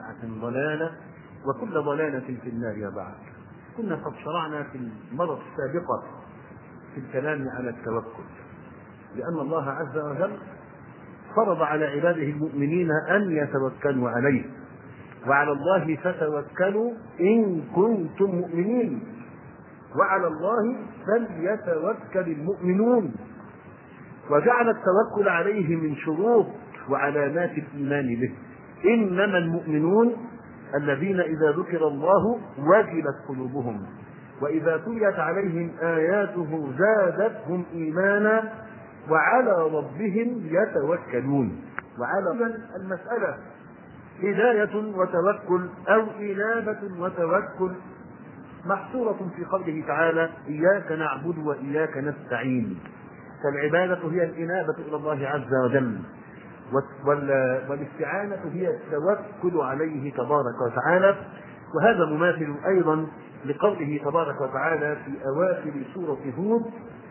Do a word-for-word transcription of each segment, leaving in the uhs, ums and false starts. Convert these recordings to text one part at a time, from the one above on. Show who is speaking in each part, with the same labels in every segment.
Speaker 1: بدعة ضلالة وكل ضلالة في النار. يا بعد، كنا قد شرعنا في المرة السابقة في الكلام على التوكل، لأن الله عز وجل فرض على عباده المؤمنين أن يتوكلوا عليه، وعلى الله فتوكلوا إن كنتم مؤمنين، وعلى الله فليتوكل المؤمنون. وجعل التوكل عليه من شروط وعلامات الإيمان به. إنما المؤمنون الذين إذا ذكر الله وجلت قلوبهم وإذا تليت عليهم آياته زادتهم إيمانا وعلى ربهم يتوكلون. وعلى المسألة هداية وتوكل أو إنابة وتوكل محصورة في قوله تعالى: إياك نعبد وإياك نستعين. فالعبادة هي الإنابة إلى الله عز وجل، والاستعانة هي التوكل عليه تبارك وتعالى. وهذا مماثل أيضا لقوله تبارك وتعالى في أواخر سورة هود: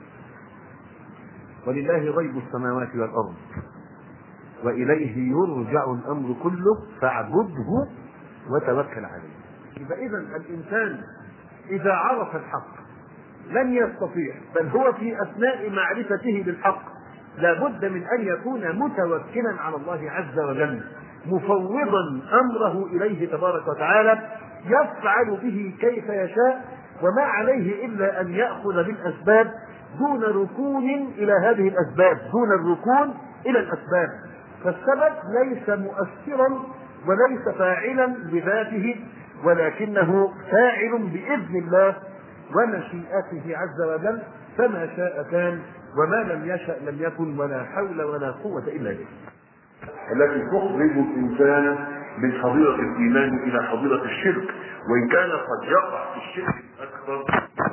Speaker 1: ولله غيب السماوات والأرض وإليه يرجع الأمر كله فاعبده وتوكل عليه. فإذا الإنسان إذا عرف الحق لن يستطيع، بل هو في أثناء معرفته بالحق لا بد من أن يكون متوكلا على الله عز وجل، مفوضا أمره إليه تبارك وتعالى، يفعل به كيف يشاء، وما عليه إلا أن يأخذ بالأسباب دون ركون إلى هذه الأسباب، دون الركون إلى الأسباب. فالسبب ليس مؤثرا وليس فاعلا بذاته، ولكنه فاعل بإذن الله ومشيئته عز وجل، فما شاء كان وما لم يشأ لم يكن، ولا حول ولا قوة إلا به.
Speaker 2: التي تخرج الإنسان من حظيرة الإيمان إلى حظيرة الشرك، وإن كان قد يقع في الشرك الأكبر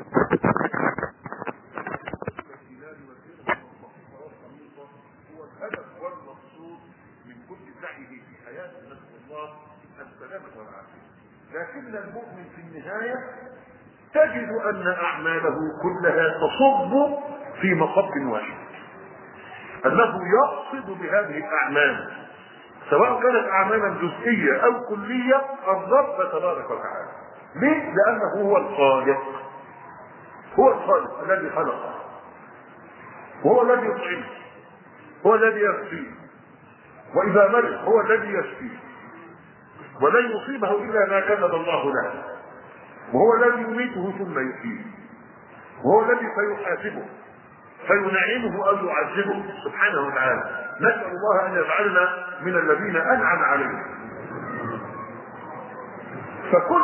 Speaker 2: هو الهدف والمقصود من كل سعيه في حياته، نسأل الله السلامة والعافية. لكن المؤمن في النهاية تجد أن أعماله كلها تصب في مصب واحد، أنه يقصد بهذه الأعمال سواء كانت أعمالا جزئية أو كلية الرب تبارك وتعالى. ليه؟ لأنه هو الخالق، هو الخالق الذي خلقه، وهو الذي يطعمه، هو الذي يغفيه، وإذا مرض هو الذي يشفيه، ولن يصيبه إلا ما كتب الله له، وهو الذي يميته ثم يحييه، وهو الذي سيحاسبه فينعمه أو يعذبه سبحانه وتعالى. نسأل الله أن يجعلنا من الذين أنعم عليهم. فكل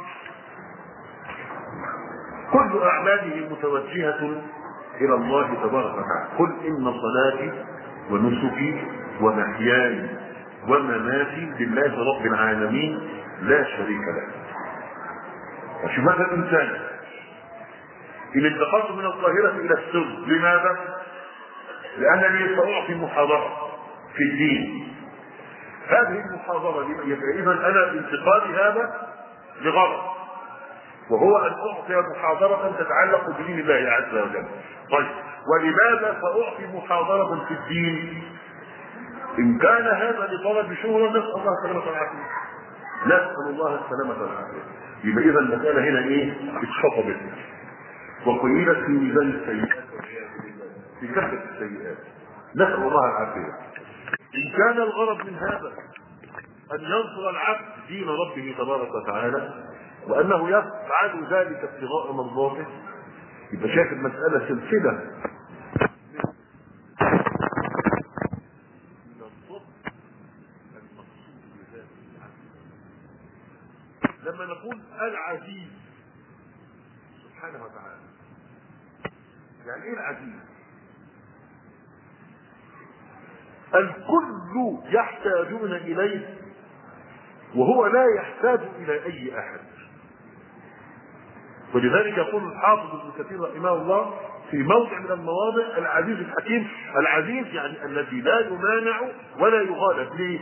Speaker 2: كل أعماله متوجهة إلى الله تبارك وتعالى. قل إن صلاتي ونسكي ومحياي ومماتي لله رب العالمين لا شريك له. وشوف هذا الإنسان إن انتقلت من الظاهرة إلى السر. لماذا؟ لأنني سأعطي محاضرة في الدين. هذه المحاضرة إذا أنا انتقالي هذا لغرض، وهو أن أعطي محاضرة تتعلق بدين الله عز وجل. طيب، ولماذا سأعطي محاضرة في الدين؟ إن كان هذا لطلب شهرة نسأل الله السلامة والعافية، نسأل الله السلامة والعافية. يبقى إذا المسألة هنا إيه؟ اتخطبت وقيلت في ميزان السيئات في كثرة السيئات، نسأل الله العافية. إن كان الغرض من هذا أن ينصر العبد دين ربه تبارك وتعالى، وأنه يفعل ذلك ابتغاء مرضاته، يبقى شايف المسألة سلسلة من الصدق المقصود بذلك العبد. لما نقول العزيز سبحانه وتعالى، يعني ايه العزيز؟ الكل يحتاجون اليه وهو لا يحتاج الى اي احد. ولذلك يقول الحافظ ابن كثير رحمه الله في موضع من المواضع: العزيز الحكيم. العزيز يعني الذي لا يمانع ولا يغالب. ليه؟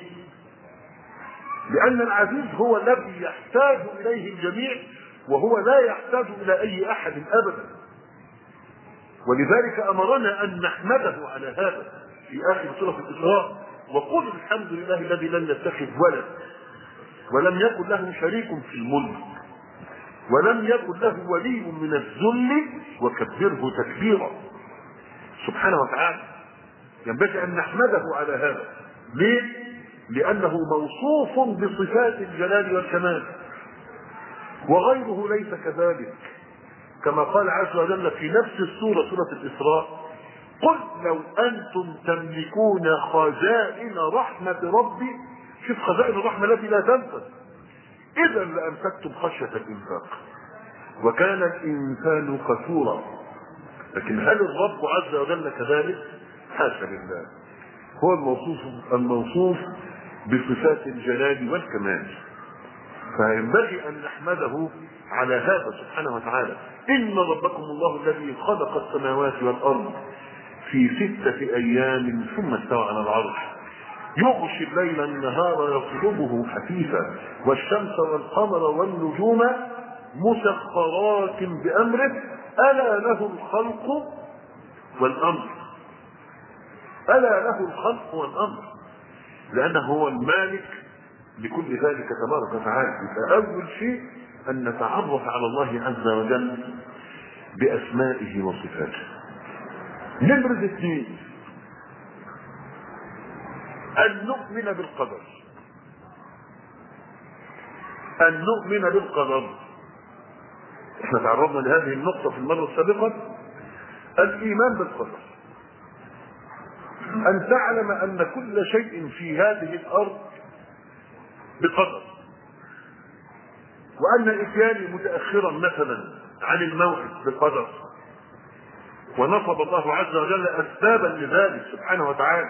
Speaker 2: لان العزيز هو الذي يحتاج اليه الجميع وهو لا يحتاج الى اي احد ابدا. ولذلك امرنا ان نحمده على هذا في اخر سوره الاسراء: وقل الحمد لله الذي لم يتخذ ولد ولم يكن له شريك في الملك ولم يكن له ولي من الذل وكبره تكبيرا سبحانه وتعالى. ينبغي ان نحمده على هذا. ليه؟ لانه موصوف بصفات الجلال والكمال وغيره ليس كذلك، كما قال عز وجل في نفس السورة سورة الإسراء: قل لو أنتم تملكون خزائن رحمة ربي، شوف خزائن الرحمة التي لا تنفذ، إذا لأمسكتم خشية الإنفاق وكان الإنسان كفورا. لكن هل الرب عز وجل كذلك؟ حاشا لله، هو الموصوف الموصوف بصفات الجلال والكمال، فينبغي أن نحمده على هذا سبحانه وتعالى. إن ربكم الله الذي خلق السماوات والأرض في ستة أيام ثم استوى على العرش يغشي الليل النهار يطلبه حثيثا والشمس والقمر والنجوم مسخرات بأمره ألا له الخلق والأمر. ألا له الخلق والأمر، لأنه هو المالك لكل ذلك تبارك وتعالى. فأول شيء أن نتعرف على الله عز وجل بأسمائه وصفاته. نمرة اثنين أن نؤمن بالقدر. أن نؤمن بالقدر، احنا تعرضنا لهذه النقطة في المرة السابقة. الإيمان بالقدر، أن تعلم أن كل شيء في هذه الأرض بقدر، وأن إتياني متأخرا مثلا عن الموعد بقدر، ونصب الله عز وجل أسبابا لذلك سبحانه وتعالى،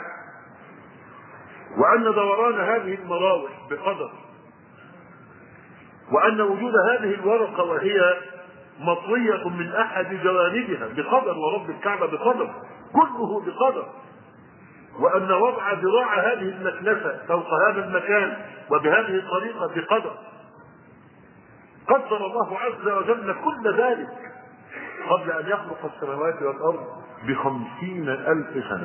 Speaker 2: وأن دوران هذه المراوح بقدر، وأن وجود هذه الورقة وهي مطوية من أحد جوانبها بقدر، ورب الكعبة بقدر، كله بقدر، وأن وضع ذراع هذه المكنسة فوق هذا المكان وبهذه الطريقة بقدر. قدر الله عز وجل كل ذلك قبل أن يخلق السماوات والأرض بخمسين ألف سنة.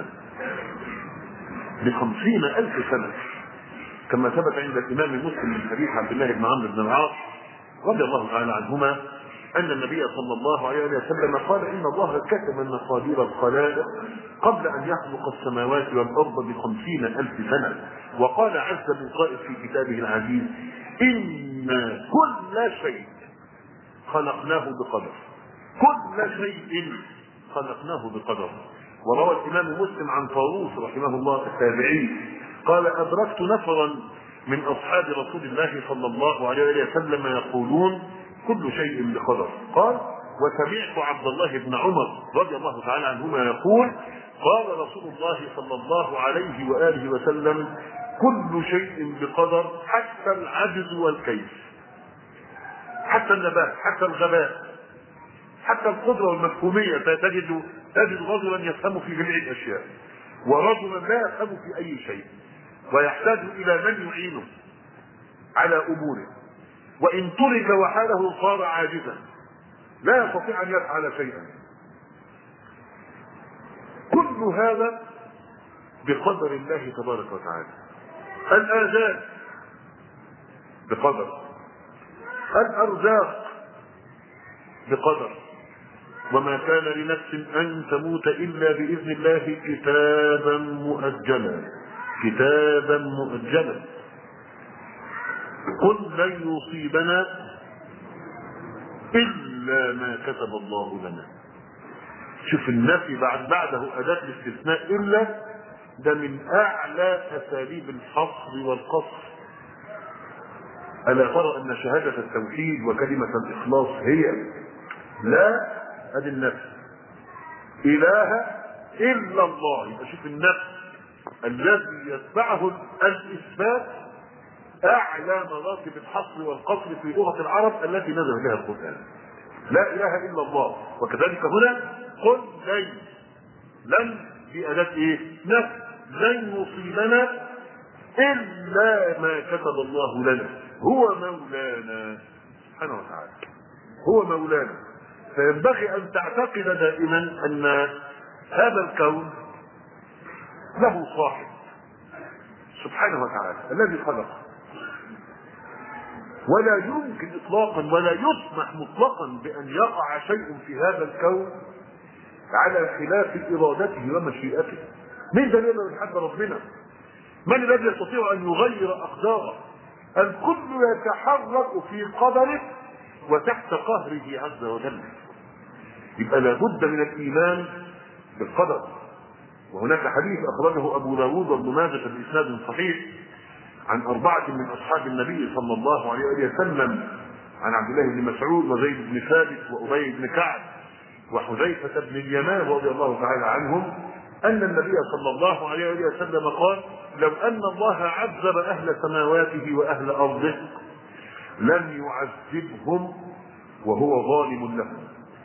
Speaker 2: بخمسين ألف سنة، كما ثبت عند الإمام مسلم من حديث عبد الله بن عمرو بن العاص رضي الله تعالى عنهما أن النبي صلى الله عليه وسلم قال: إن الله كتب مقادير الخلائق قبل أن يخلق السماوات والأرض بخمسين ألف سنة. وقال عز من قائل في كتابه العزيز: إن كل شيء خلقناه بقدر. كل شيء خلقناه بقدر. وروى الإمام مسلم عن طاووس رحمه الله التابعي قال: أدركت نفرا من أصحاب رسول الله صلى الله عليه وسلم يقولون: كل شيء بقدر. قال: وسمعت عبد الله بن عمر رضي الله تعالى عنهما يقول: قال رسول الله صلى الله عليه وآله وسلم: كل شيء بقدر حتى العجز والكيف، حتى النبات، حتى الغباء، حتى القدرة والمفهومية. تجد تجد رجلا يفهم في جميع الأشياء، ورجلا لا يفهم في أي شيء، ويحتاج إلى من يعينه على أموره، وإن ترك وحاله صار عاجزا لا يستطيع أن يفعل شيئا. كل هذا بقدر الله تبارك وتعالى. الآجال بقدر، الأرزاق بقدر، وما كان لنفس أن تموت إلا بإذن الله كتابا مؤجلا. كتابا مؤجلا. قل لن يصيبنا إلا ما كتب الله لنا. شوف النفي بعد بعده أداة الاستثناء إلا، ده من أعلى أساليب الحصر والقصر. ألا ترى أن شهادة التوحيد وكلمة الإخلاص هي لا أدي النفس إله إلا الله. يبقى شوف النفس الذي يتبعه الإثبات أعلى مراتب الحصر والقصر في لغة العرب التي نزل بها القرآن. لا إله إلا الله. وكذلك هنا قل لن، لن في أداة إيه؟ نفس. لن يصيبنا إلا ما كتب الله لنا. هو مولانا سبحانه وتعالى، هو مولانا. فينبغي أن تعتقد دائما أن هذا الكون له صاحب سبحانه وتعالى الذي خلقه. ولا يمكن اطلاقا ولا يسمح مطلقا بان يقع شيء في هذا الكون على خلاف ارادته ومشيئته. مين ده اللي يتحدى ربنا؟ من الذي يستطيع ان يغير اقداره؟ الكل يتحرك في قدره وتحت قهره عز وجل. يبقى لابد من الايمان بالقدر. وهناك حديث اخرجه ابو داود وابن ماجه باسناد صحيح عن اربعه من اصحاب النبي صلى الله عليه وسلم، عن عبد الله بن مسعود وزيد بن ثابت وابي بن كعب وحذيفه بن اليمان رضي الله تعالى عنهم، ان النبي صلى الله عليه وسلم قال: لو ان الله عذب اهل سماواته واهل ارضه لم يعذبهم وهو ظالم لهم،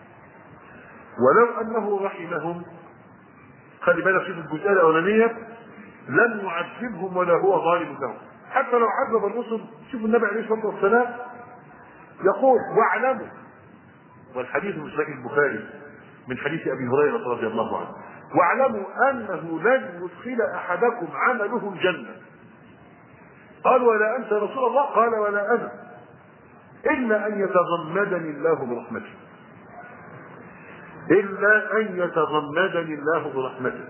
Speaker 2: ولو انه رحمهم، خلي بالك في الجزئيه الاولانيه، لم يعذبهم ولا هو ظالم لهم. حتى لو عذب الرسل، شوفوا النبي عليه الصلاه والسلام يقول: واعلموا، والحديث في صحيح البخاري من حديث ابي هريره رضي الله عنه: واعلموا انه لن يدخل احدكم عمله الجنه. قال: ولا انت يا رسول الله؟ قال: ولا انا، الا ان يتغمدني الله برحمته، الا ان يتغمدني الله برحمته.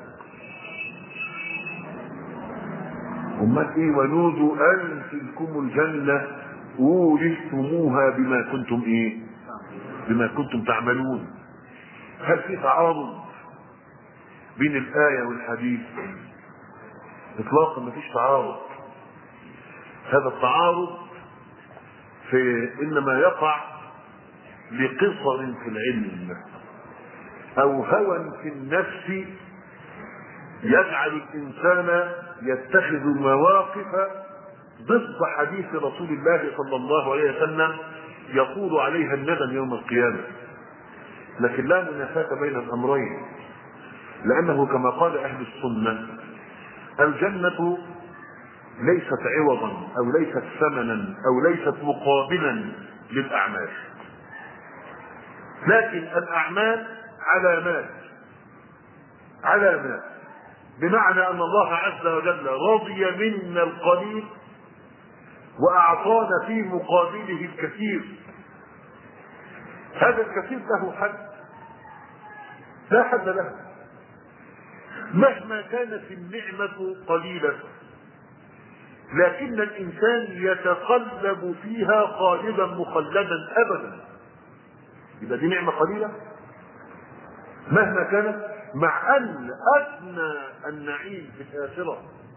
Speaker 2: امال ايه؟ ونودوا ان تلكم الجنه اورثتموها بما كنتم ايه؟ بما كنتم تعملون. هل في تعارض بين الايه والحديث؟ اطلاقا ما فيش تعارض. هذا التعارض في انما يقع لقصر في العلم او هوى في النفس يجعل الانسان يتخذ مواقف ضد حديث رسول الله صلى الله عليه وسلم يقول عليها الندم يوم القيامه. لكن لا منافاة بين الامرين، لانه كما قال اهل السنه: الجنه ليست عوضا او ليست ثمنا او ليست مقابلا للاعمال، لكن الاعمال علامات علامات بمعنى ان الله عز وجل رضي منا القليل واعطانا في مقابله الكثير. هذا الكثير له حد؟ لا حد له. مهما كانت النعمة قليلة لكن الانسان يتقلب فيها خالدا مخلدا ابدا. يبقى دي نعمة قليلة مهما كانت، مع ان ادنى النعيم في الاخرة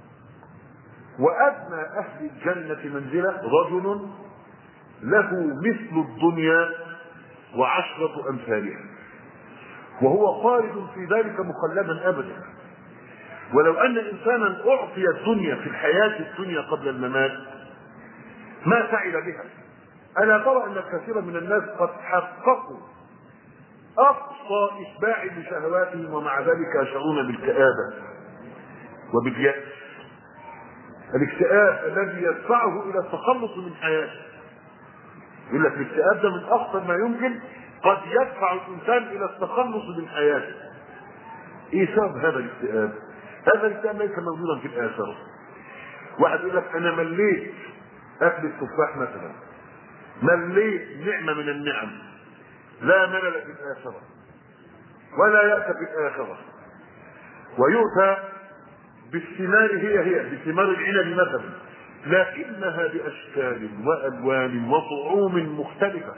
Speaker 2: وادنى اهل الجنة منزلة رجل له مثل الدنيا وعشرة امثالها، وهو خالد في ذلك مخلدا ابدا. ولو ان انسانا اعطي الدنيا في الحياة الدنيا قبل الممات ما سعد بها. انا ترى ان كثيرا من الناس قد حققوا اقصى اشباع لشهواتهم ومع ذلك يشعرون بالكآبة وباليأس. الاكتئاب الذي يدفعه الى التخلص من حياته. يقول لك الاكتئاب ده من اخطر ما يمكن قد يدفع الانسان الى التخلص من حياته. ايه سبب هذا الاكتئاب؟ هذا الاكتئاب ليس موجودا في الاخره. واحد يقول لك انا مليت اكل التفاح مثلا، مليت نعمه من النعم، لا ملل في الاخره ولا يأتى في الاخره. ويؤتى بالثمار هي هي بثمار العنب مثلا، لكنها باشكال والوان وطعوم مختلفه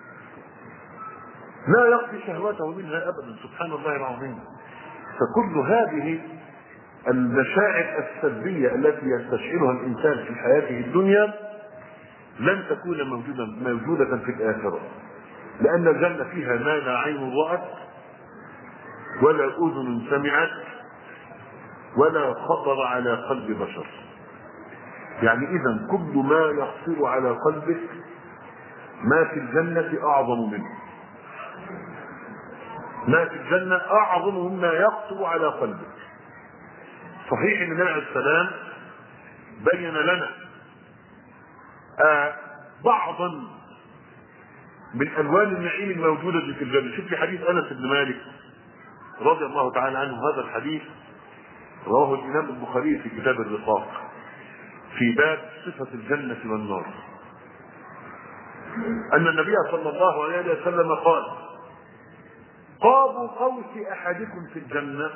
Speaker 2: لا يقضي شهوته منها ابدا. سبحان الله العظيم. فكل هذه المشاعر السلبيه التي يستشعرها الانسان في حياته الدنيا لن تكون موجوده موجوده في الاخره، لان الجنه فيها ما لا عين رأت ولا اذن سمعت ولا خطر على قلب بشر. يعني اذا كل ما يخطر على قلبك ما في الجنه اعظم منه. ما في الجنه اعظم مما يخطر على قلبك. صحيح ان النبي عليه السلام بين لنا آه بعضا من الوان النعيم الموجوده في الجنه. شوف في حديث انس بن مالك رضي الله تعالى عنه، هذا الحديث رواه الامام البخاري في كتاب الرقاق في باب صفه الجنه والنار. أن النبي صلى الله عليه وسلم قال: قاب قوس أحدكم في الجنة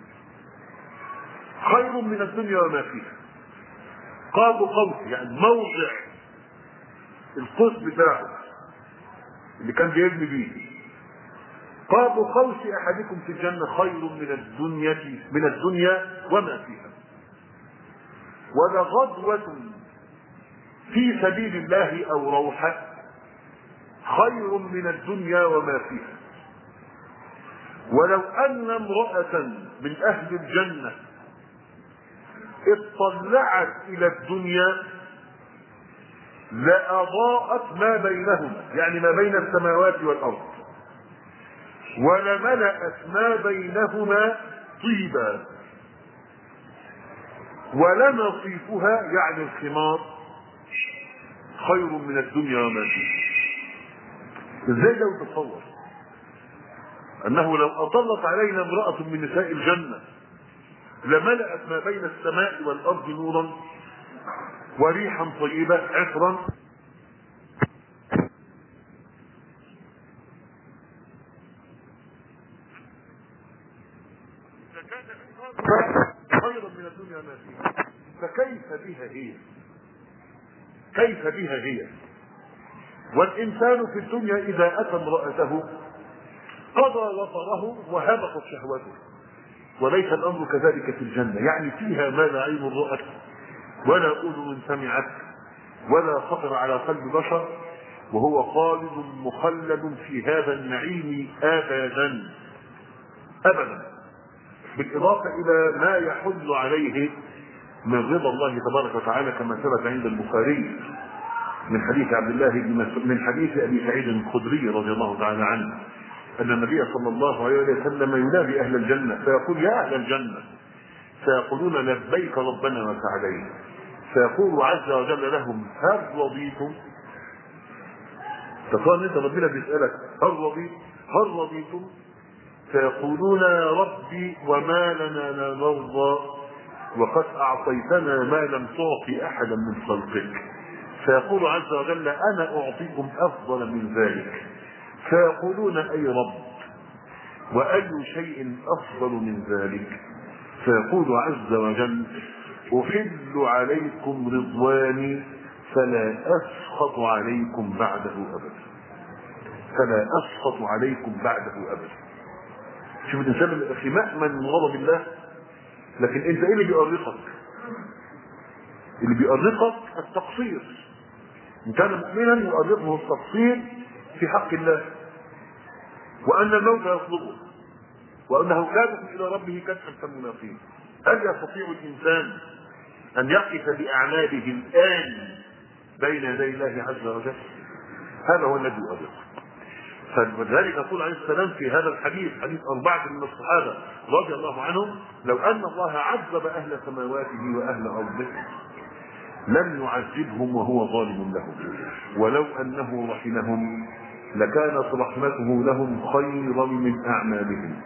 Speaker 2: خير من الدنيا وما فيها. قاب قوس يعني موضع القوس بتاعه اللي كان بيبني بيه. قاب قوس أحدكم في الجنة خير من الدنيا من الدنيا وما فيها. ولغدوة في سبيل الله أو روحة خير من الدنيا وما فيها. ولو أن امرأة من أهل الجنة اطلعت إلى الدنيا لأضاءت ما بينهما، يعني ما بين السماوات والأرض، ولملأت ما بينهما طيبا، ولنصيفها يعني الخمار خير من الدنيا وما فيها. ازاي لو تصور انه لو اطلت علينا امرأة من نساء الجنة لملأت ما بين السماء والارض نورا وريحا طيبة عطرا خيرا من الدنيا ما فيها. فكيف بها هي؟ كيف بها هي؟ والإنسان في الدنيا إذا أتى امرأته قضى وطره وهبطت شهوته، وليس الأمر كذلك في الجنة، يعني فيها ما لا عين رأت ولا أذن سمعت ولا خطر على قلب بشر، وهو خالد مخلد في هذا النعيم أبدا أبدا، بالإضافة إلى ما يحل عليه من رضا الله تبارك وتعالى كما ثبت عند البخاري من حديث عبد الله بن مسعود من حديث ابي سعيد الخدري رضي الله تعالى عنه ان النبي صلى الله عليه وسلم ينادي اهل الجنه فيقول: يا اهل الجنه، فيقولون: لبيك ربنا وسعديك. فيقول عز وجل لهم: هل رضيتم؟ فقال انت ربنا بيسالك: هل رضيت؟ هل رضيتم؟ فيقولون: يا ربي وما لنا لا نرضى وقد اعطيتنا ما لم تعطي احدا من خلقك. فيقول عز وجل: انا اعطيكم افضل من ذلك. فيقولون: اي رب واي شيء افضل من ذلك؟ فيقول عز وجل: احل عليكم رضواني فلا اسخط عليكم بعده ابدا. فلا اسخط عليكم بعده ابدا. شوف الانسان في مأمن من غضب الله، لكن انت ايه اللي بيؤرقك؟ اللي بيؤرقك التقصير. ان كان مؤمنا يؤرقه التقصير في حق الله، وان الموت يطلبه، وانه كادح الى ربه كدحا فملاقيه. هل يستطيع الانسان ان يقف باعماله الان بين يدي الله عز وجل؟ هذا هو الذي يؤرقه. فلذلك يقول عليه السلام في هذا الحديث، حديث أربعة من الصحابة رضي الله عنهم: لو أن الله عذب أهل سماواته وأهل أرضه لم يعذبهم وهو ظالم لهم، ولو أنه رحمهم لكانت رحمته لهم خيرا من أعمالهم.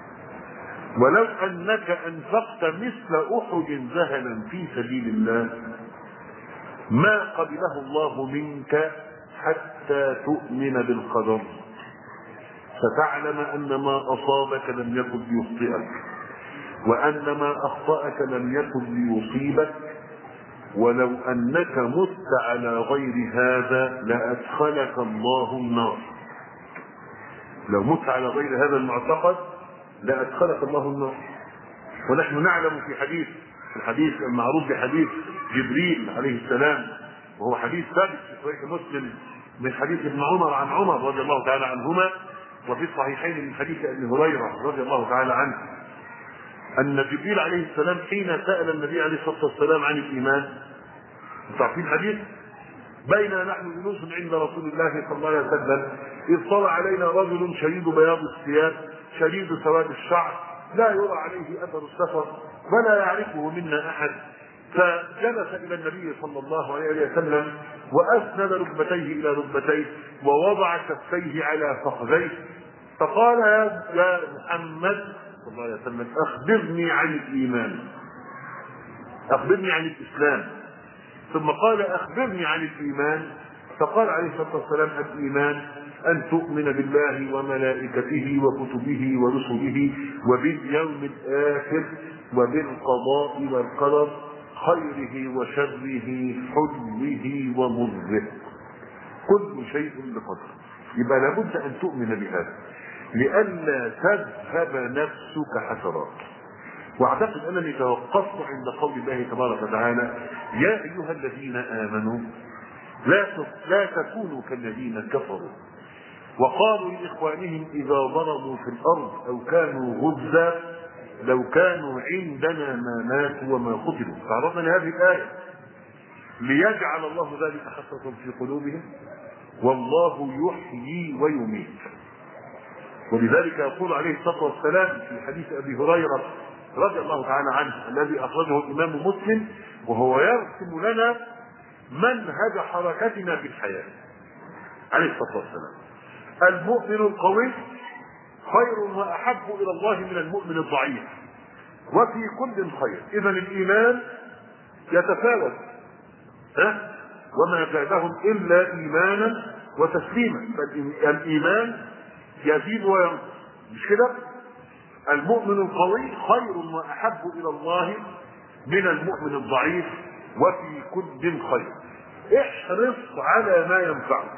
Speaker 2: ولو أنك أنفقت مثل أحد ذهبا في سبيل الله ما قبله الله منك حتى تؤمن بالقدر، فتعلم أن ما أصابك لم يكن ليخطئك، وأن ما أخطأك لم يكن ليصيبك. ولو أنك مت على غير هذا لأدخلك الله النار. لو مت على غير هذا المعتقد لأدخلك الله النار. ونحن نعلم في حديث الحديث المعروف بحديث جبريل عليه السلام، وهو حديث ثابت في صحيح مسلم من حديث ابن عمر عن عمر رضي الله تعالى عنهما، وفي الصحيحين من حديث ابي هريره رضي الله تعالى عنه، ان جبريل عليه السلام حين سال النبي عليه الصلاه والسلام عن الايمان، تعرفين الحديث؟ بينما نحن جلوس عند رسول الله صلى الله عليه وسلم اذ طلع علينا رجل شديد بياض الثياب شديد سواد الشعر لا يرى عليه اثر السفر ولا يعرفه منا احد، فجلس الى النبي صلى الله عليه وسلم واسند ركبتيه الى ركبتيه ووضع كفيه على فخذيه، فقال: يا محمد صلى الله عليه وسلم اخبرني عن الايمان، اخبرني عن الاسلام. ثم قال: اخبرني عن الايمان، فقال عليه الصلاة والسلام الإيمان أن تؤمن بالله وملائكته وكتبه ورسله وباليوم الآخر وبالقضاء والقدر خيره وشره حلوه ومره، كل شيء بقدر. يبقى لابد أن تؤمن بهذا لئلا تذهب نفسك حسرات. واعتقد انني توقفت عند قول الله تبارك وتعالى يا ايها الذين امنوا لا لا تكونوا كالذين كفروا وقالوا لاخوانهم اذا ضربوا في الارض او كانوا غزا لو كانوا عندنا ما ماتوا وما قتلوا. تعرضنا لهذه الايه ليجعل الله ذلك حسرة في قلوبهم والله يحيي ويميت. ولذلك يقول عليه الصلاه والسلام في حديث ابي هريره رضي الله تعالى عنه الذي اخرجه الامام مسلم وهو يرسم لنا منهج حركتنا في الحياه عليه الصلاه والسلام: المؤمن القوي خير واحب الى الله من المؤمن الضعيف وفي كل خير. اذا الايمان يتفاوت ها وما زادهم الا ايمانا وتسليما، فالايمان يزيد وينقص، مش كده؟ المؤمن القوي خير واحب الى الله من المؤمن الضعيف وفي كل خير. احرص على ما ينفعك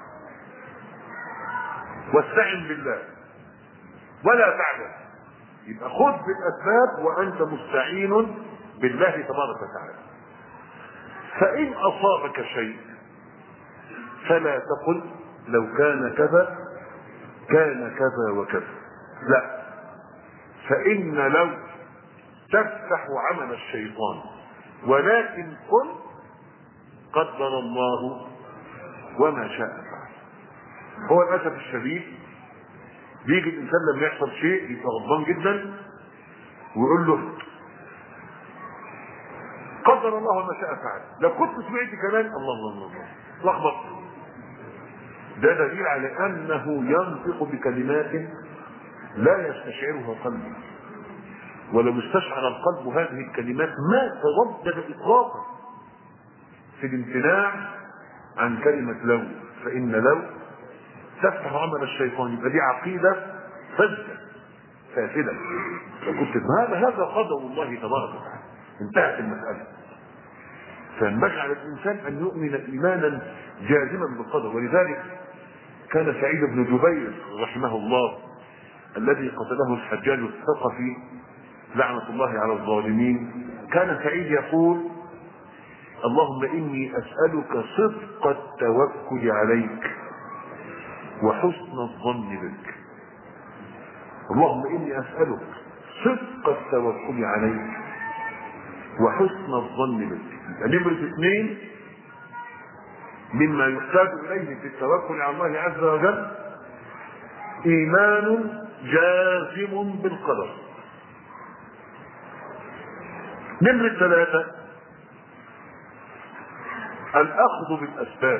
Speaker 2: واستعن بالله ولا تعجل. يبقى خذ بالاسباب وانت مستعين بالله تبارك وتعالى. فان اصابك شيء فلا تقل لو كان كذا كان كذا وكذا، لا، فإن لو تفتح عمل الشيطان، ولكن قل قدر الله وما شاء فعل. هو للأسف الشديد بيجي الإنسان لما يحصل شيء يبقى غضبان جدا ويقول له قدر الله وما شاء فعل. لو كنت سمعت كمان الله الله الله الله لخبط. ده دليل على أنه ينطق بكلمات لا يستشعرها قلبه، ولو استشعر القلب هذه الكلمات ما تردد اطلاقا في الامتناع عن كلمه لو، فان لو تفتح عمل الشيطان. يبقى دي عقيده فاسده فاسده. فكنت هذا هذا قدر الله تبارك وتعالى، انتهت المساله. فينبغي على الانسان ان يؤمن ايمانا جازما بالقدر. ولذلك كان سعيد بن جبير رحمه الله الذي قتله الحجاج الثقفي لعنة الله على الظالمين، كان سعيد يقول اللهم إني أسألك صدق التوكل عليك وحسن الظن بك. اللهم إني أسألك صدق التوكل عليك وحسن الظن بك. نمرة اثنين مما يحتاج إليه في التوكل على الله عز وجل إيمان جازم بالقدر. نمرة ثلاثة الأخذ بالأسباب.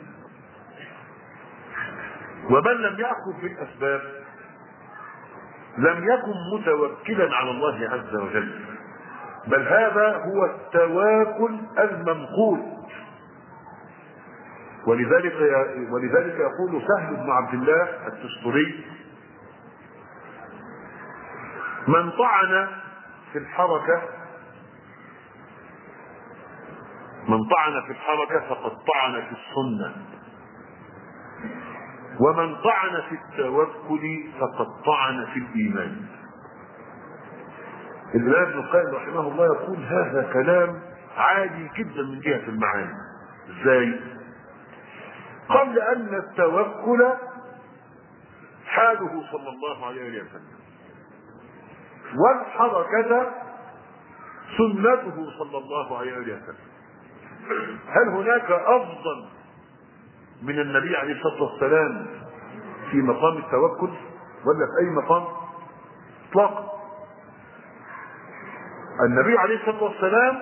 Speaker 2: ومن لم يأخذ بالأسباب لم يكن متوكلا على الله عز وجل، بل هذا هو التواكل الممقول. ولذلك ولذلك يقول سهل بن عبد الله التستري من طعن في الحركة من طعن في الحركة فقد طعن في السنة، ومن طعن في التوكل فقد طعن في الإيمان. الإمام ابن القيم رحمه الله يقول هذا كلام عالي جدا من جهة المعاني. ازاي؟ قبل أن التوكل حاله صلى الله عليه وسلم، والحركة سنته صلى الله عليه وسلم. هل هناك أفضل من النبي عليه الصلاة والسلام في مقام التوكل ولا في أي مقام؟ اطلاقا. النبي عليه الصلاة والسلام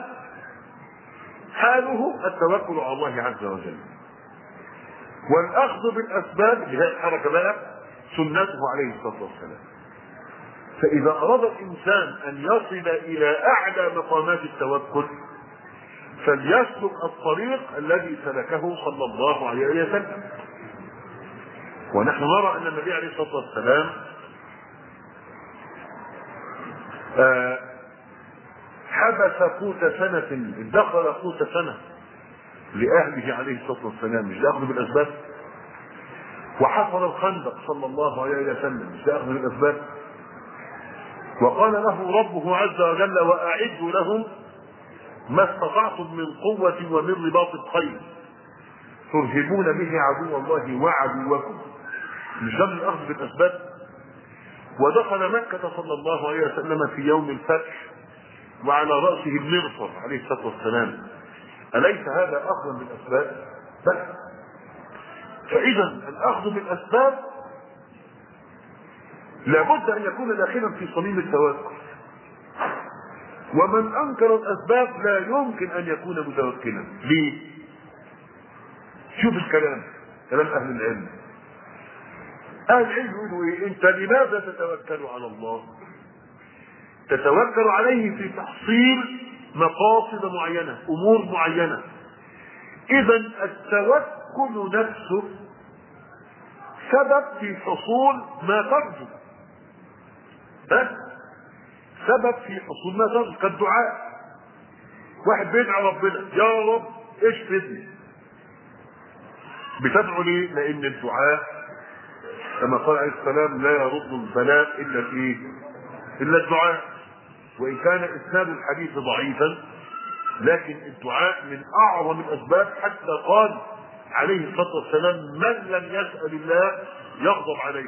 Speaker 2: حاله التوكل على الله عز وجل، والأخذ بالأسباب اللي هي الحركة بقى سنته عليه الصلاة والسلام. فإذا أراد الإنسان أن يصل إلى أعلى مقامات التوكل فليسلك الطريق الذي سلكه صلى الله عليه وسلم. ونحن نرى ان النبي عليه الصلاه والسلام آه حبس قوت سنه، ادخر قوت سنه لاهله عليه الصلاه والسلام، مش لاخذ بالاسباب. وحفر الخندق صلى الله عليه وسلم، مش لاخذ بالاسباب. وقال له ربه عز وجل واعدوا لهم ما استطعتم من قوه ومن رباط الخيل ترهبون به عدو الله وعدوكم، مش ده الاخذ بالاسباب. ودخل مكه صلى الله عليه وسلم في يوم الفتح وعلى راسه المغفر عليه الصلاه والسلام، اليس هذا اخذ بالاسباب؟ بل فاذا الاخذ بالاسباب لابد ان يكون داخلا في صميم التوكل، ومن انكر الاسباب لا يمكن ان يكون متوكلا. ليه؟ شوف الكلام، كلام اهل العلم. اهل العلم يقولوا ايه؟ انت لماذا تتوكل على الله؟ تتوكل عليه في تحصيل مقاصد معينه، امور معينه. اذا التوكل نفسه سبب في حصول ما ترجو، بس سبب في حصول ما ترجو. كالدعاء، واحد بيدعي ربنا يا رب اشفني، بتدعو ليه؟ لان الدعاء كما قال عليه السلام لا يرد البلاء الا الايه؟ الا الدعاء. وان كان اسناد الحديث ضعيفا لكن الدعاء من اعظم الاسباب، حتى قال عليه الصلاه والسلام من لم يسال الله يغضب عليه،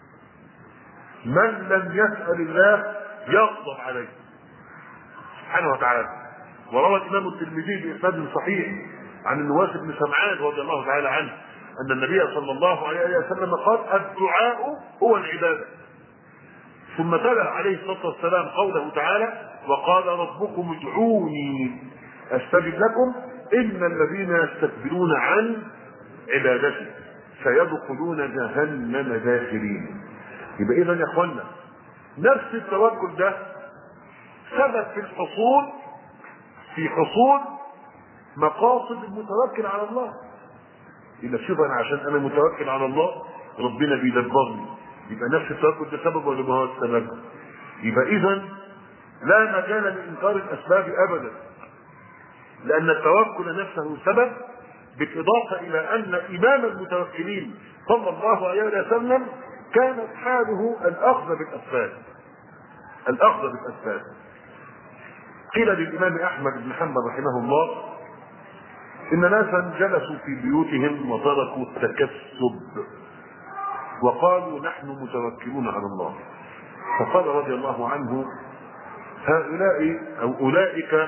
Speaker 2: من لم يسال الله يغضب عليه سبحانه وتعالى. وروى الامام الترمذي باسناد صحيح عن النواس بن سمعان رضي الله تعالى عنه ان النبي صلى الله عليه وسلم قال الدعاء هو العباده. ثم تلا عليه الصلاه والسلام قوله تعالى وقال ربكم ادعوني استجب لكم ان الذين يستكبرون عن عبادتي سيدخلون جهنم داخرين. يبقى اذا يا اخوانا نفس التوكل ده سبب في الحصول في حصول مقاصد المتوكل على الله. يبقى شوف انا عشان انا متوكل على الله ربنا بيدبرني، يبقى نفس التوكل ده سبب ولا ما هو السبب؟ يبقى اذا لا مجال لانكار الاسباب ابدا، لان التوكل نفسه سبب، بالاضافه الى ان امام المتوكلين صلى الله عليه وسلم كانت حاله الاخذ بالاسباب، الاخذ بالاسباب. قيل للامام احمد بن حنبل رحمه الله ان ناسا جلسوا في بيوتهم وتركوا التكسب وقالوا نحن متوكلون على الله، فقال رضي الله عنه هؤلاء او اولئك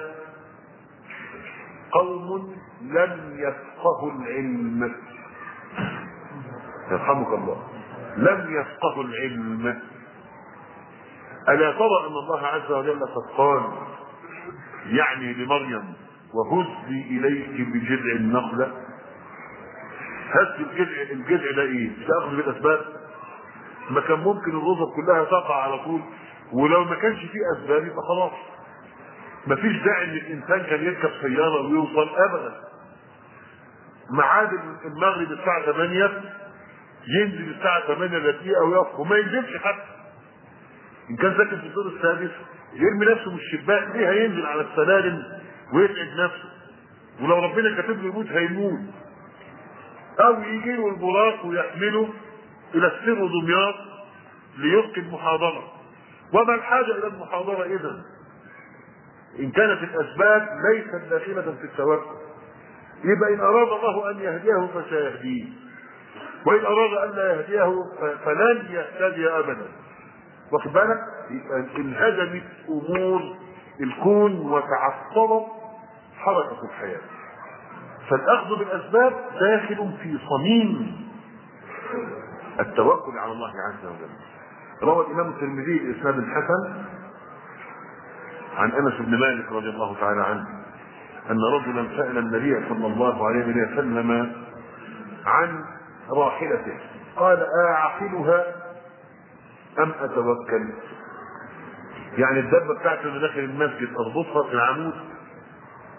Speaker 2: قوم لم يفقهوا العلم، يرحمك الله، لم يفقهوا العلم. ألا ترى أن الله عز وجل قد قال يعني لمريم وهزي إليك بجذع النخلة؟ هز الجذع، الجذع ده إيه؟ مش أخذ بالأسباب؟ ما كان ممكن الرطب كلها تقع على طول، ولو ما كانش فيه أسباب يبقى خلاص ما فيش داعي إن الإنسان كان يركب سيارة ويوصل أبدا. ميعاد المغرب الساعة ثمانية ينزل الساعة ثمانية دقيقة ويقف وما ينزلش حتى. إن كان ساكن في الدور السادس يرمي نفسه من الشباك، ليه هينزل على السلالم ويتعب نفسه؟ ولو ربنا كاتب له يموت هيموت. أو يجي له البراق ويحمله إلى السر دمياط ليلقي المحاضرة. وما الحاجة إلى المحاضرة إذا؟ إن كانت الأسباب ليست داخلة في التوكل، يبقى إن أراد الله أن يهديه فسيهديه، وإن أراد أن لا يهديه فلن يهتدي أبدا. واخد بالك؟ انهدمت أمور الكون وتعطلت حركة الحياة. فالأخذ بالأسباب داخل في صميم التوكل على الله عز وجل. روى الإمام الترمذي بإسناد حسن عن أنس بن مالك رضي الله تعالى عنه أن رجلا سأل النبي صلى الله عليه وسلم عن راحلته، قال أعقلها أم أتوكل؟ يعني الدابة بتاعته اللي داخل المسجد أربطها في العمود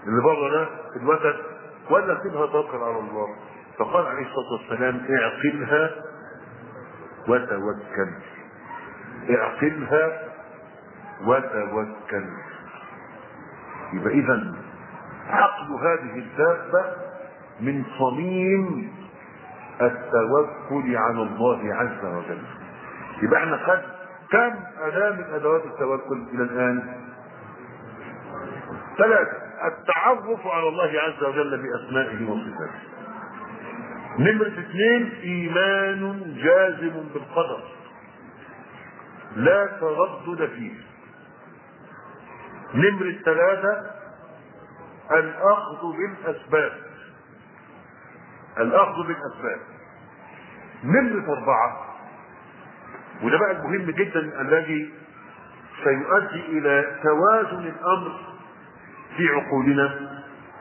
Speaker 2: اللي بره ده الوتد، ولا سيبها توكل على الله؟ فقال عليه الصلاه والسلام اعقلها وتوكل، اعقلها وتوكل. يبقى اذا عقل هذه الدابه من صميم التوكل على الله عز وجل. يبقى احنا خد كم اداه من ادوات التوكل الى الان؟ ثلاثه: التعرف على الله عز وجل باسمائه وصفاته. نمرة اثنين: ايمان جازم بالقدر لا تردد فيه. نمرة ثلاثة: الاخذ بالاسباب، الاخذ بالاسباب. نمرة اربعة، وده بقى المهم جدا الذي سيؤدي الى توازن الامر في عقولنا: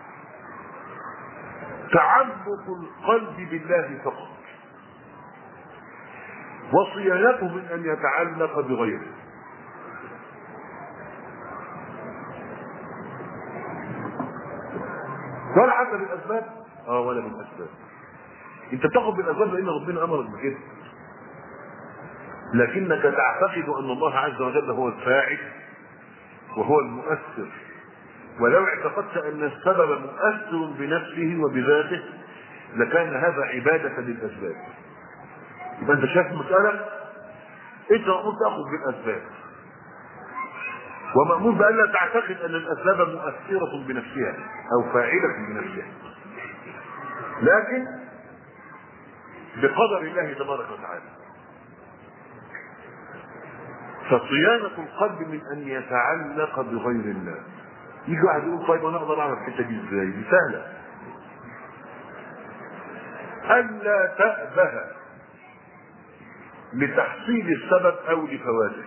Speaker 2: تعلق القلب بالله فقط وصيانته من ان يتعلق بغيره. ولا حتى بالاسباب، اه ولا بالاسباب. انت بتاخد بالاسباب لان ربنا امرك بكده، لكنك تعتقد ان الله عز وجل هو الفاعل وهو المؤثر. ولو اعتقدت ان السبب مؤثر بنفسه وبذاته لكان هذا عبادة للاسباب. يبقى انت شايف المسألة، انت مأمور تاخذ بالاسباب، ومأمور بأن لا تعتقد ان الاسباب مؤثرة بنفسها او فاعلة بنفسها، لكن بقدر الله تبارك وتعالى. فصيانة القلب من ان يتعلق بغير الله. يجي واحد يقول طيب انا اقدر اعمل الحته دي ازاي؟ دي سهله. الا تأبه لتحصيل السبب او لفواته.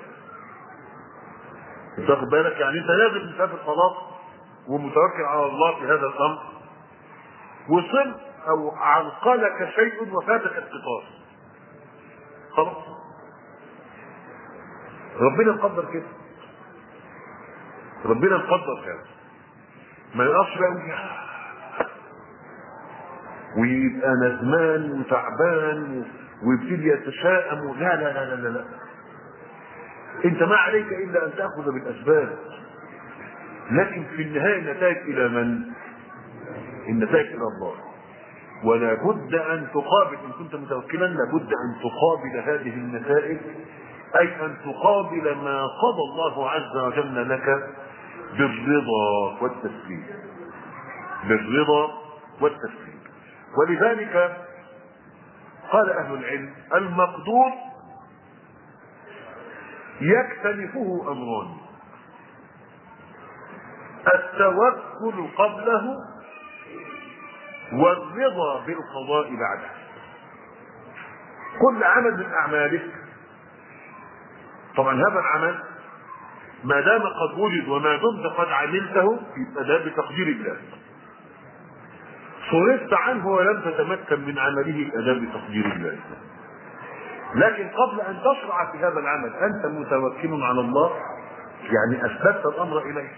Speaker 2: انت واخد بالك؟ يعني انت لازم مسافر خلاص ومتوكل على الله في هذا الامر، وصل او عرقلك شيء وفاتك القطار، خلاص ربنا مقدر كده، ربنا مقدر كده. ما يقفش بقى ويبقى ندمان وتعبان ويبتدي يتشائم. لا لا لا لا لا، انت ما عليك الا ان تاخذ بالاسباب، لكن في النهايه النتائج الى من؟ النتائج الى الله. ولا بد ان تقابل، ان كنت متوكلا لابد ان تقابل هذه النتائج، اي ان تقابل ما قضى الله عز وجل لك بالرضا والتسليم، بالرضا والتسليم. ولذلك قال اهل العلم: المقدور يكتنفه امران: التوكل قبله والرضا بالقضاء بعده. كل عمل من اعمالك، طبعا هذا العمل ما دام قد وجد وما دمت قد عملته يبقى ده بتقدير الله. صرفت عنه ولم تتمكن من عمله يبقى ده بتقدير الله. لكن قبل ان تشرع في هذا العمل انت متوكل على الله، يعني اثبتت الامر اليه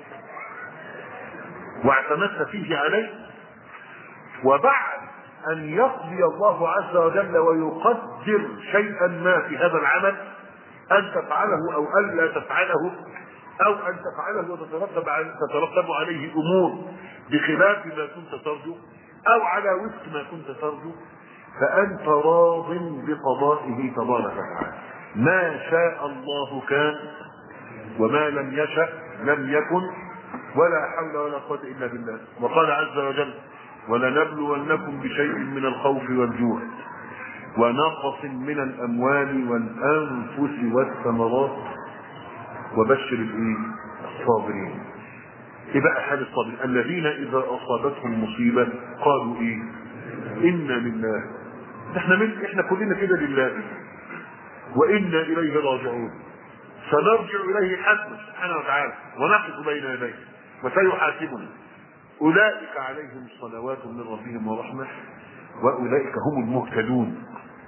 Speaker 2: واعتمدت فيه عليه، وبعد ان يقضي الله عز وجل ويقدر شيئا ما في هذا العمل ان تفعله او الا تفعله، او ان تفعله وتترتب عليه تترتب عليه امور بخلاف ما كنت ترجو او على وفق ما كنت ترجو، فانت راض بقضائه تبارك وتعالى. ما شاء الله كان وما لم يشأ لم يكن، ولا حول ولا قوة الا بالله. وقال عز وجل: ولنبلونكم بشيء من الخوف والجوع ونقص من الاموال والانفس والثمرات وبشر الايه؟ الصابرين. ايه بقى حال الصابرين؟ الذين اذا اصابتهم مصيبه قالوا ايه؟ انا لله. احنا من احنا كلنا كده لله وانا اليه راجعون. سنرجع اليه حتما سبحانه وتعالى ونقف بين يديه وسيحاسبنا. اولئك عليهم صلوات من ربهم ورحمه واولئك هم المهتدون.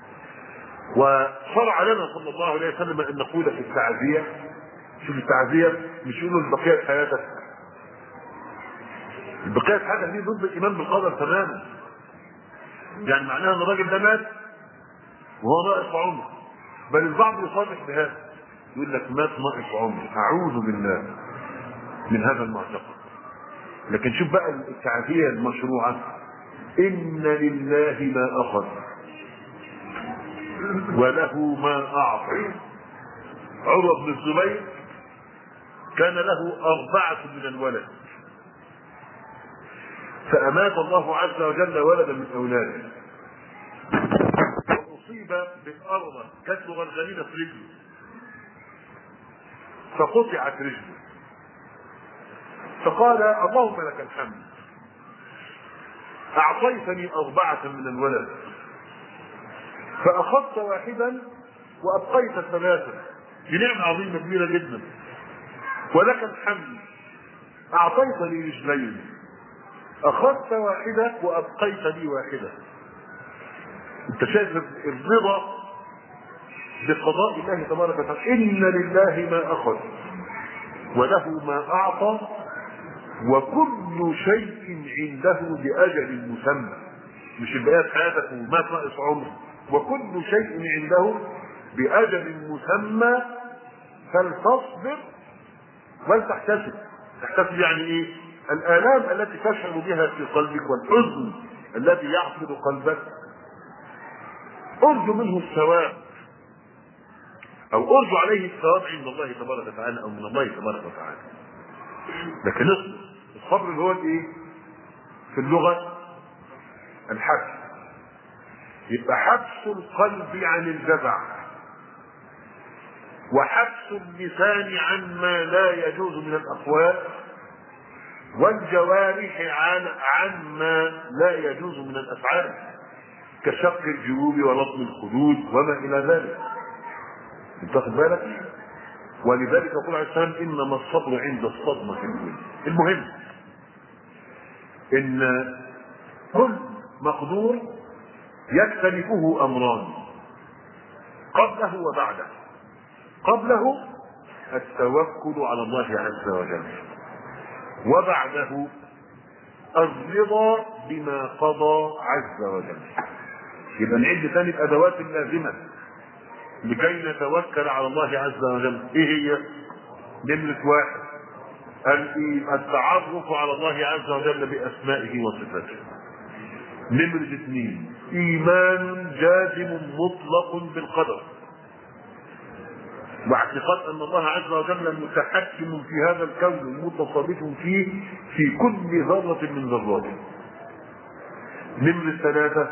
Speaker 2: وشرع لنا صلى الله عليه وسلم ان نقول في التعزيه، شوف التعزيه مش يقولوا بقيه حياتك، البقية الحاجة دي ضد الإيمان بالقدر تماما. يعني معناها ان الراجل ده مات وهو ناقص عمر، بل البعض يصرح بهذا، يقول لك مات ناقص عمر، اعوذ بالله من هذا المعتقد. لكن شوف بقى التعافية المشروعة، ان لله ما اخذ وله ما اعطى. عروة بن الزبير كان له اربعة من الولد، فامات الله عز وجل ولدا من اولاده، واصيب بالارض كانت غلغلينه في رجله فقطعت رجله، فقال اللهم لك الحمد اعطيتني اربعه من الولد فاخذت واحدا وابقيت ثلاثه، دي نعمه عظيمه كبيره جدا. ولك الحمد اعطيتني رجلين اخذت واحده وابقيت لي واحده. انت شايف الرضا بقضاء الله تبارك وتعالى، ان لله ما اخذ وله ما اعطى وكل شيء عنده باجل مسمى. مش البقيه حياتك ومات ناقص عمر، وكل شيء عنده باجل مسمى فلتصبر ولتحتسب. تحتسب يعني ايه؟ الالام التي تشعر بها في قلبك والحزن الذي يعصر قلبك ارجو منه الثواب، او ارجو عليه الثواب عند الله تبارك وتعالى او من الله تبارك وتعالى. لكن اصبر، الصبر اللي هو الايه؟ في اللغه الحبس. يبقى حبس القلب عن الجزع، وحبس اللسان عن ما لا يجوز من الاقوال، والجوارح عن عن ما لا يجوز من الافعال كشق الجيوب ولطم الخدود وما الى ذلك. انت واخد بالك؟ ولذلك يقول عليه السلام انما الصبر عند الصدمه الاولى. المهم ان كل مقدور يختلفه امران قبله وبعده. قبله التوكل على الله عز وجل، وبعده الرضا بما قضى عز وجل. يبقى نعد ثاني الادوات اللازمه لكي نتوكل على الله عز وجل. ايه هي؟ نمرة واحد التعرف على الله عز وجل باسمائه وصفاته. نمرة اثنين ايمان جازم مطلق بالقدر، واعتقاد ان الله عز وجل متحكم في هذا الكون متصرف فيه في كل ذرة من ذراته. نمرة ثلاثة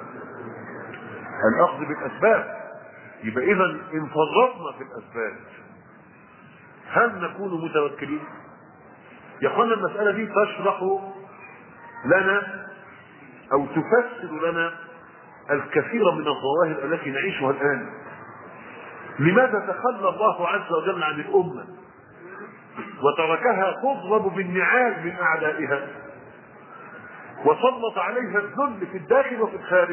Speaker 2: الاخذ بالاسباب. يبقى اذا ان فرطنا في الاسباب هل نكون متوكلين؟ يا اخوانا المسألة دي تشرح لنا او تفسر لنا الكثير من الظواهر التي نعيشها الان. لماذا تخلى الله عز وجل عن الامة وتركها تضرب بالنعال من اعدائها وسلط عليها الذل في الداخل وفي الخارج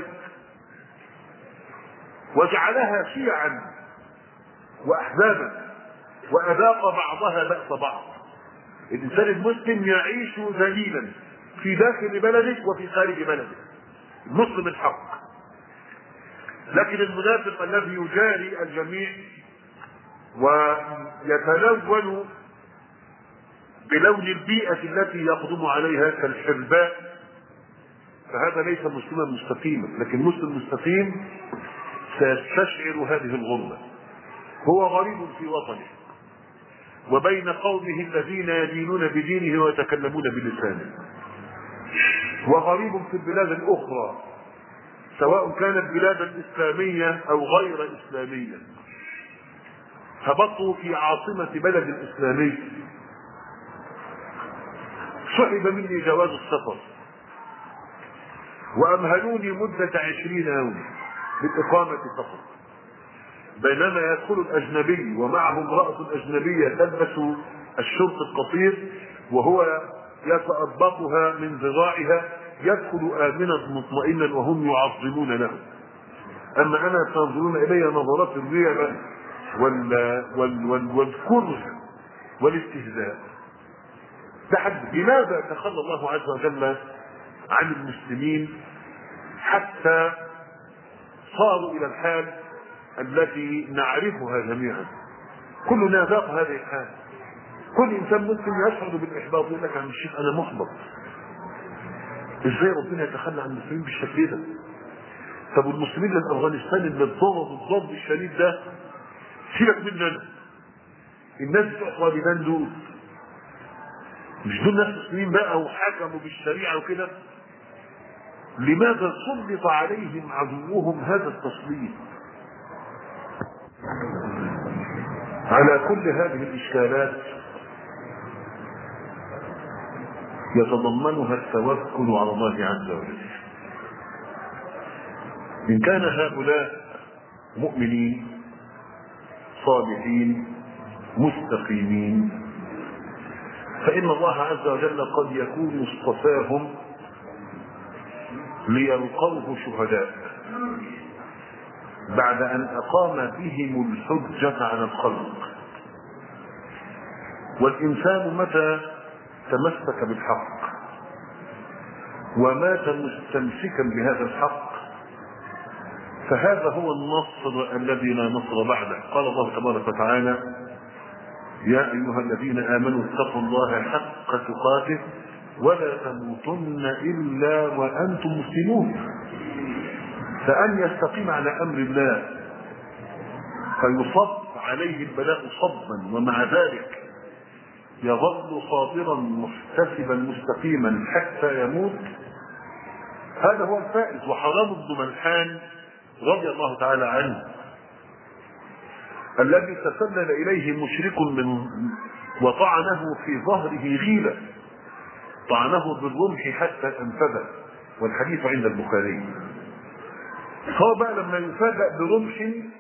Speaker 2: وجعلها شيعا واحزابا واذاق بعضها باس بعض؟ الانسان المسلم يعيش ذليلا في داخل بلده وفي خارج بلده، المسلم الحق. لكن المنافق الذي يجاري الجميع ويتلون بلون البيئة التي يقدم عليها كالحرباء، فهذا ليس مسلما مستقيما. لكن مسلم مستقيم سيستشعر هذه الغربة، هو غريب في وطنه وبين قومه الذين يدينون بدينه ويتكلمون بلسانه، وغريب في البلاد الأخرى سواء كانت بلادا إسلامية أو غير إسلامية. هبطوا في عاصمة بلد إسلامي، سحب مني جواز السفر وأمهلوني مدة عشرين يوم بالإقامة فقط، بينما يدخل الأجنبي ومعه امرأة أجنبية تلبس الشرط القصير وهو يتأبطها من ذراعها، يدخل آمنا مطمئنا وهم يعظمون له. أما أنا تنظرون إلي نظرات الريبة وال... وال... وال... والكره والاستهزاء. ده حد. لماذا تخلى الله عز وجل عن المسلمين حتى صاروا الى الحال التي نعرفها جميعا؟ كلنا ذاق هذه الحال. كل انسان مسلم يشعر بالاحباط، يقول لك يا عم الشيخ انا محبط، ازاي ربنا يتخلى عن المسلمين بالشكل ده؟ طب والمسلمين لافغانستان اللي اتضربوا الضرب الشديد ده، سيبك مننا، الناس بتوع طالبان دول مش دول ناس مسلمين بقى وحكموا بالشريعه وكده؟ لماذا سلط عليهم عدوهم هذا التسليط؟ على كل هذه الاشكالات يتضمنها التوكل على الله عز وجل. إن كان هؤلاء مؤمنين صالحين مستقيمين، فإن الله عز وجل قد يكون اصطفاهم ليلقوه شهداء بعد أن أقام بهم الحجة على الخلق. والإنسان متى تمسك بالحق ومات مستمسكا بهذا الحق فهذا هو النصر الذي لا نصر بعده. قال الله تبارك وتعالى: يا أيها الذين آمنوا اتقوا الله حق تقاته ولا تموتن إلا وأنتم مسلمون. فأن يستقيم على أمر الله فيصب عليه البلاء صبا، ومع ذلك يظل صابرا محتسبا مستقيما حتى يموت، هذا هو الفائز. وحرام بن ملحان رضي الله تعالى عنه الذي تسلل إليه مشرك من وطعنه في ظهره غيلة، طعنه بالرمح حتى انفذ، والحديث عند البخاري. هو بقى لما يفاجأ برمح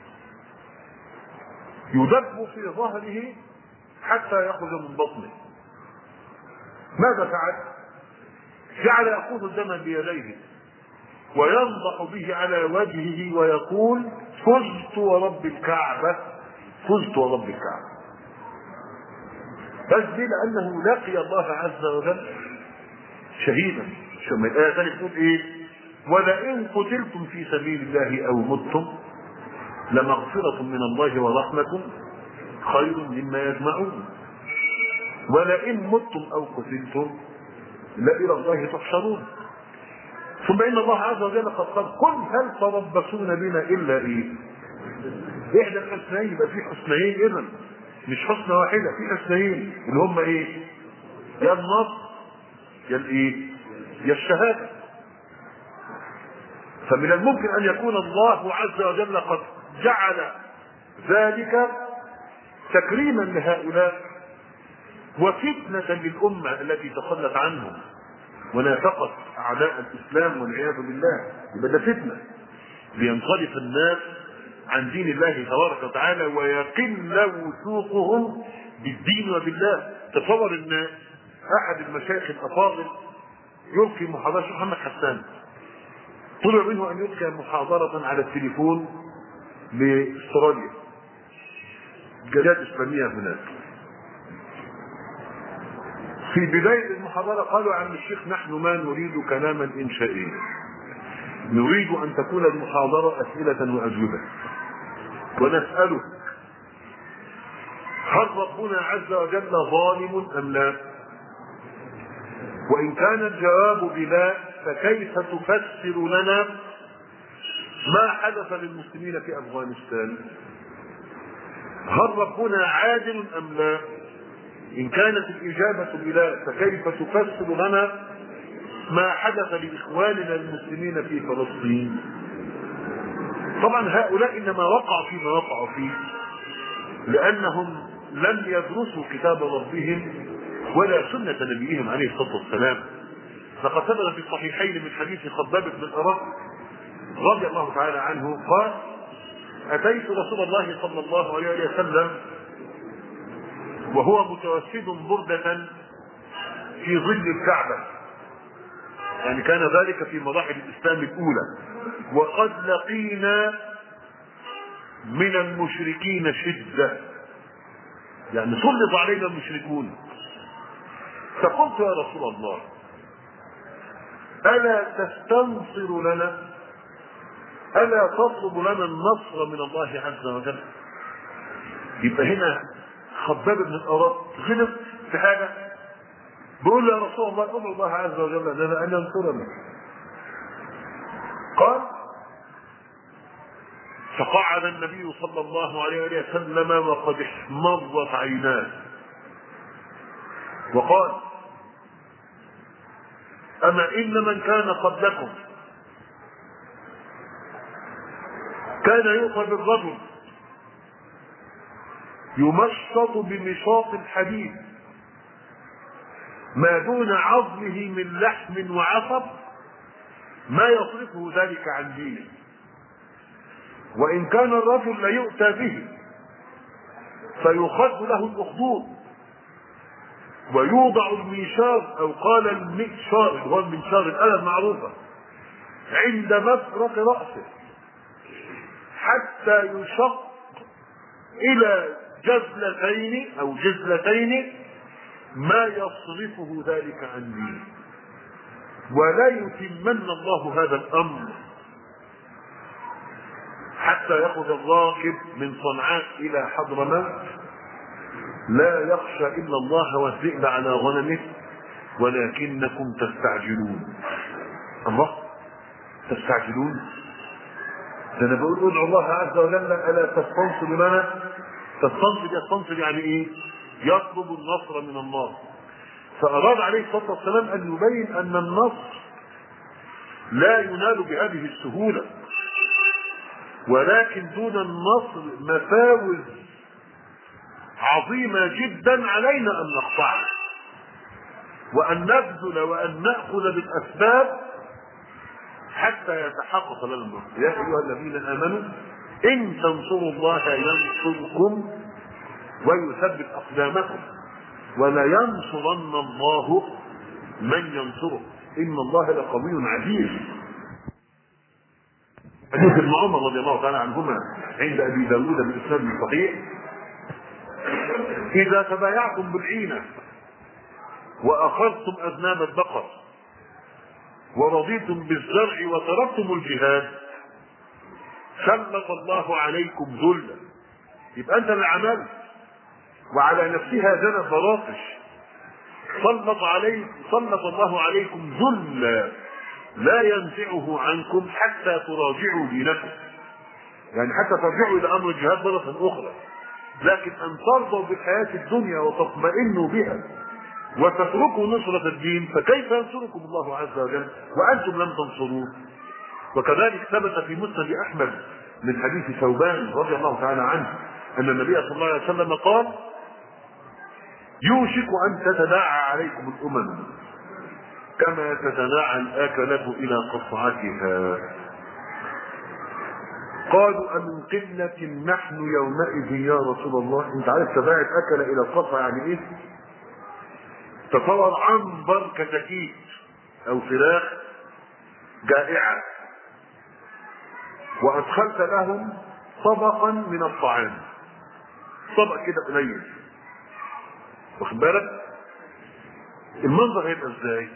Speaker 2: يدب في ظهره حتى يخرج من بطنه، ماذا فعل؟ جعل يأخذ الدم بيديه وينضح به على وجهه ويقول: فزت ورب الكعبة، فزت ورب الكعبة. بس دي لأنه لقي الله عز وجل شهيدا. ثم الآية ثانية تقول إيه؟ ولئن قتلتم في سبيل الله أو متم لمغفرة من الله ورحمة خير مما يجمعون. ولئن متم أو قتلتم لإلى الله تحشرون. ثم إن الله عز وجل قد قال: قل هل تربصون بنا إلا إيه؟ إحدى الحسنين. يبقى في حسنين إذا، مش حسنة واحدة، في حسنين اللي هم إيه؟ يا النصر يا الإيه؟ يا الشهادة. فمن الممكن أن يكون الله عز وجل قد جعل ذلك تكريما لهؤلاء وفتنة للأمة التي تخلت عنهم ونافقت أعداء الإسلام والعياذ بالله. يبقى ده فتنة لينصرف الناس عن دين الله تبارك وتعالى ويقل وثوقهم بالدين وبالله. تصور ان احد المشايخ الافاضل يلقي محاضرة، محمد حسان، طلب منه ان يلقي محاضرة على التليفون باستراليا، جاليات اسلامية هناك. في بداية المحاضرة قالوا: يا عم الشيخ نحن ما نريد كلاما انشائيا، نريد ان تكون المحاضرة اسئلة واجوبة، ونسألك هل ربنا عز وجل ظالم ام لا؟ وان كان الجواب بلا فكيف تفسر لنا ما حدث للمسلمين في افغانستان؟ هل ربنا عادل ام لا؟ ان كانت الاجابة بلا فكيف تفسر لنا ما حدث لاخواننا المسلمين في فلسطين؟ طبعا هؤلاء انما وقعوا فيما وقعوا فيه لانهم لم يدرسوا كتاب ربهم ولا سنة نبيهم عليه الصلاة والسلام. فقد ثبت في الصحيحين من حديث خباب بن الأرق رضي الله تعالى عنه قال: أتيت رسول الله صلى الله عليه وسلم وهو متوسد بردة في ظل الكعبة، يعني كان ذلك في مراحل الإسلام الأولى، وقد لقينا من المشركين شدة، يعني سلط علينا المشركون. فقلت يا رسول الله ألا تستنصر لنا؟ ألا تطلب لنا النصر من الله عز وجل؟ يبقى هنا خباب بن الأراد غلط في حاجة، بيقول يا رسول الله ادعو الله عز وجل لنا أن ينصرنا. قال فقعد النبي صلى الله عليه وسلم وقد احمرت عيناه وقال أما إن من كان قبلكم كان يؤخذ الرجل يمشط بمشاط الحديد ما دون عظمه من لحم وعصب ما يصرفه ذلك عن دينه، وإن كان الرجل ليؤتى به فيخد له الأخدود ويوضع المنشار أو قال المئشار اللي هو المنشار الآلة المعروفة عند مفرق رأسه حتى يشق إلى جزلتين أو جزلتين ما يصرفه ذلك عن دينه، ولا يتمن الله هذا الأمر حتى يأخذ الراكب من صنعاء إلى حضرموت لا يخشى إلا الله والذئب على غنمه ولكنكم تستعجلون. الله تستعجلون؟ ده أنا بقول ادعوا الله عز وجل ألا تستنصر لنا. تستنصر يستنصر يعني إيه؟ يطلب النصر من الله. فأراد عليه الصلاة والسلام أن يبين أن النصر لا ينال بهذه السهولة، ولكن دون النصر مفاوز عظيمة جدا علينا أن نقطعها وأن نبذل وأن نأخذ بالأسباب حتى يتحقق لنا النصر. يا أيها الذين آمنوا إن تنصروا الله ينصركم ويثبت أقدامكم ولا ينصرن الله من ينصره إن الله لقوي عزيز. حديث ابن عمر رضي الله تعالى عنهما عند أبي داود بإسناد صحيح: إذا تبايعتم بالعينة وأخذتم أذناب البقر ورضيتم بالزرع وتركتم الجهاد سلط الله عليكم ذلا. يبقى أنت اللي عملت وعلى نفسها جنى براطش، سلط عليكم سلط الله عليكم ذلا لا ينزعه عنكم حتى تراجعوا دينكم، يعني حتى ترجعوا إلى أمر الجهاد مرة أخرى. لكن أن ترضوا بالحياة الدنيا وتطمئنوا بها وتتركوا نصرة الدين فكيف ينصركم الله عز وجل وأنتم لم تنصروه؟ وكذلك ثبت في مسند أحمد من حديث ثوبان رضي الله تعالى عنه أن النبي صلى الله عليه وسلم قال: يوشك أن تتداعى عليكم الأمم كما تتداعى الآكلة إلى قصعتها. قالوا أمن قلة نحن يومئذ يا رسول الله؟ انت عارف تباعد أكل إلى القصع يعني إيه؟ تصور عنبر كتاكيت أو فراخ جائعة وأدخلت لهم طبقا من الطعام، طبق كده قليل، واخد بالك؟ المنظر هيبقى ازاي؟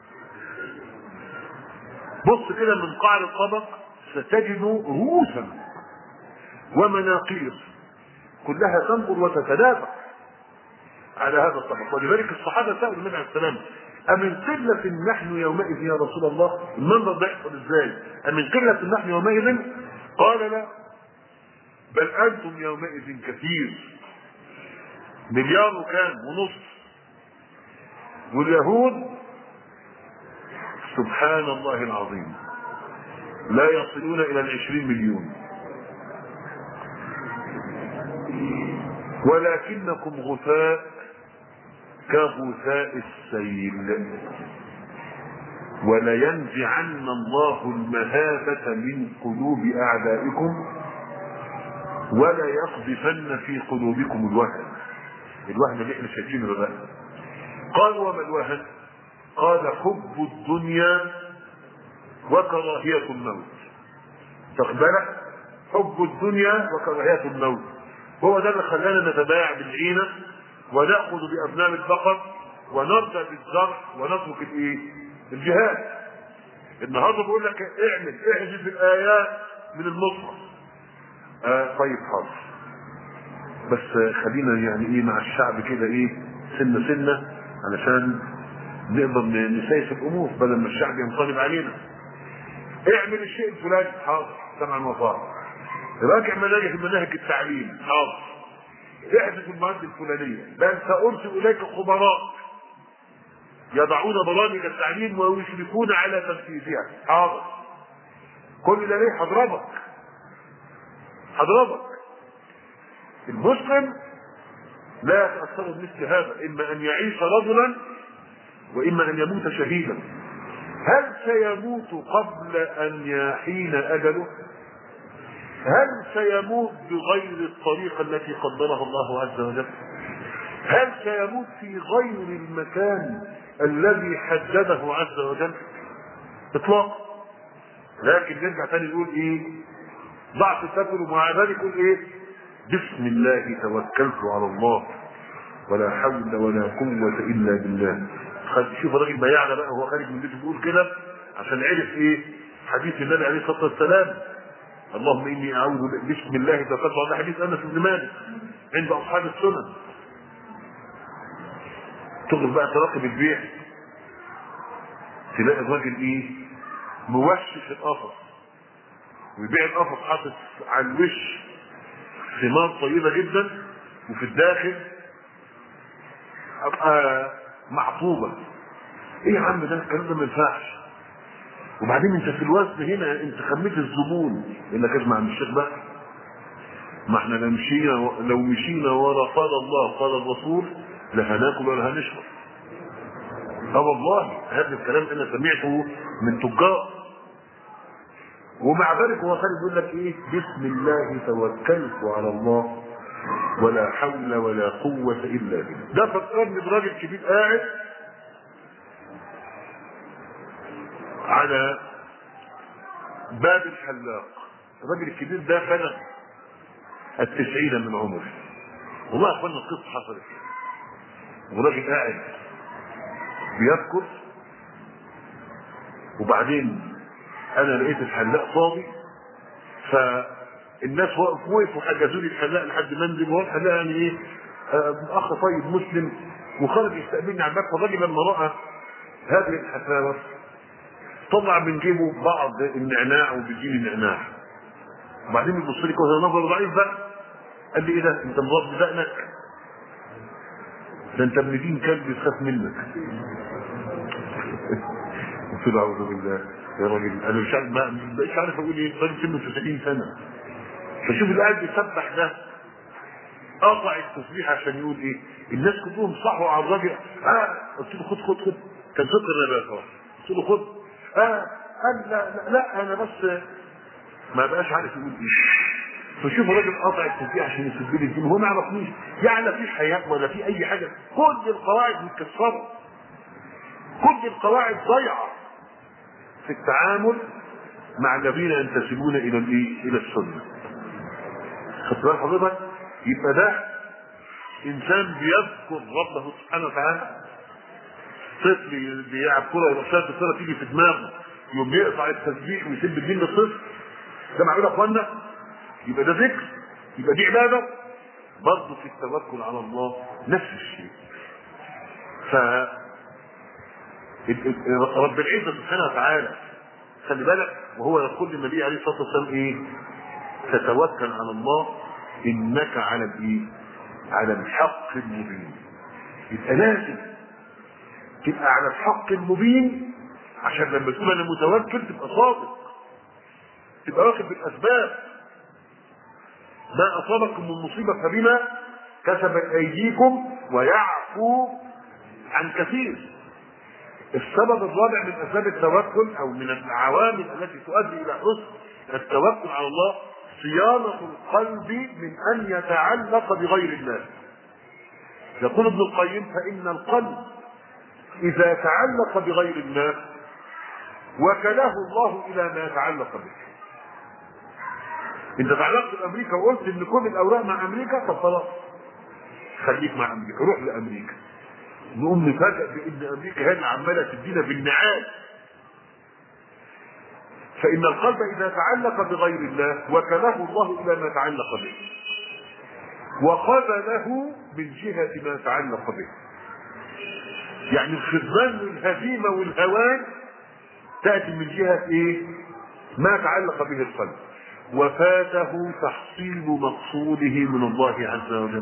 Speaker 2: بص كده من قعر الطبق ستجد رؤوسا ومناقير كلها تنظر وتتدافع على هذا الطبق. ولذلك الصحابه سالوا النبي عليه السلام: أمن قلة نحن يومئذ يا رسول الله؟ المنظر ده يحصل ازاي؟ أمن قلة نحن يومئذ؟ قال: لا، بل أنتم يومئذ كثير، مليار وكام ونصف، واليهود سبحان الله العظيم لا يصلون إلى العشرين مليون، ولكنكم غثاء كغثاء السيل، ولينزعن الله المهابة من قلوب أعدائكم ولا يقذفن في قلوبكم الوهن. الوهن اللي احنا شايفينه ده. قال: وما الوهن؟ قال: حب الدنيا وكراهية الموت. تقبلك حب الدنيا وكراهية الموت، هو ده اللي خلانا نتبايع بالعينة ونأخذ بأبناء البقر ونرضى بالزرع ونترك الايه؟ الجهاد. النهارده بقول لك اعمل احذف الايات من المصحف. آه طيب حاضر، بس خلينا يعني ايه مع الشعب كده ايه سنه سنه علشان نقدر نسيس الامور بدل ما الشعب ينقلب علينا. اعمل الشيء الفلاني، حاضر سمع المطاع. راجع مناهج مناهج التعليم، حاضر. احذف المواد الفلانيه، بل سارسل اليك خبراء يضعون برامج التعليم ويشرفون على تنفيذها، حاضر. كل ده ليه؟ هضربك هضربك. المسلم لا يتاثر بمثل هذا، اما ان يعيش رجلا واما ان يموت شهيدا. هل سيموت قبل ان يحين اجله؟ هل سيموت بغير الطريقه التي قدرها الله عز وجل؟ هل سيموت في غير المكان الذي حدده عز وجل؟ اطلاقا. لكن نرجع تاني نقول ايه؟ ضعف الفكر، ومع ذلك يقول ايه؟ بسم الله توكلت على الله ولا حول ولا قوه الا بالله. شوف الراجل بياعنا بقى هو خارج من بيته بيقول كده عشان عرف ايه؟ حديث النبي عليه الصلاه والسلام، اللهم اني اعوذ بسم الله توكلت على الله، حديث انس بن مالك عند اصحاب السنن. تغرب بقى تراقب البيع، تلاقي الراجل ايه؟ موشش القفص، ويبيع القفص حاطط على الوش ثمار طيبه جدا، وفي الداخل ابقى معطوبه. ايه يا عم ده؟ الكلام ده ما ينفعش. وبعدين انت في الوزن هنا انت خميت الزبون. يقول لك اسمع من الشيخ بقى، ما احنا لو مشينا لو مشينا ورا قال الله قال الرسول لهناكل ولا هنشرب. اه والله هذا الكلام انا سمعته من تجار. ومع ذلك هو خالد يقول لك ايه؟ بسم الله توكلت على الله ولا حول ولا قوه الا بالله. ده فكرني براجل كبير قاعد على باب الحلاق. الراجل الكبير ده خلق التسعين من عمره. والله يا اخوانا القصه حصلت، وراجل قاعد بيذكر، وبعدين انا لقيت الحلاق فاضي، فالناس وقفوا حجزوا لي الحلاق لحد منزل. وهو الحلاق يعني ايه؟ آه اخ طيب مسلم، وخرج يستقبلني على الباب. فالراجل لما راى هذه الحفاوه طلع من جيبه بعض النعناع وبيجيب النعناع، وبعدين يبص لي كده نظر ضعيف بقى، قال لي ايه ده؟ انت مضاد بدقنك؟ ده انت ابن دين كلب يخاف منك. قلت له اعوذ بالله يا راجل، انا مش عارف بقى، مش عارف اقول ايه. راجل سنه تسعين سنه. فشوف اللي قاعد بيسبح ده قطع التسبيح عشان يقول ايه؟ الناس كلهم صحوا على الراجل. اه قلت له خد خد خد، كان صدق النبي صراحه. قلت له خد. اه قال لا لا, لا انا بس ما بقاش عارف يقول ايه. فشوف الراجل قطع التسبيح عشان يسب لي الدين، وهو ما يعرفنيش. يعني لا في حياه ولا في اي حاجه، كل القواعد متكسره، كل القواعد ضايعه في التعامل مع الذين ينتسبون الى الايه؟ الى السنه. خدت بال حضرتك؟ يبقى ده انسان بيذكر ربه سبحانه وتعالى. طفل بيلعب كوره ورشات الكوره تيجي في دماغه يقوم يقطع التسبيح ويسب الدين للطفل. ده معقول يا اخوانا؟ يبقى ده ذكر، يبقى دي عباده. برضه في التوكل على الله نفس الشيء. ف رب العزه سبحانه وتعالى خلي بالك، وهو يقول للنبي عليه الصلاه والسلام ايه؟ تتوكل على الله انك على الايه؟ على الحق المبين. يبقى لازم تبقى على الحق المبين عشان لما تقول انا متوكل تبقى صادق، تبقى واخد بالاسباب. ما اصابكم من مصيبه فبما كسبت ايديكم ويعفو عن كثير. السبب الرابع من اسباب التوكل او من العوامل التي تؤدي الى حسن التوكل على الله صيانه القلب من ان يتعلق بغير الله. يقول ابن القيم فان القلب اذا تعلق بغير الله وكله الله الى ما يتعلق به. انت تعلقت بامريكا وقلت ان كل الاوراق مع امريكا، طب خلاص خليك مع امريكا، روح لامريكا. نقوم نفاجئ بان امريكا هي اللي عماله تدينا بالنعال. فان القلب اذا تعلق بغير الله وكله الله الى ما تعلق به، وقبله من جهه ما تعلق به. يعني الخذلان والهزيمه والهوان تاتي من جهه ايه؟ ما تعلق به القلب، وفاته تحصيل مقصوده من الله عز وجل.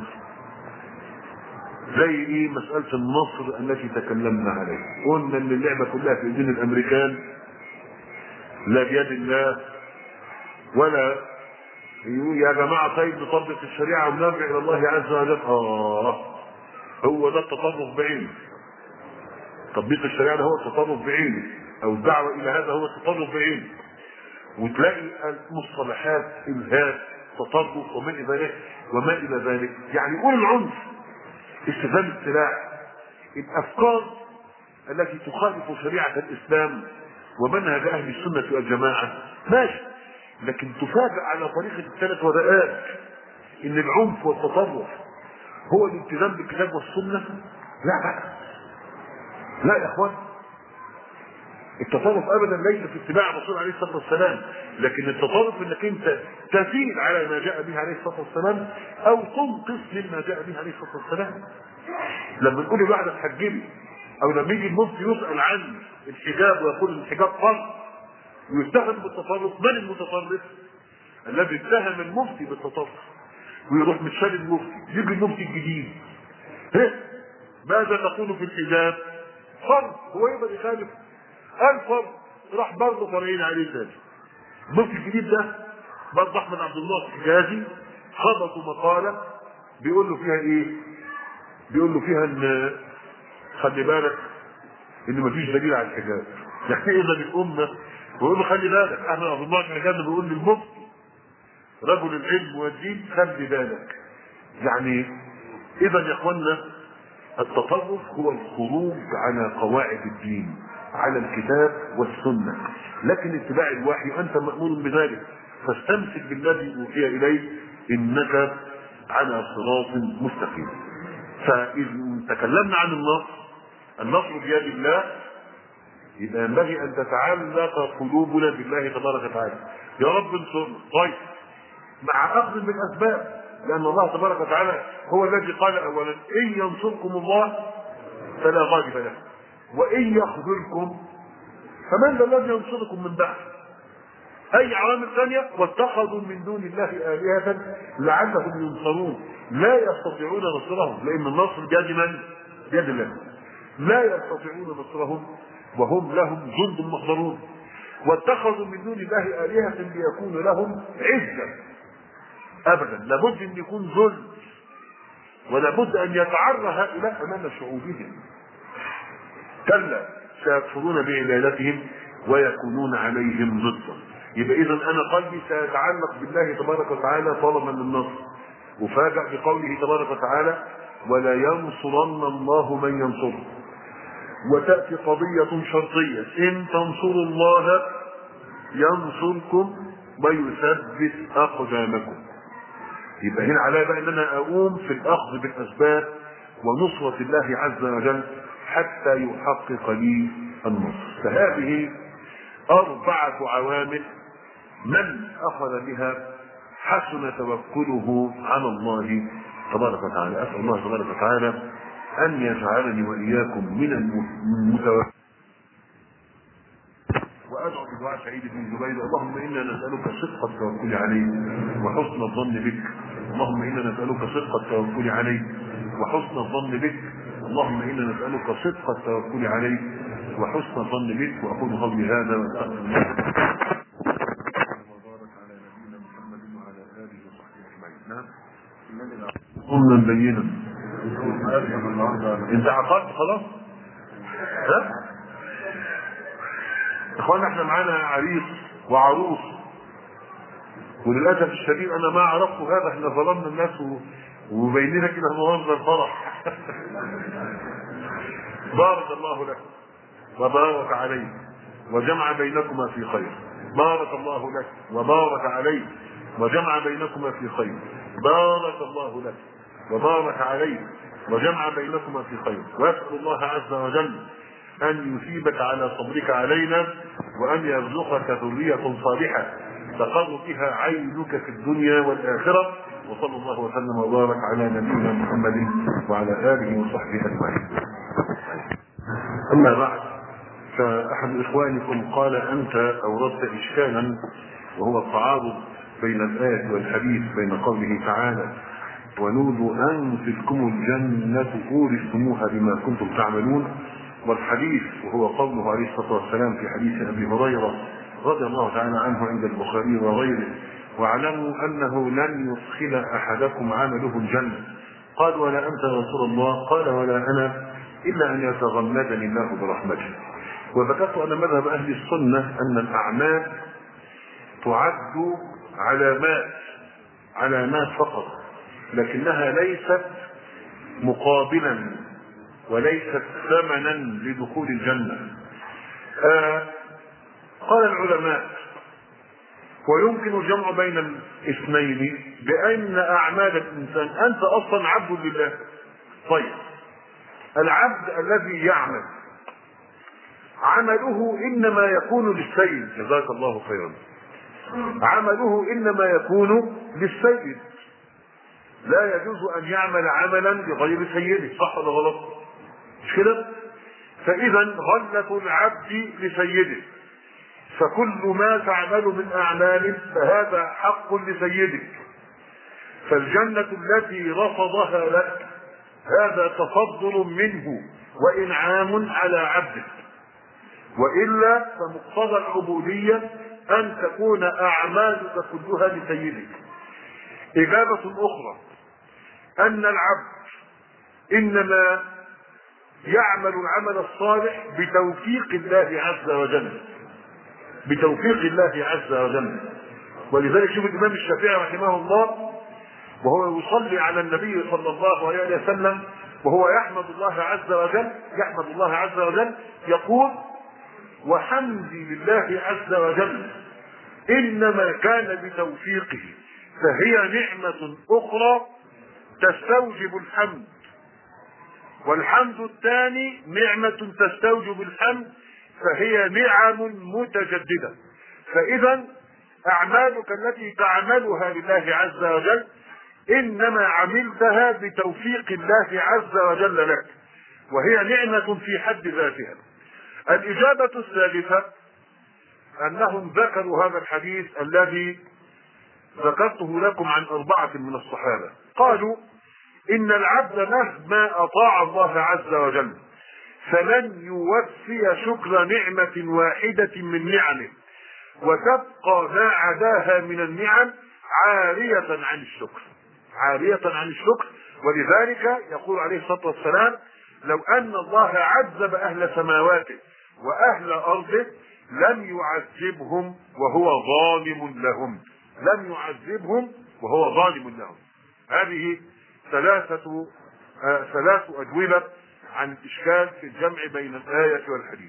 Speaker 2: زي ايه؟ مسألة النصر التي تكلمنا عليها، قلنا ان اللعبة كلها في ايدين الامريكان، لا بيد الله. ولا يا جماعة طيب نطبق الشريعة ونرجع الى الله عز وجل. اه هو ده التطرف بعينه. تطبيق الشريعة ده هو التطرف بعينه، او الدعوة الى هذا هو التطرف بعينه. وتلاقي المصطلحات الهات تطرف وما الى ذلك وما الى ذلك. يعني قول العنف، استخدام السلاح، الافكار التي تخالف شريعه الاسلام ومنهج اهل السنه والجماعه ماشي، لكن تفاجأ على طريقه الثلاث ورقات ان العنف والتطرف هو الالتزام بالكتاب والسنه. لا لا يا اخوان، التطرف ابدا ليس في اتباع الرسول عليه الصلاه والسلام، لكن التطرف انك انت تزيد على ما جاء به عليه الصلاه والسلام او تنقص مما جاء به عليه الصلاه والسلام. لما نقول لواحد اتحجبي، او لما يجي المفتي يسال عن الحجاب ويقول ان الحجاب فرض ويتهم بالتطرف، من المتطرف؟ الذي اتهم المفتي بالتطرف ويروح متشال المفتي، يجي المفتي الجديد ماذا تقول في الحجاب؟ فرض. هو يقدر يخالف الفرض؟ راح برضه فرعين عليه ذلك. المفتي الجديد ده برضه احمد عبد الله الحجازي خبطوا مقاله بيقول له فيها ايه؟ بيقول له فيها ان خلي بالك ان مفيش دليل على الحجاب. يعني اذا الامه بيقول له خلي بالك، احمد عبد الله الحجازي بيقول للمفتي رجل العلم والدين خلي بالك. يعني اذا يا اخوانا التطرف هو الخروج على قواعد الدين، على الكتاب والسنه، لكن اتباع الوحي وانت مامور بذلك، فاستمسك بالذي اوحي اليك انك على صراط مستقيم. فاذا تكلمنا عن النصر، النصر بيد الله، يبقى ينبغي ان تتعلق قلوبنا بالله تبارك وتعالى. يا رب انصرنا، طيب مع اخذ بالاسباب، لان الله تبارك وتعالى هو الذي قال اولا ان ينصركم الله فلا غالب له وان يخذلكم فمن ذا الذي ينصركم من بعد. اي عوامل ثانيه، واتخذوا من دون الله الهه لعلهم ينصرون، لا يستطيعون نصرهم لان النصر بيد من؟ بيد الله. لا يستطيعون نصرهم وهم لهم جند محضرون. واتخذوا من دون الله الهه ليكون لهم عزه. ابدا، لابد ان يكون ذل، ولابد ان يتعرى هؤلاء امام شعوبهم. كلا سيكفرون بعبادتهم ويكونون عليهم ضدا. يبقى اذا انا قلبي سيتعلق بالله تبارك وتعالى طلبا للنصر. وفاجأ بقوله تبارك وتعالى ولا ينصرن الله من ينصره. وتأتي قضية شرطية ان تنصروا الله ينصركم ويثبت اقدامكم. يبقى هنا علي بقى ان انا اقوم في الاخذ بالاسباب ونصرة الله عز وجل حتى يحقق لي النصر. فهذه اربعة عوامل من اخذ بها حسن توكله على الله تبارك وتعالى. اسال الله تبارك وتعالى ان يجعلني واياكم من المتوكلين. وادعو بدعاء سعيد بن جبير اللهم انا نسالك صدق التوكل عليك وحسن الظن بك. اللهم انا نسالك صدق التوكل عليك وحسن الظن بك. اللهم انا نسالك صدق التوكل عليك وحسن الظن بك. واقول قولي هذا واستغفر الله وبارك على نبينا محمد وعلى اله وصحبه اجمعين. نعم قلنا بينا انت عقلت خلاص. ها اخوانا احنا معانا عريس وعروس، وللاسف الشديد انا ما عرفت هذا. احنا ظلمنا الناس وبيننا كده منظر الفرح. بارك الله لك وبارك عليك وجمع بينكما في خير. بارك الله لك وبارك عليك وجمع بينكما في خير. بارك الله لك وبارك عليك وجمع بينكما في خير، واسأل الله عز وجل أن يثيبك على صبرك علينا، وأن يرزقك ذرية صالحة تقر بها عينك في الدنيا والآخرة. وصلى الله وسلم وبارك على نبينا محمد وعلى آله وصحبه أجمعين. أما بعد، فأحد إخوانكم قال أنت أوردت إشكالا وهو التعارض بين الآية والحديث، بين قوله تعالى ونودوا أن تلكم الجنة أورثتموها بما كنتم تعملون، والحديث وهو قوله عليه الصلاة والسلام في حديث أبي هريرة رضي الله تعالى عنه عند البخاري وغيره: واعلموا أنه لن يدخل أحدكم عمله الجنة. قال ولا أنت يا رسول الله؟ قال ولا أنا، إلا أن يتغمدني الله برحمته. وذكرت أن مذهب أهل السنة أن الأعمال تعد علامات علامات فقط، لكنها ليست مقابلا وليست ثمنا لدخول الجنة. آه قال العلماء ويمكن الجمع بين الاثنين بأن أعمال الإنسان، أنت أصلا عبد لله. طيب، العبد الذي يعمل عمله إنما يكون للسيد، جزاك الله خيرا، عمله إنما يكون للسيد، لا يجوز أن يعمل عملا لغير سيده، صح ولا غلط؟ مش كده؟ فإذا غلة العبد لسيده، فكل ما تعمل من أعمال فهذا حق لسيدك. فالجنة التي رفضها لك هذا تفضل منه وإنعام على عبدك، وإلا فمقتضى العبودية أن تكون أعمالك كلها لسيدك. إجابة أخرى أن العبد إنما يعمل العمل الصالح بتوفيق الله عز وجل، بتوفيق الله عز وجل. ولذلك شوف الإمام الشافعي رحمه الله وهو يصلي على النبي صلى الله عليه وسلم وهو يحمد الله عز وجل يحمد الله عز وجل يقول: وحمدي لله عز وجل إنما كان بتوفيقه، فهي نعمة أخرى تستوجب الحمد، والحمد الثاني نعمة تستوجب الحمد، فهي نعم متجددة. فإذا أعمالك التي تعملها لله عز وجل إنما عملتها بتوفيق الله عز وجل لك، وهي نعمة في حد ذاتها. الإجابة الثالثة أنهم ذكروا هذا الحديث الذي ذكرته لكم عن أربعة من الصحابة، قالوا إن العبد مهما أطاع الله عز وجل فلن يوفي شكر نعمة واحدة من نعمه، وتبقى ما عداها من النعم عارية عن الشكر عارية عن الشكر. ولذلك يقول عليه الصلاة والسلام: لو أن الله عذب أهل سماواته وأهل أرضه لم يعذبهم وهو ظالم لهم لم يعذبهم وهو ظالم لهم. هذه ثلاثة آه ثلاث أجوبة عن الإشكال في الجمع بين الآية والحديث.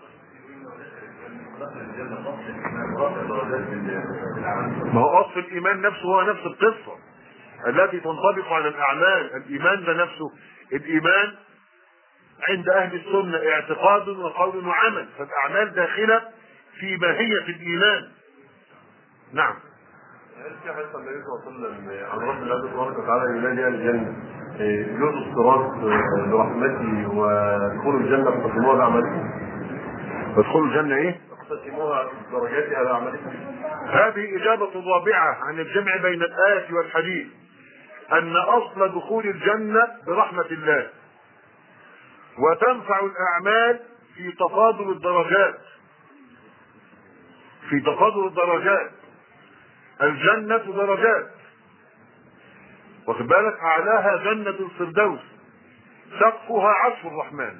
Speaker 2: ما هو أصل الإيمان نفسه هو نفس القصة التي تنطبق على الأعمال. الإيمان ده نفسه، الإيمان عند أهل السنة اعتقاد وقول وعمل، فالأعمال داخلة في ماهية الإيمان. نعم.
Speaker 3: هل في حديث النبي صلى الله عليه وسلم عن رب الله تبارك وتعالى ينادي أهل الجنة يجوز الصراط برحمته ودخول الجنة بتقسيموها بأعمالكم؟
Speaker 2: ودخول الجنة إيه؟
Speaker 3: تقسيموها درجاتها بأعمالكم.
Speaker 2: هذه إجابة رابعة عن الجمع بين الآية والحديث، أن أصل دخول الجنة برحمة الله، وتنفع الأعمال في تفاضل الدرجات في تفاضل الدرجات الجنة درجات، واخد بالك؟ أعلاها جنة الفردوس سقفها عرش الرحمن.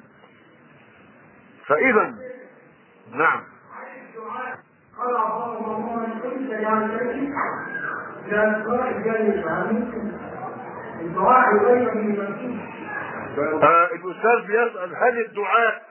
Speaker 2: فإذا نعم.
Speaker 4: قال اللهم من كنت يا سيدي لا تقرأ الجنة الدعاء غير من
Speaker 2: آه الأستاذ بيسأل: هل الدعاء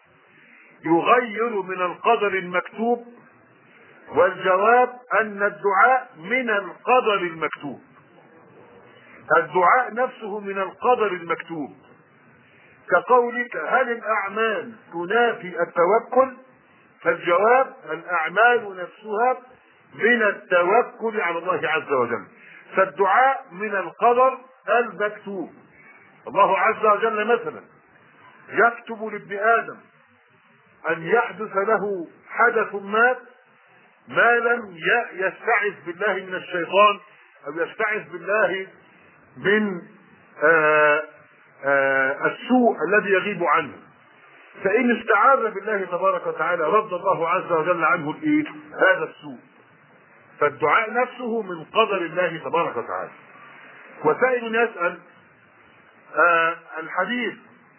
Speaker 2: يغير من القدر المكتوب؟ والجواب أن الدعاء من القدر المكتوب، الدعاء نفسه من القدر المكتوب، كقولك هل الأعمال تنافي التوكل؟ فالجواب الأعمال نفسها من التوكل على الله عز وجل. فالدعاء من القدر المكتوب. الله عز وجل مثلا يكتب لابن آدم أن يحدث له حدث ما ما لم يستعذ بالله من الشيطان أو يستعذ بالله من آآ آآ السوء الذي يغيب عنه. فإن استعاذ بالله تبارك وتعالى رد الله عز وجل عنه الإيه؟ هذا السوء. فالدعاء نفسه من قدر الله تبارك وتعالى. وسائل يسأل الحديث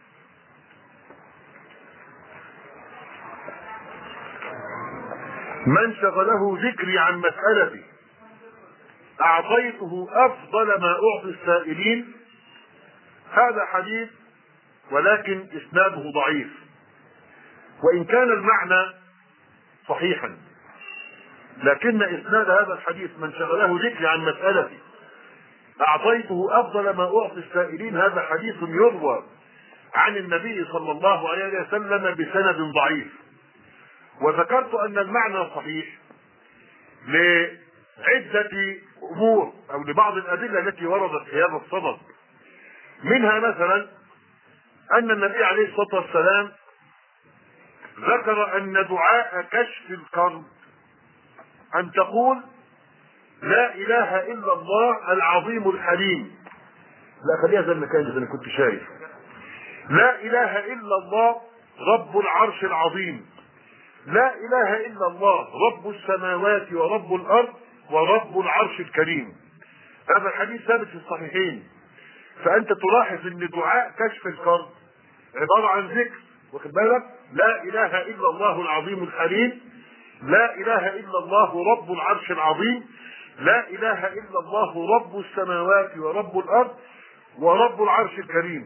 Speaker 2: من شغله ذكري عن مسألتي أعطيته أفضل ما أعطي السائلين، هذا حديث ولكن إسناده ضعيف، وإن كان المعنى صحيحا، لكن إسناد هذا الحديث من شغله ذكري عن مسألتي أعطيته أفضل ما أعطي السائلين، هذا حديث يروى عن النبي صلى الله عليه وسلم بسند ضعيف. وذكرت أن المعنى صحيح لعدة أمور أو لبعض الأدلة التي وردت في هذا الصدد. منها مثلا أن النبي عليه الصلاة والسلام ذكر أن دعاء كشف الكرب أن تقول لا إله إلا الله العظيم الحليم. لا خليها زي ما كانت، أنا كنت شايف لا إله إلا الله رب العرش العظيم، لا إله إلا الله رب السماوات ورب الأرض ورب العرش الكريم. هذا الحديث ثابت في الصحيحين. فأنت تلاحظ أن دعاء كشف الكرب عبارة عن ذكر، واخد بالك؟ لا إله إلا الله العظيم الحليم، لا إله إلا الله رب العرش العظيم، لا إله إلا الله رب السماوات ورب الأرض ورب العرش الكريم.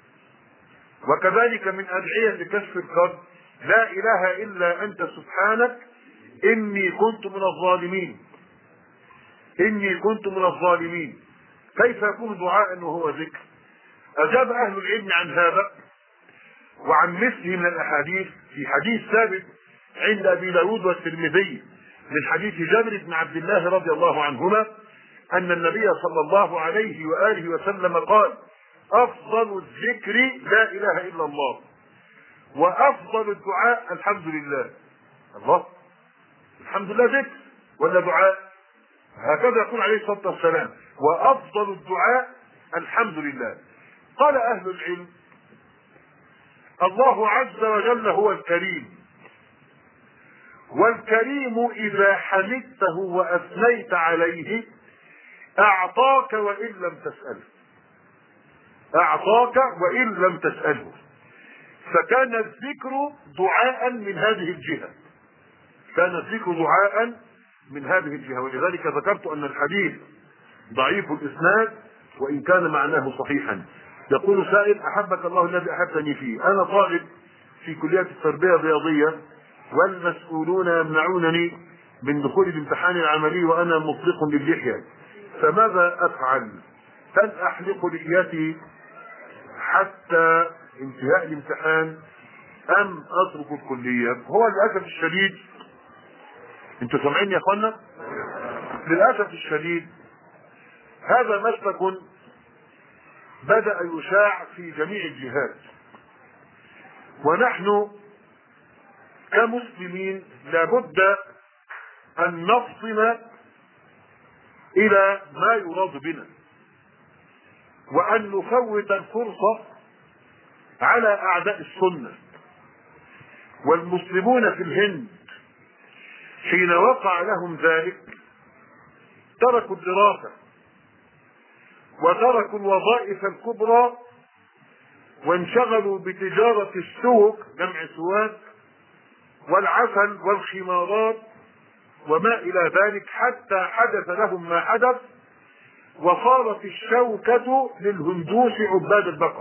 Speaker 2: وكذلك من أدعية كشف الكرب لا إله إلا أنت سبحانك إني كنت من الظالمين، إني كنت من الظالمين. كيف يكون دعاء وهو ذكر؟ أجاب أهل العلم عن هذا وعن مثله من الأحاديث في حديث ثابت عند أبي داود والترمذي من حديث جابر بن عبد الله رضي الله عنهما أن النبي صلى الله عليه وآله وسلم قال أفضل الذكر لا إله إلا الله، وأفضل الدعاء الحمد لله. الله، الحمد لله ذكر ولا دعاء؟ هكذا يقول عليه الصلاة والسلام وأفضل الدعاء الحمد لله. قال أهل العلم الله عز وجل هو الكريم، والكريم إذا حمدته وأثنيت عليه أعطاك وإن لم تسأله، أعطاك وإن لم تسأله. فكان الذكر دعاء من هذه الجهة، كان الذكر دعاء من هذه الجهة. ولذلك ذكرت أن الحديث ضعيف الإسناد وإن كان معناه صحيحا. يقول سائل أحبك الله الذي أحبتني فيه، أنا طالب في كلية التربية الرياضية والمسؤولون يمنعونني من دخول الامتحان العملي وأنا مطلق للحية، فماذا أفعل؟ هل أحلق لحيتي حتى انتهاء الامتحان أم أترك الكلية؟ هو للأسف الشديد، انتوا سامعين يا اخوانا؟ للأسف الشديد هذا مسلك بدأ يشاع في جميع الجهات، ونحن كمسلمين لابد أن نفطن إلى ما يراد بنا، وأن نفوت الفرصة على أعداء السنة. والمسلمون في الهند حين وقع لهم ذلك تركوا الدراسة وتركوا الوظائف الكبرى وانشغلوا بتجارة السوق، جمع سواك، والعسل والخمارات وما إلى ذلك، حتى حدث لهم ما حدث وصارت الشوكة للهندوس عباد البقر.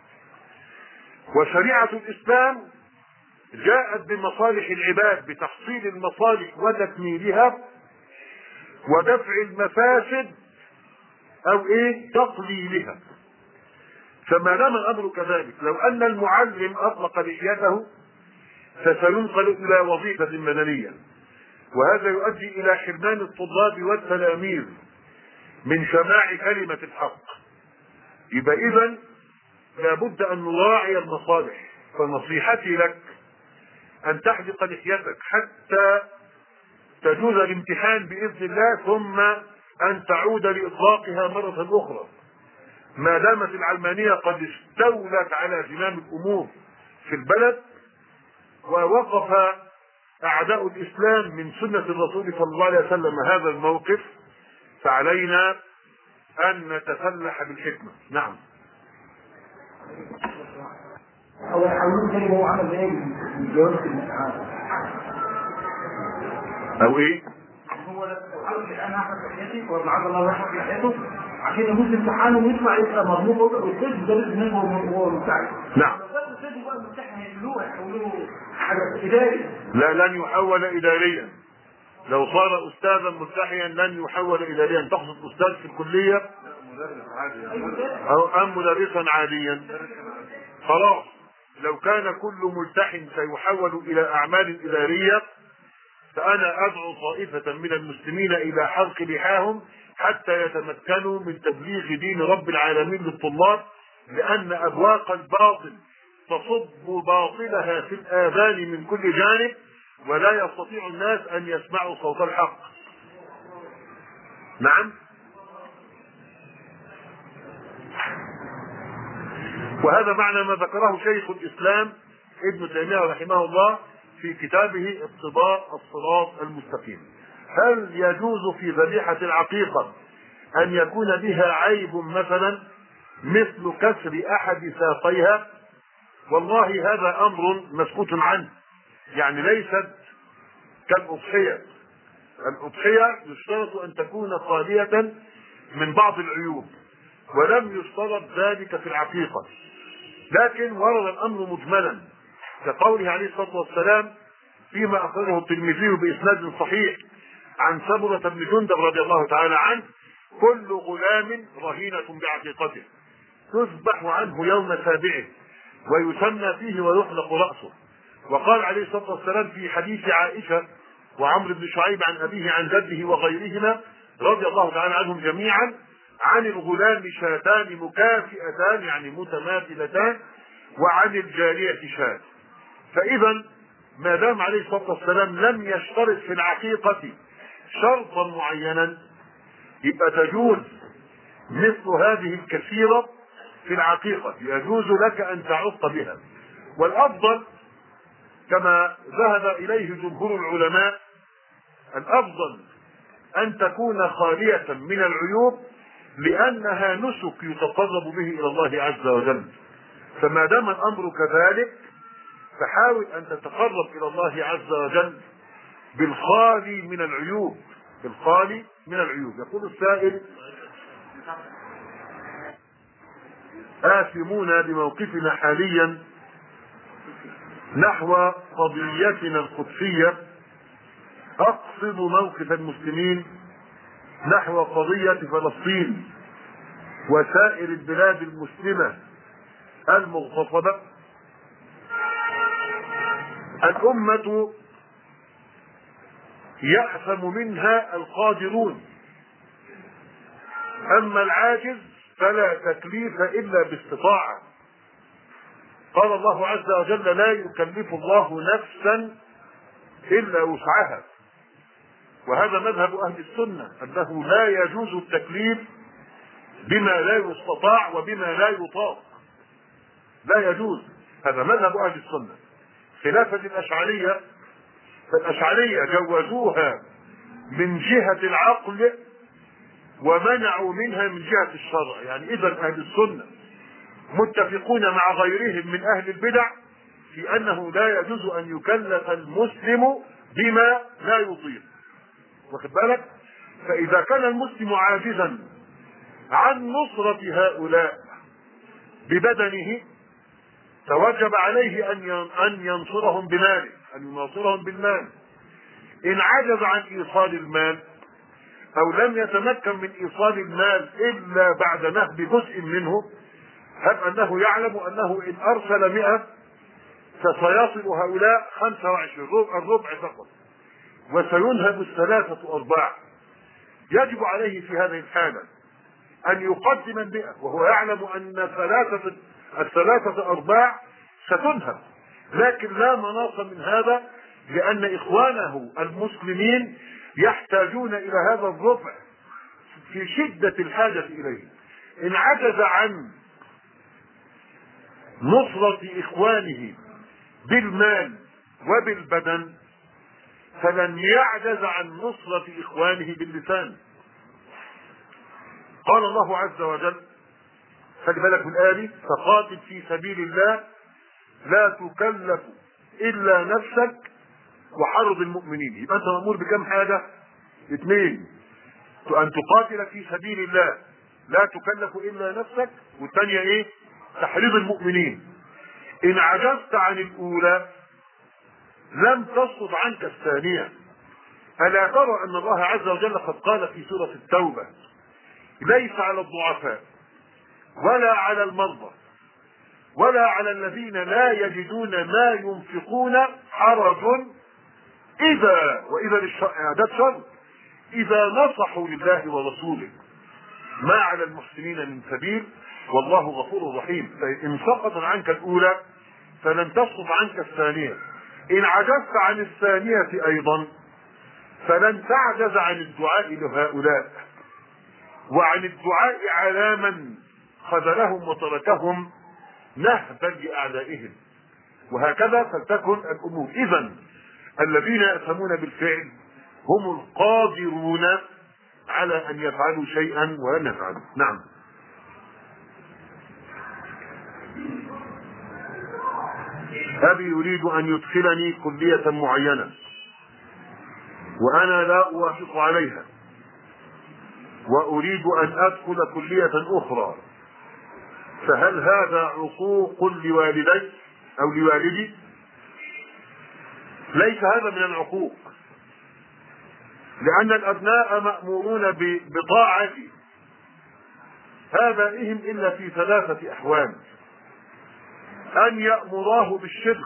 Speaker 2: وشريعة الإسلام جاءت بمصالح العباد، بتحصيل المصالح وتكميلها ودفع المفاسد او ايه تقليلها. فما دام الامر كذلك، لو ان المعلم اطلق لحيته فسينقل الى وظيفه مدنيه، وهذا يؤدي الى حرمان الطلاب والتلاميذ من سماع كلمه الحق. يبقى اذا لابد ان نراعي المصالح. فنصيحتي لك ان تحلق لحيتك حتى تجوز الامتحان باذن الله، ثم ان تعود لاطلاقها مره اخرى ما دامت العلمانيه قد استولت على زمام الامور في البلد، ووقف اعداء الاسلام من سنه الرسول صلى الله عليه وسلم هذا الموقف. فعلينا ان نتسلح بالحكمه. نعم.
Speaker 4: او يحاولون زي ما هو عمل ايه بالجواز في الامتحان،
Speaker 2: او ايه؟
Speaker 4: هو لو حاول الان احمد لحيتي وابعد الله يحفظ لحيته عشان يفوز امتحانه ويطلع يبقى مرموق ويخش مدرس منه وهو ممتحن.
Speaker 2: نعم.
Speaker 4: لو كانوا يسيبوا بقى الممتحن يعملوه يحولوه حاجه اداري.
Speaker 2: لا، لن يحول اداريا. لو صار استاذا ملتحيا لن يحول اداريا. تقصد استاذ في الكليه او ام مدرسا عاديا؟ خلاص، لو كان كل ملتحن سيحول الى اعمال اداريه فانا ادعو طائفه من المسلمين الى حلق لحاهم حتى يتمكنوا من تبليغ دين رب العالمين للطلاب، لان ابواق الباطل تصب باطلها في الاذان من كل جانب، ولا يستطيع الناس ان يسمعوا صوت الحق. نعم. وهذا معنى ما ذكره شيخ الاسلام ابن تيميه رحمه الله في كتابه اقتضاء الصراط المستقيم. هل يجوز في ذبيحه العقيقه ان يكون بها عيب مثلا مثل كسر احد ساقيها؟ والله هذا امر مسكوت عنه، يعني ليست كالاضحيه. الاضحيه يشترط ان تكون خاليه من بعض العيوب، ولم يشترط ذلك في العقيقه، لكن ورد الامر مجملا كقوله عليه الصلاه والسلام فيما اخرجه الترمذي باسناد صحيح عن سمرة بن جندب رضي الله تعالى عنه: كل غلام رهينة بعقيقته تذبح عنه يوم سابعه ويسمى فيه ويحلق رأسه. وقال عليه الصلاة والسلام في حديث عائشة وعمرو بن شعيب عن أبيه عن جده وغيرهما رضي الله تعالى عنهم جميعا: عن الغلام شاتان مكافئتان يعني متماثلتان، وعن الجارية شاة. فإذا ما دام عليه الصلاة والسلام لم يشترط في العقيقة شرطا معينا، يبقى تجوز مثل هذه الكثيرة في العقيقة، يجوز لك أن تعق بها. والأفضل كما ذهب إليه جمهور العلماء، الأفضل أن تكون خالية من العيوب، لأنها نسك يتقرب به إلى الله عز وجل. فما دام الأمر كذلك فحاول أن تتقرب إلى الله عز وجل بالخالي من العيوب، بالخالي من العيوب. يقول السائل: آثمون بموقفنا حاليا نحو قضيتنا القدسية، أقصد موقف المسلمين نحو قضية فلسطين وسائر البلاد المسلمة المغتصبة. الأمة يأثم منها القادرون، أما العاجز فلا تكليف إلا باستطاعة. قال الله عز وجل: لا يكلف الله نفسا إلا وسعها. وهذا مذهب أهل السنة، أنه لا يجوز التكليف بما لا يستطاع وبما لا يطاق، لا يجوز. هذا مذهب أهل السنة، خلافا للأشعرية. فالأشعرية جوزوها من جهة العقل ومنعوا منها من جهة الشرع. يعني إذا أهل السنة متفقون مع غيرهم من أهل البدع في أنه لا يجوز أن يكلف المسلم بما لا يطيق. واخد بالك؟ فإذا كان المسلم عاجزا عن نصرة هؤلاء ببدنه فوجب عليه أن ينصرهم بماله، أن يناصرهم بالمال. إن عجز عن إيصال المال او لم يتمكن من ايصال المال الا بعد نهب جزء منه، هب انه يعلم انه ان ارسل مئة فسيصل هؤلاء خمسة وعشرين، الربع فقط، وسينهب الثلاثة ارباع. يجب عليه في هذه الحالة ان يقدم المئة وهو يعلم ان ثلاثة الثلاثة ارباع ستنهب، لكن لا مناص من هذا، لان اخوانه المسلمين يحتاجون الى هذا الربع في شدة الحاجة اليه. ان عجز عن نصرة اخوانه بالمال وبالبدن فلن يعجز عن نصرة اخوانه باللسان. قال الله عز وجل، خلي بالك من الآية، فقاتل في سبيل الله لا تكلف الا نفسك وحرض المؤمنين. يبقى انت مأمور بكم حاجة؟ اثنين، ان تقاتل في سبيل الله لا تكلف الا نفسك، والثانية ايه؟ تحريض المؤمنين. ان عجزت عن الاولى لم تسقط عنك الثانية. ألا ترى ان الله عز وجل قد قال في سورة التوبة: ليس على الضعفاء ولا على المرضى ولا على الذين لا يجدون ما ينفقون حرج إذا، وإذا للشر شر، إذا نصحوا لله ورسوله، ما على المحسنين من سبيل والله غفور رحيم. فإن سقط عنك الأولى فلن تسقط عنك الثانية. إن عجزت عن الثانية أيضا فلن تعجز عن الدعاء لهؤلاء، وعن الدعاء على من خذلهم وتركهم نهبا لأعدائهم. وهكذا فلتكن الأمور. إذن الذين يأثمون بالفعل هم القادرون على أن يفعلوا شيئا ولن يفعلوا. نعم. أبي يريد أن يدخلني كلية معينة وأنا لا أوافق عليها، وأريد أن أدخل كلية أخرى، فهل هذا عقوق لوالدي أو لوالدي؟ ليس هذا من العقوق، لأن الأبناء مأمورون بطاعة آبائهم إلا في ثلاثة أحوال: أن يأمراه بالشرك،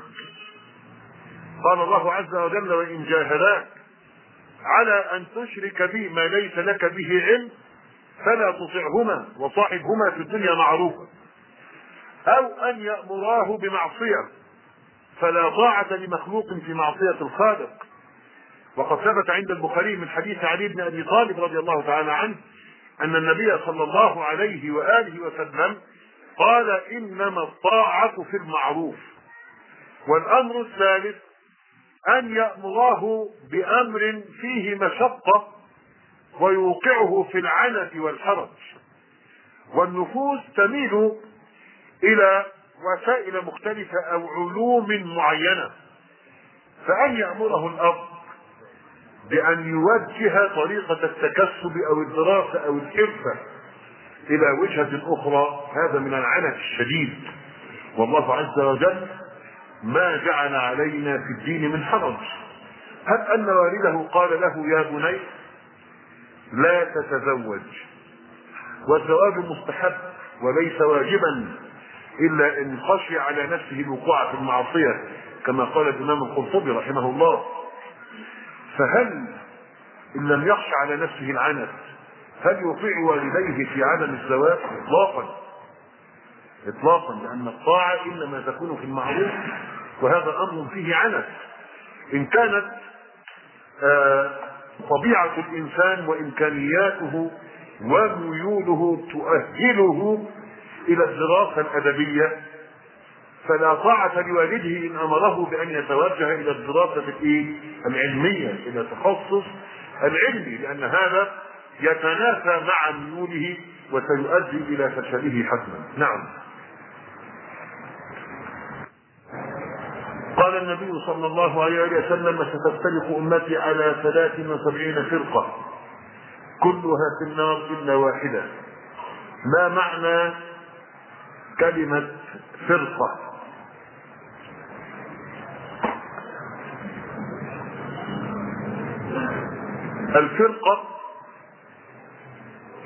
Speaker 2: قال الله عز وجل: وإن جاهداك على أن تشرك بي ما ليس لك به علم فلا تطعهما وصاحبهما في الدنيا معروفا. أو أن يأمراه بمعصية، فلا طاعة لمخلوق في معصية الخالق. وقد ثبت عند البخاري من حديث علي بن أبي طالب رضي الله تعالى عنه أن النبي صلى الله عليه وآله وسلم قال: إنما الطاعة في المعروف. والأمر الثالث أن يأمراه بأمر فيه مشقة ويوقعه في العنة والحرج، والنفوس تميل إلى وسائل مختلفة أو علوم معينة، فأن يأمره الأب بأن يوجه طريقة التكسب أو الدراسة أو الحرفة إلى وجهة أخرى، هذا من العنة الشديد. والله عز وجل ما جعل علينا في الدين من حرج. هل أن والده قال له: يا بني لا تتزوج، والزواج مستحب وليس واجبا إلا إن خشي على نفسه الوقوع في المعصية، كما قال الإمام القرطبي رحمه الله. فهل إن لم يخش على نفسه العنت هل يطيع والديه في عدم الزواج؟ إطلاقا إطلاقا، لأن الطاعة إنما تكون في المعروف، وهذا أمر فيه عنت. إن كانت آه طبيعة الإنسان وإمكانياته وميوله تؤهله إلى الدراسة الأدبية فلا طاعة لوالده إن أمره بأن يتوجه إلى الدراسة العلمية، إلى تخصص العلمي، لأن هذا يتنافى مع ميوله وسيؤدي إلى فشله حتما. نعم. قال النبي صلى الله عليه وسلم: ستفترق أمتي على ثلاث وسبعين فرقة كلها في النار إلا واحدة. ما معنى كلمة فرقة؟ الفرقة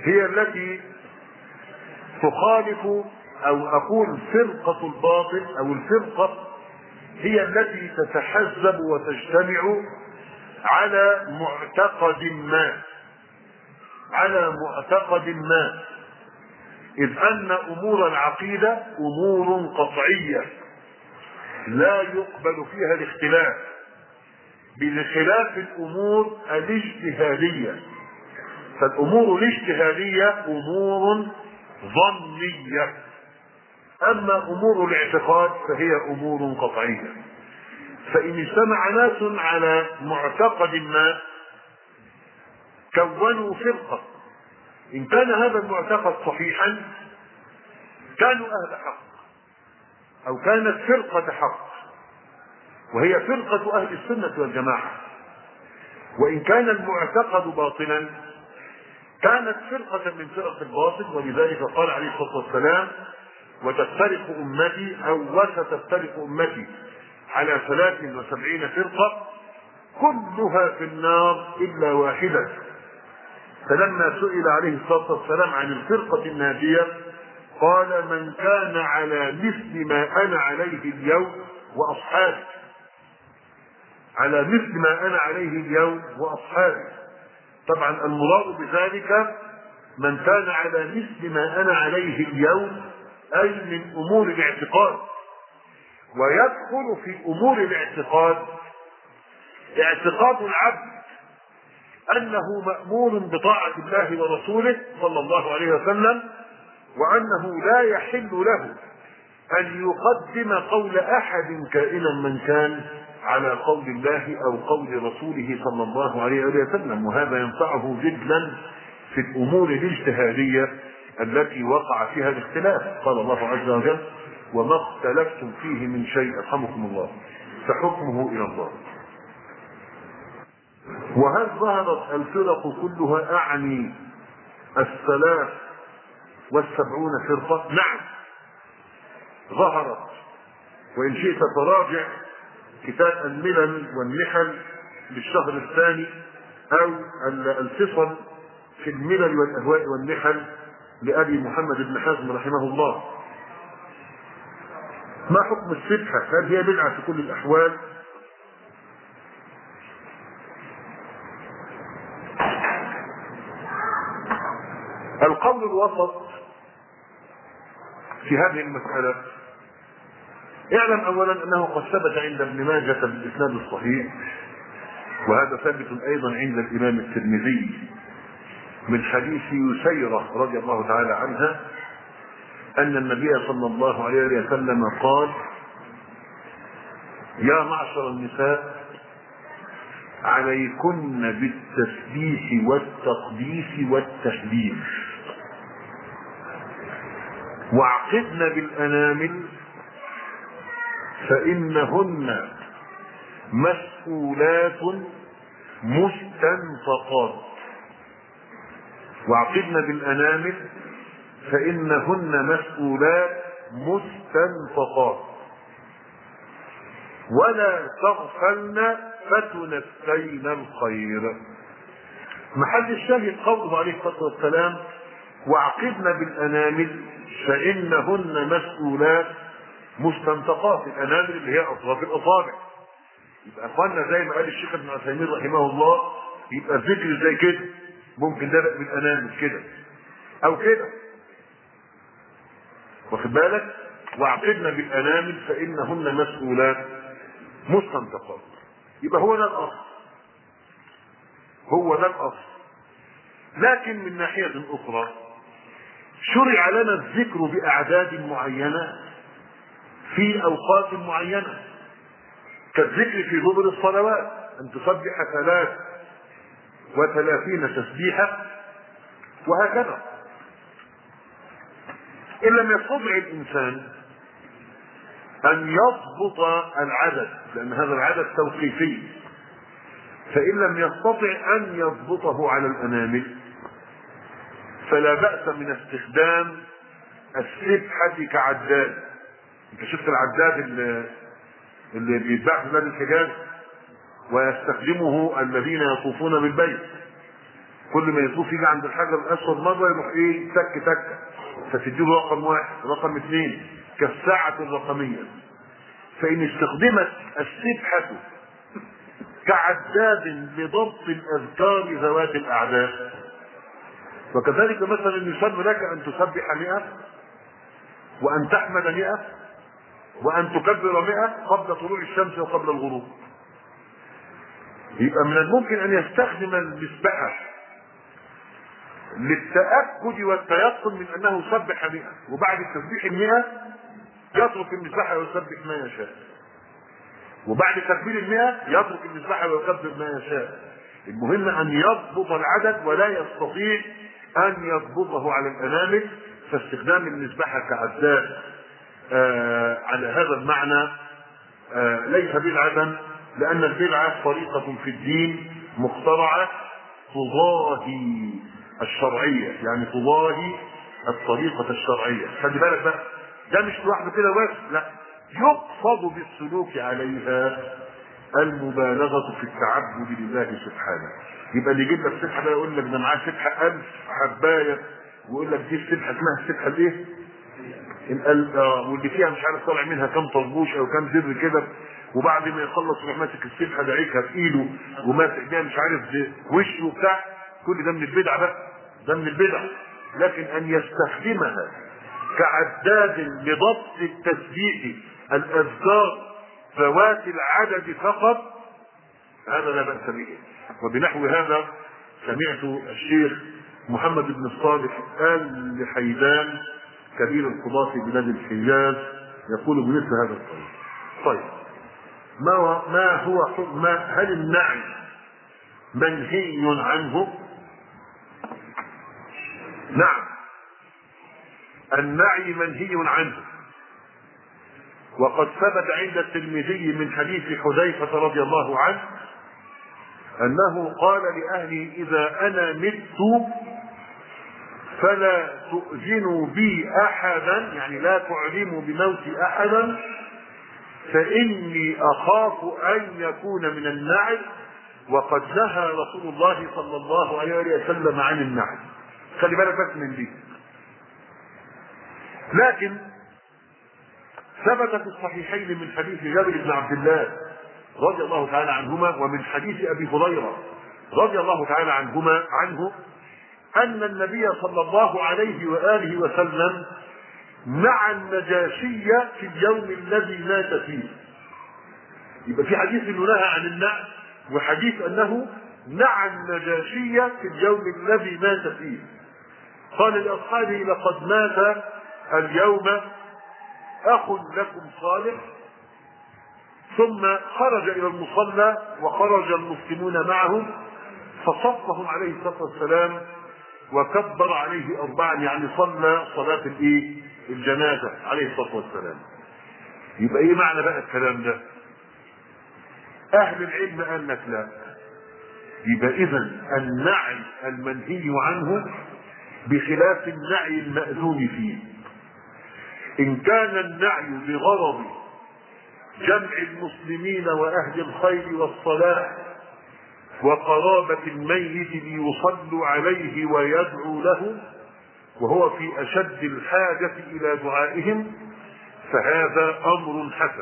Speaker 2: هي التي تخالف، او اقول فرقة الباطل او الفرقة هي التي تتحزب وتجتمع على معتقد ما على معتقد ما إذ أن أمور العقيدة أمور قطعية لا يقبل فيها الاختلاف، بخلاف الأمور الاجتهادية. فالأمور الاجتهادية أمور ظنية، أما أمور الاعتقاد فهي أمور قطعية. فإن اجتمع ناس على معتقد ما كونوا فرقة، إن كان هذا المعتقد صحيحا كانوا أهل حق، أو كانت فرقة حق وهي فرقة أهل السنة والجماعة. وإن كان المعتقد باطلا كانت فرقة من فرق الباطل. ولذلك قال عليه الصلاة والسلام: وتفترق أمتي أو وستفترق أمتي على ثلاث وسبعين فرقة كلها في النار إلا واحدة. فلما سئل عليه الصلاة والسلام عن الفرقة الناجية قال: من كان على مثل ما أنا عليه اليوم وأصحابي. على مثل ما أنا عليه اليوم وأصحابي. طبعا المراد بذلك من كان على مثل ما أنا عليه اليوم، أي من أمور الاعتقاد. ويدخل في أمور الاعتقاد اعتقاد العبد أنه مأمور بطاعة الله ورسوله صلى الله عليه وسلم، وأنه لا يحل له أن يقدم قول أحد كائنا من كان على قول الله أو قول رسوله صلى الله عليه وسلم. وهذا ينفعه جدا في الأمور الاجتهادية التي وقع فيها الاختلاف. قال الله عز وجل: وما اختلفتم فيه من شيء يرحمكم الله فحكمه إلى الله. وهل ظهرت الفرق كلها؟ أعني الثلاث والسبعون فرقة. نعم ظهرت، وإن شئت تراجع كتاب الملل والنحل للشهر الثاني، أو الفصل في الملل والأهواء والنحل لأبي محمد بن حزم رحمه الله. ما حكم السبحة؟ هل هي بدعة في كل الأحوال؟ القول الوسط في هذه المسألة: اعلم أولا أنه قد ثبت عند ابن ماجة بالإسناد الصحيح، وهذا ثابت أيضا عند الإمام الترمذي من حديث يسيرة رضي الله تعالى عنها أن النبي صلى الله عليه وسلم قال: يا معشر النساء عليكن بالتسبيح والتقديس والتهليل، واعقدن بالأنامل فإنهن مسؤولات مستنطقات. واعقدن بالأنامل فإنهن مسؤولات مستنطقات، ولا تغفلن فتنسين الخير. محل الشاهد قوله عليه الصلاة والسلام: واعقدن بالأنامل فإنهن مسؤولات مستنطقات. الأنامل اللي هي أطراف الأصابع. يبقى أخوانا زي ما قال الشيخ ابن عثيمين رحمه الله، يبقى الذكر زي كده، ممكن ده بالأنامل كده أو كده، واخد بالك؟ واعقدن بالأنامل فإنهن مسؤولات مستنطقات. يبقى هو ده الأصل، هو ده الأصل. لكن من ناحية أخرى شرع لنا الذكر بأعداد معينة في أوقات معينة، كالذكر في دبر الصلوات أن تسبح ثلاث وثلاثين تسبيحة وهكذا. إن لم يستطع الإنسان أن يضبط العدد، لأن هذا العدد توقيفي، فإن لم يستطع أن يضبطه على الأنامل فلا بأس من استخدام السبحة كعداد. انت شفت العداد اللي, اللي بيتباع في بلاد الحجاز ويستخدمه الذين يطوفون بالبيت، كل ما يطوف يجي عند الحجر الاسود مره يروح ايه تك تك، فتديله رقم واحد رقم اثنين كالساعه الرقميه. فان استخدمت السبحه كعداد لضبط الاذكار ذوات الاعداد، وكذلك مثلا يسن لك ان تسبح مئة وان تحمد مئة وان تكبر مئة قبل طلوع الشمس وقبل الغروب. يبقى من الممكن ان يستخدم المسبحه للتاكد والتيقن من انه سبح مئة، وبعد التسبيح المئة يترك المسبحه ويسبح ما يشاء، وبعد تكبير المئة يترك المسبحه ويكبر ما يشاء. المهم ان يضبط العدد ولا يستطيع ان يضبطه على الانامل، فاستخدام المسبحه كعداد آه على هذا المعنى آه ليس بدعه، لان البدعه طريقه في الدين مخترعه تضاهي الشرعيه، يعني تضاهي الطريقه الشرعيه. خلي بالك بقى، ده مش لوحده كده بس، لا، يقصد بالسلوك عليها المبالغه في التعبد لله سبحانه. يبقى اللي يجيب لك سبحه ده يقول لك ده معاه سبحه ألف حبايه، ويقول لك دي السبحه اسمها السبحه الايه؟ آه واللي فيها مش عارف طالع منها كام طربوش او كام زر كده، وبعد ما يخلص يروح ماسك السبحه دعيكها في ايده وماسك بيها مش عارف وشه وبتاع. كل ده من البدع بقى، ده من البدع. لكن ان يستخدمها كعداد لضبط التسبيح الاذكار ذوات العدد فقط، هذا لا باس به. وبنحو هذا سمعت الشيخ محمد بن الصالح آل لحيدان كبير القضاة في بلاد الحجاز يقول بمثل هذا القول. طيب، ما هو ما هو ما هل النعي منهي عنه؟ نعم، النعي منهي عنه، وقد ثبت عند الترمذي من حديث حذيفة رضي الله عنه أنه قال لأهله: إذا أنا مت فلا تؤذنوا بي أحدا، يعني لا تعلموا بموت أحدا، فإني أخاف أن يكون من النعي، وقد نهى رسول الله صلى الله عليه وسلم عن النعي. خلي بالك بس من دي. لكن ثبت في الصحيحين من حديث جابر بن عبد الله رضي الله تعالى عنهما ومن حديث أبي هريرة رضي الله تعالى عنهما عنه أن النبي صلى الله عليه وآله وسلم نعى النجاشي في اليوم الذي مات فيه. يبقى في حديث انه نهى عن النعي، وحديث انه نعى النجاشي في اليوم الذي مات فيه. قال لاصحابه: لقد مات اليوم اخ لكم صالح. ثم خرج الى المصلى وخرج المسلمون معهم فصفهم عليه الصلاه والسلام وكبر عليه اربعا، يعني صلى صلاه الايه؟ الجنازه عليه الصلاه والسلام. يبقى ايه معنى بقى الكلام ده؟ اهل العلم قال لك لا، يبقى اذا النعي المنهي عنه بخلاف النعي المأذون فيه. ان كان النعي بغرض جمع المسلمين واهل الخير والصلاح وقرابة الميت ليصلوا عليه ويدعوا له وهو في اشد الحاجة الى دعائهم، فهذا امر حسن.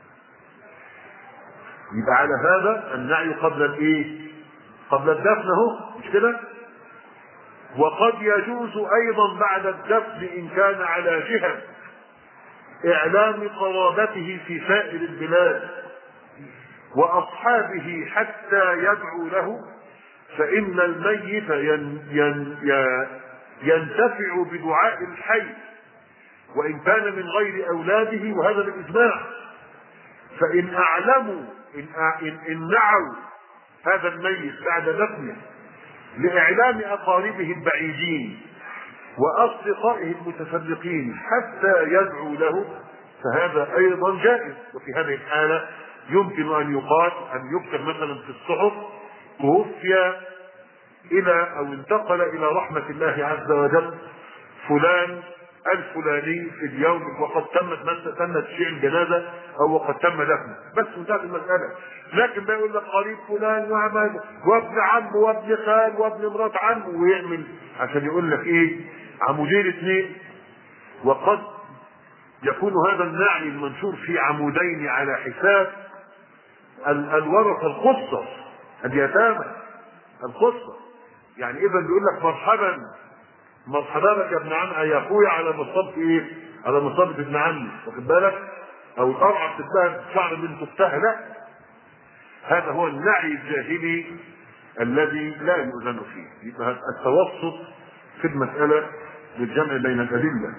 Speaker 2: يبقى على هذا النعي قبل الايه؟ قبل الدفن اهو، مش كده؟ وقد يجوز ايضا بعد الدفن ان كان على جهة اعلام قرابته في سائر البلاد واصحابه حتى يدعوا له، فان الميت ين ين ينتفع بدعاء الحي وان كان من غير اولاده، وهذا بالاجماع. فان اعلموا ان ان نعوا هذا الميت بعد دفنه لاعلام اقاربه البعيدين واصدقائه المتفرقين حتى يدعوا له، فهذا ايضا جائز. وفي هذه الحاله يمكن ان يقال ان يكتب مثلا في الصحف: توفي الى او انتقل الى رحمه الله عز وجل فلان الفلاني في اليوم وقد تمت مثلا تم تشييع الجنازه او وقد تم دفنه، بس انتهت المساله. لكن بقى يقول لك قريب فلان وعمل وابن عم وابن خال وابن مرات عم، ويعمل عشان يقول لك ايه عمودين اثنين. وقد يكون هذا النعي المنشور في عمودين على حساب الورثه الخصه اليتامى الخصه. يعني اذا بيقول لك مرحبا مرحبا بك يا ابن عم يا اخويا على مصابه ايه؟ على مصابه ابن عمي، واخد بالك؟ او القرعه بتتباهى بشعر بنت اختها، لا، هذا هو النعي الجاهلي الذي لا يؤذن فيه. يبقى التوسط في المساله بالجمع بين الادله.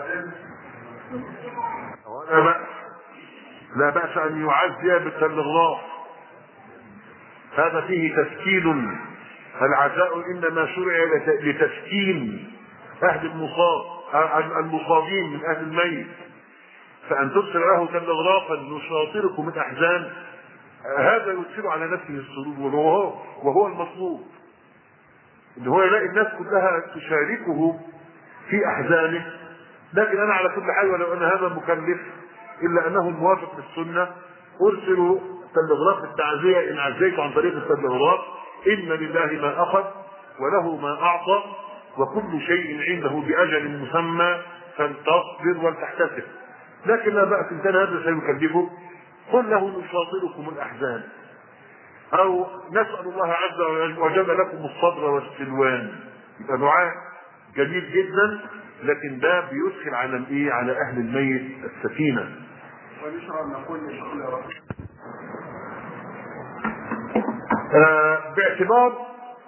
Speaker 2: لا بأس لا بأس ان يعزي بالتلغراف، هذا فيه تسكين. العزاء انما شرع لتسكين اهل المصاب المصابين من اهل الميت، فان ترسل له تلغرافا نشاطركم من احزان هذا يدخل على نفسه السرور، وهو وهو المطلوب ان هو يلاقي الناس كلها تشاركه في احزانه. لكن انا على كل حال ولو ان هذا مكلف الا انه موافق للسنه ارسل تلغراف التعزيه ان عزيت عن طريق التلغراف. ان لله ما اخذ وله ما اعطى وكل شيء عنده باجل مسمى فلتصبر ولتحتسب. لكن لا باس ان كان هذا سيكلفه قل له نشاطركم الاحزان، او نسال الله عز وجل لكم الصبر والسلوان. يبقى دعاء جميل جدا، لكن ده بيدخل على الايه؟ على اهل الميت السكينه.
Speaker 3: ونشرع ان نقول لكل رب
Speaker 2: آه باعتبار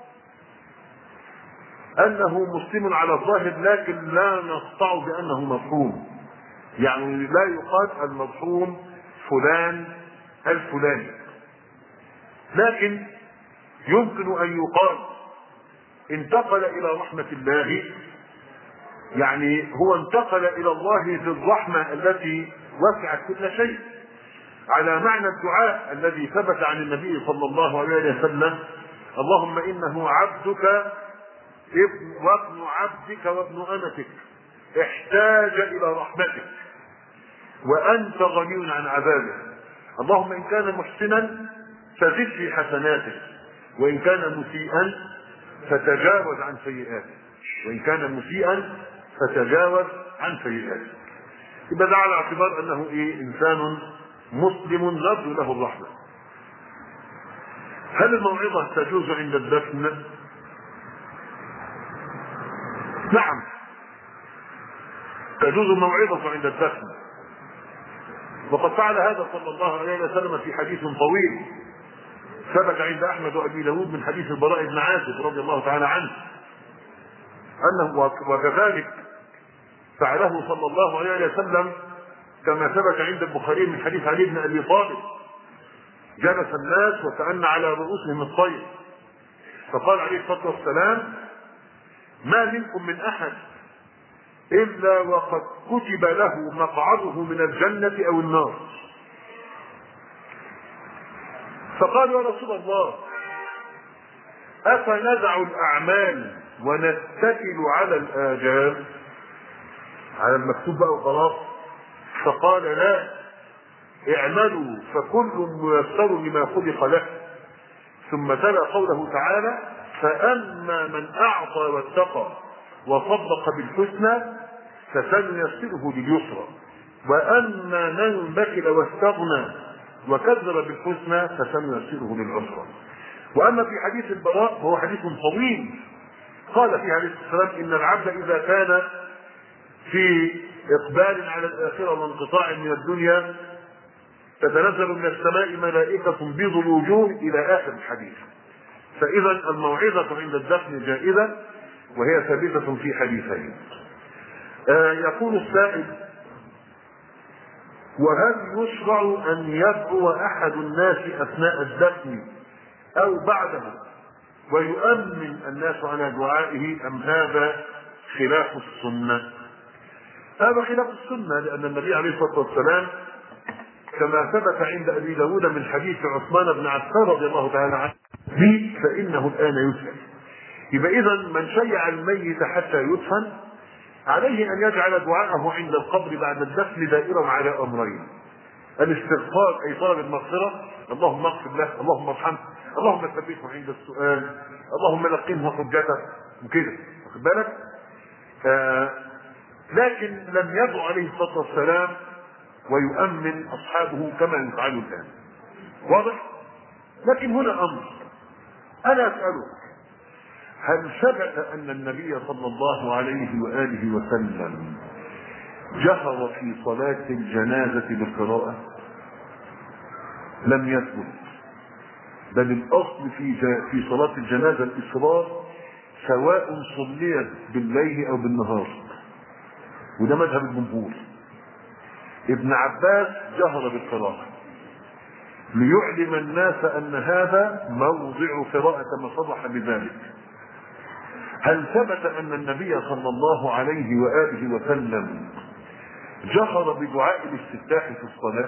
Speaker 2: انه مسلم على الظاهر، لكن لا نقطع بانه مرحوم. يعني لا يقال المرحوم فلان الفلاني، لكن يمكن ان يقال انتقل الى رحمة الله، يعني هو انتقل الى الله ذي الرحمة التي وسعت كل شيء، على معنى الدعاء الذي ثبت عن النبي صلى الله عليه وسلم: اللهم انه عبدك ابن وابن عبدك وابن امتك احتاج الى رحمتك وانت غني عن عذابه، اللهم ان كان محسنا فزد في حسناته وان كان مسيئا فتجاوز عن سيئاته وان كان مسيئا فتجاوز عن سيئاته. يبقى ده على اعتبار انه ايه؟ انسان مسلم نرجو له الرحمه. هل الموعظه تجوز عند الدفن؟ نعم، تجوز الموعظه عند الدفن، وقد فعل هذا صلى الله عليه وسلم في حديث طويل ثبت عند احمد وابي داود من حديث البراء بن عازب رضي الله تعالى عنه انه وكذلك فعله صلى الله عليه وسلم كما ثبت عند البخاري من حديث علي بن ابي طالب: جلس الناس وكأن على رؤوسهم الطير، فقال عليه الصلاه والسلام: ما منكم من احد الا وقد كتب له مقعده من الجنه او النار. فقال: يا رسول الله افندع الاعمال ونتكل على الاجال، على المكتوب بقى وخلاص؟ فقال: لا، اعملوا فكل ميسر لما خلق له. ثم تلا قوله تعالى: فاما من اعطى واتقى وصدق بالحسنى فسنيسره لليسرى، واما من بخل واستغنى وكذب بالحسنى فسنيسره للعسرى. واما في حديث البراء وهو حديث طويل قال فيه عليه الصلاه والسلام: ان العبد اذا كان في اقبال على الاخره وانقطاع من الدنيا تتنزل من السماء ملائكه بيض الوجوه الى اخر الحديث. فاذا الموعظه عند الدفن جائزه وهي ثابته في حديثين. آه يقول السائل: وهل يشرع ان يدعو احد الناس اثناء الدفن او بعده ويؤمن الناس على دعائه ام هذا خلاف السنه؟ هذا خلاف السنه، لان النبي عليه الصلاه والسلام كما ثبت عند ابي داود من حديث عثمان بن عفان رضي الله تعالى عنه: فانه الان يسأل. يبقى اذا من شيع الميت حتى يدفن عليه أن يجعل دعاءه عند القبر بعد الدفن دائرا على أمرين: الاستغفار أي طلب المغفرة، اللهم اغفر له، اللهم ارحمه، اللهم ثبته عند السؤال، اللهم لقنه حجته وكده، واخد بالك؟ آه لكن لم يدعو عليه الصلاة والسلام ويؤمن أصحابه كما يفعل الآن. واضح؟ لكن هنا أمر أنا أسأله: هل ثبت أن النبي صلى الله عليه وآله وسلم جهر في صلاة الجنازة بالقراءة؟ لم يثبت، بل الأصل في في صلاة الجنازة الإصرار سواء صليت بالليل أو بالنهار، وده مذهب الجمهور. ابن عباس جهر بالقراءة ليعلم الناس أن هذا موضع قراءة ما صرح بذلك. هل ثبت أن النبي صلى الله عليه وآله وسلم جهر بدعاء الاستفتاح في الصلاة؟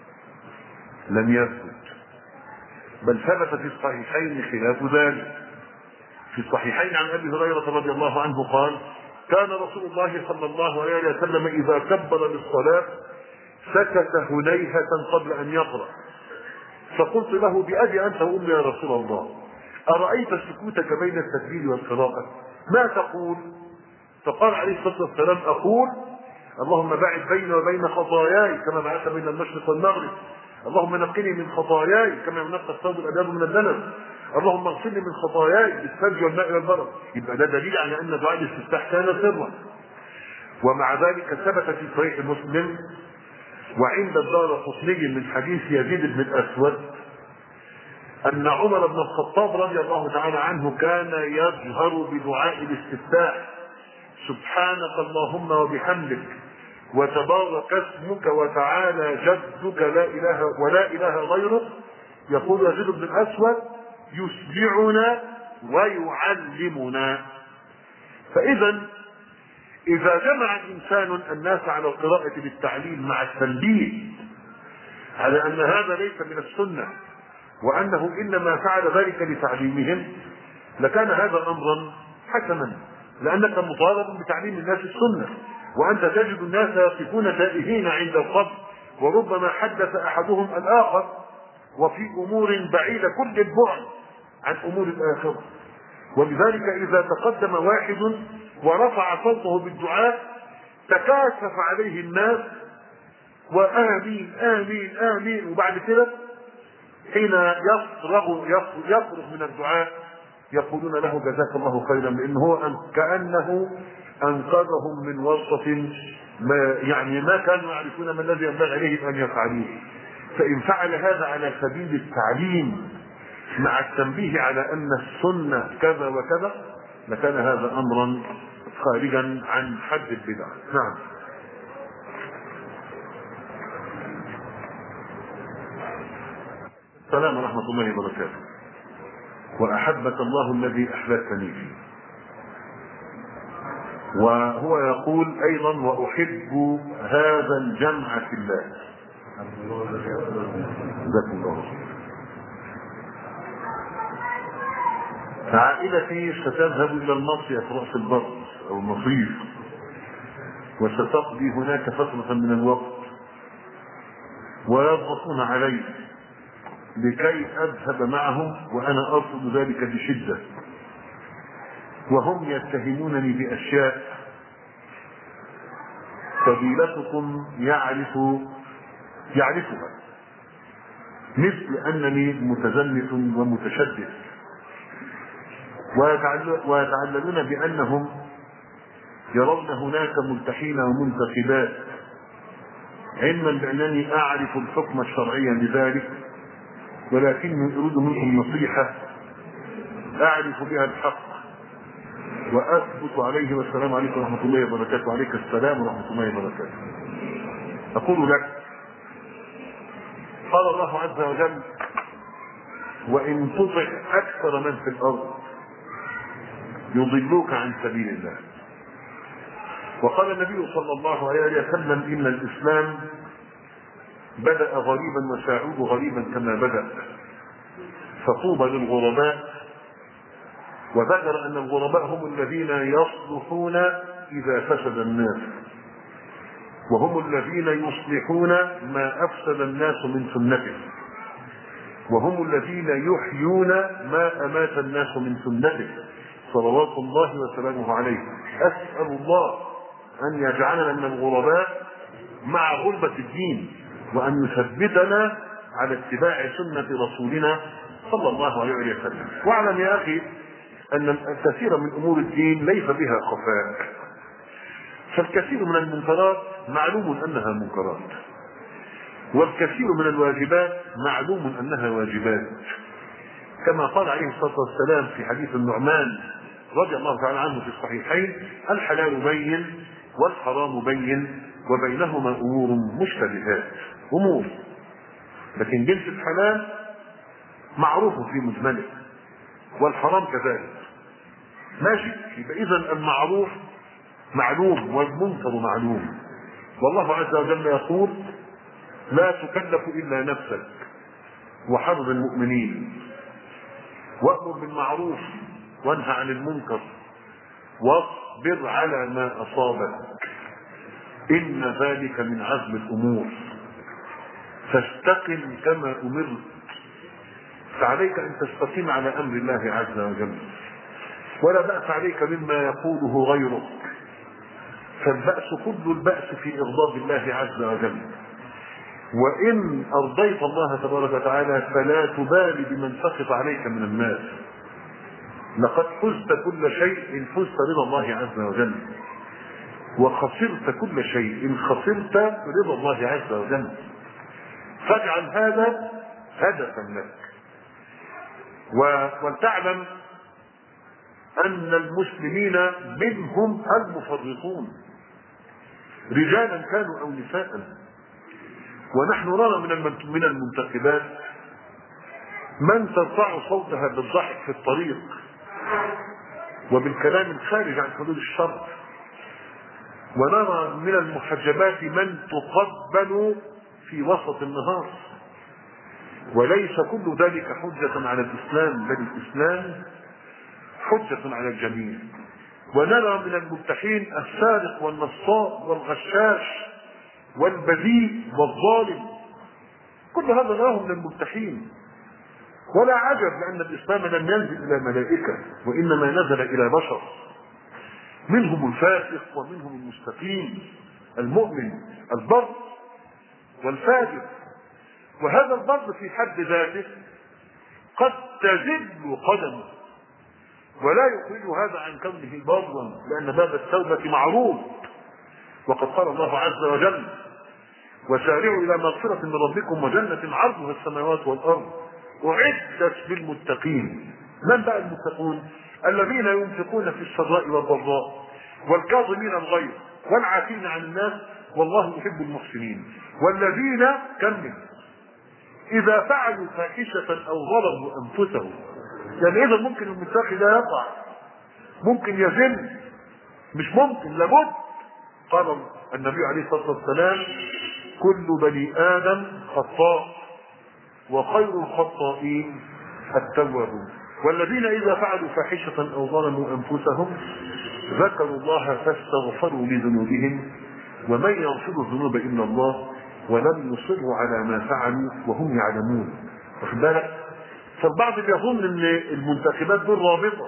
Speaker 2: لم يثبت، بل ثبت في الصحيحين خلاف ذلك. في الصحيحين عن أبي هريرة رضي الله عنه قال: كان رسول الله صلى الله عليه وسلم إذا كبر للصلاة سكت هنيهة قبل أن يقرأ، فقلت له: بأبي أنت وأمي يا رسول الله، أرأيت سكوتك بين التكبير والقراءة ما تقول؟ فقال عليه الصلاة والسلام: أقول اللهم باعد بيني وبين خطاياي كما بعدت بين المشرق والمغرب، اللهم نقني من خطاياي كما ينقى الثوب الأبيض من الدنس، اللهم اغسلني من خطاياي بالثلج والماء والبرد. يبقى ده دليل على أن دعاء الاستفتاح كان سرا. ومع ذلك ثبت في صحيح مسلم وعند الدارقطني من حديث يزيد بن الأسود أن عمر بن الخطاب رضي الله تعالى عنه كان يجهر بدعاء الاستفتاح: سبحانك اللهم وبحمدك وتبارك اسمك وتعالى جدك لا إله ولا إله غيرك. يقول يزيد بن الأسود: يسمعنا ويعلمنا. فإذا إذا جمع الإنسان الناس على القراءة بالتعليم مع التنبيه على أن هذا ليس من السنة وأنه إنما فعل ذلك لتعليمهم، لكان هذا أمرا حسنا، لأنك مطالب بتعليم الناس السنة، وأنت تجد الناس يقفون تائهين عند القبر، وربما حدث أحدهم الآخر وفي أمور بعيدة كل البعد عن أمور الآخرة. ولذلك إذا تقدم واحد ورفع صوته بالدعاء تكاثف عليه الناس وآمين آمين آمين، وبعد كده حين يفرغ يفرغ من الدعاء يقولون له جزاك الله خيرا، لأنه كأنه أنقذهم من ورطة ما يعني ما كانوا يعرفون ما الذي ينبغي عليهم أن يفعلوه. فإن فعل هذا على سبيل التعليم مع التنبيه على أن السنة كذا وكذا لكان هذا أمرا خارجا عن حد البدع. نعم. السلام ورحمة الله وبركاته. وأحبك الله الذي أحببتني فيه. وهو يقول أيضا: وأحب هذا الجمع في الله. جزاكم الله. عائلتي ستذهب إلى المصيف رأس البر أو المصيف، وستقضي هناك فترة من الوقت، ويضغطون علي لكي أذهب معهم، وأنا أرفض ذلك بشدة، وهم يتهمونني بأشياء فضيلتكم يعرف يعرفها، مثل أنني متزمت ومتشدد، ويتعللون بأنهم يرون هناك ملتحين ومنتخبات، علما بأنني أعرف الحكم الشرعي لذلك، ولكني أريد منكم نصيحة أعرف بها الحق وأثبت عليه. والسلام عليكم ورحمة الله وبركاته. وعليك السلام ورحمة الله وبركاته. أقول لك: قال الله عز وجل: وإن تطع أكثر من في الأرض يضلوك عن سبيل الله. وقال النبي صلى الله عليه وسلم: إن الإسلام بدأ غريبا وسيعود غريبا كما بدأ، فطوبى للغرباء. وذكر أن الغرباء هم الذين يصلحون إذا فسد الناس، وهم الذين يصلحون ما أفسد الناس من سنته، وهم الذين يحيون ما أمات الناس من سنته صلوات الله وسلامه عليه. أسأل الله أن يجعلنا من الغرباء مع غربة الدين، وأن يثبتنا على اتباع سنة رسولنا صلى الله عليه وسلم. واعلم يا أخي أن الكثير من أمور الدين ليس بها خفاء، فالكثير من المنكرات معلوم أنها منكرات، والكثير من الواجبات معلوم أنها واجبات، كما قال عليه الصلاة والسلام في حديث النعمان رضي الله تعالى عنه في الصحيحين: الحلال بين والحرام بين وبينهما أمور مشتبهات. أمور، لكن جنس الحلال معروف في مجمله، والحرام كذلك. ماشي، يبقى إذن المعروف معلوم والمنكر معلوم. والله عز وجل يقول: لا تكلف إلا نفسك وحرض المؤمنين، وأمر بالمعروف وانهى عن المنكر، واصبر على ما أصابك، إن ذلك من عزم الأمور، فاستقم كما أمرت. فعليك أن تستقيم على أمر الله عز وجل، ولا بأس عليك مما يقوله غيرك، فالبأس كل البأس في إغضاب الله عز وجل. وإن أرضيت الله تبارك وتعالى فلا تبالي بمن سخط عليك من الناس، لقد فزت كل شيء إن فزت رضا الله عز وجل، وخسرت كل شيء إن خسرت رضا الله عز وجل. فاجعل هذا هدفا لك. ولتعلم أن المسلمين منهم المفرطون، رجالا كانوا أو نساء. ونحن نرى من المنتخبات من ترفع صوتها بالضحك في الطريق وبالكلام الخارج عن حدود الشرع، ونرى من المحجبات من تقبل في وسط النهار. وليس كل ذلك حجة على الإسلام، بل الإسلام حجة على الجميع. ونرى من المبتحين السارق والنصاب والغشاش والبذيء والظالم، كل هذا نراه من المبتحين. ولا عجب، لأن الإسلام لم ينزل إلى ملائكة، وإنما نزل إلى بشر، منهم الفاسق ومنهم المستقيم، المؤمن البر والفاجر. وهذا البر في حد ذاته قد تزل قدمه، ولا يخرج هذا عن كونه برا، لأن باب التوبة معروض. وقد قال الله عز وجل: وسارعوا إلى مغفرة من ربكم وجنة عرضها السماوات والأرض أعدت للمتقين. من بقى المتقون؟ الذين ينفقون في السراء والضراء والكاظمين الغيظ والعافين عن الناس والله يحب المحسنين. والذين كمل إذا فعلوا فاحشة أو ظلموا أنفسهم. يعني إذا ممكن المتقي ده يقع، ممكن يزن، مش ممكن، لابد. قال النبي عليه الصلاة والسلام: كل بني آدم خطاء وخير الخطائين التوابون. والذين إذا فعلوا فاحشة أو ظلموا أنفسهم ذكروا الله فاستغفروا لذنوبهم ومن يغفر الذنوب إلا الله ولم يصروا على ما فعلوا وهم يعلمون. واخد بالك؟ فالبعض بيظن ان المنتخبات دول رابطه،